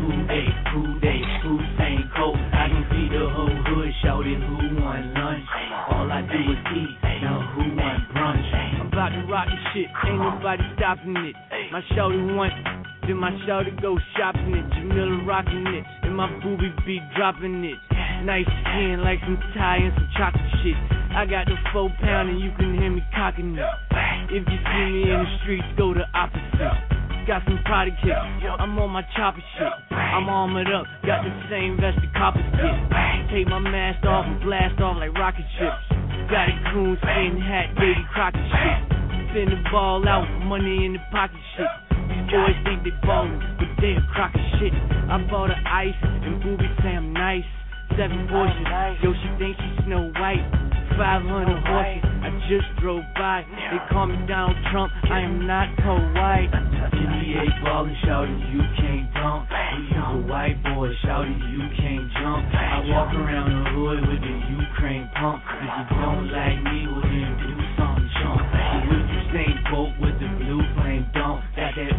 Usain coat. I can see the whole hood shouting who won lunch. All I do is eat, now who won brunch? I'm about to rock this shit, ain't nobody stopping it. My shouty want, then my shouty go shopping it. Jamila rocking it, and my booby be dropping it. Nice skin like some Thai and some chocolate shit. I got the 4 pound and you can hear me cocking it. If you see me in the streets, go the opposite. Got some Prada kicks, I'm on my chopper shit. I'm armored up, got the same vest the coppers get. Take my mask off and blast off like rocket ships. Got a coon skin hat, baby Crockett shit. Spin the ball out, money in the pocket shit. These boys think they ballin', but they a crock of shit. I bought her ice and booby say I'm nice. 7 Porsches, yo she thinks she's Snow White. 500 horses, I just drove by. They call me Donald Trump, I am not Poe White. NBA ballin', shoutin', you can't dunk. You a white boy, shoutin', you can't jump. I walk around the hood with the Ukraine pump. If you don't like me, well then do something chump. If you Usain Bolt with the blue flame dump. Got that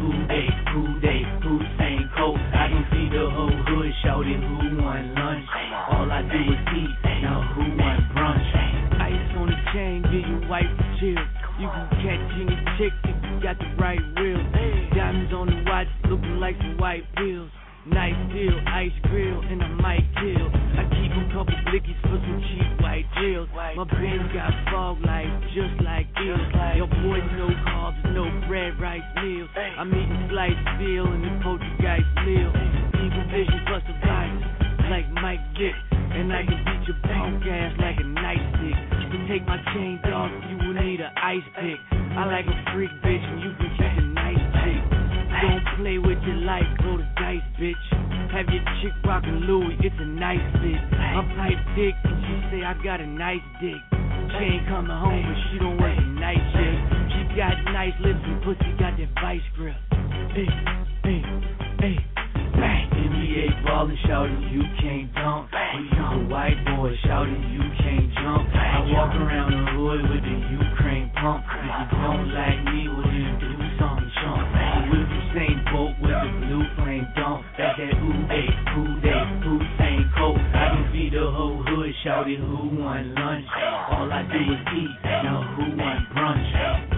Usain coat. I can see the whole hood shouting who won lunch. All I do is eat, now who won brunch? Ice on the chain, give you white for chill. You can catch any chick if you got the right reel. Diamonds on the watch, looking like some white pills. Nice deal, ice grill, and I might kill. I keep a couple blickies for some cheap white drills. My brain got fog lights, just like this. Your boys no carbs, no bread, rice meals. I'm eating sliced veal and the poltergeist meal. Evil vision plus a virus, like Mike Vick. And I can beat your punk ass like a nightstick. To take my chain off, you will need an ice pick. I like a freak bitch, and you can keep a nice chick. Don't play with your life, roll the dice, bitch. Have your chick rockin' Louis, it's a nice fit. My pipe thick, and she say I got a nice dick. She ain't coming home, but she don't work a night shift. She got nice lips and pussy got that vice grip. Hey, hey, hey. Bang. NBA ballin', shoutin', you can't dunk. You a white boy, shoutin', you can't jump. I walk around the hood with the Ukraine pump. If you don't like me, well then do something chump. If you Usain Bolt with the blue flame dump. Got that Usain coat. I can see the whole hood shouting who won lunch. All I do is eat, now who won brunch?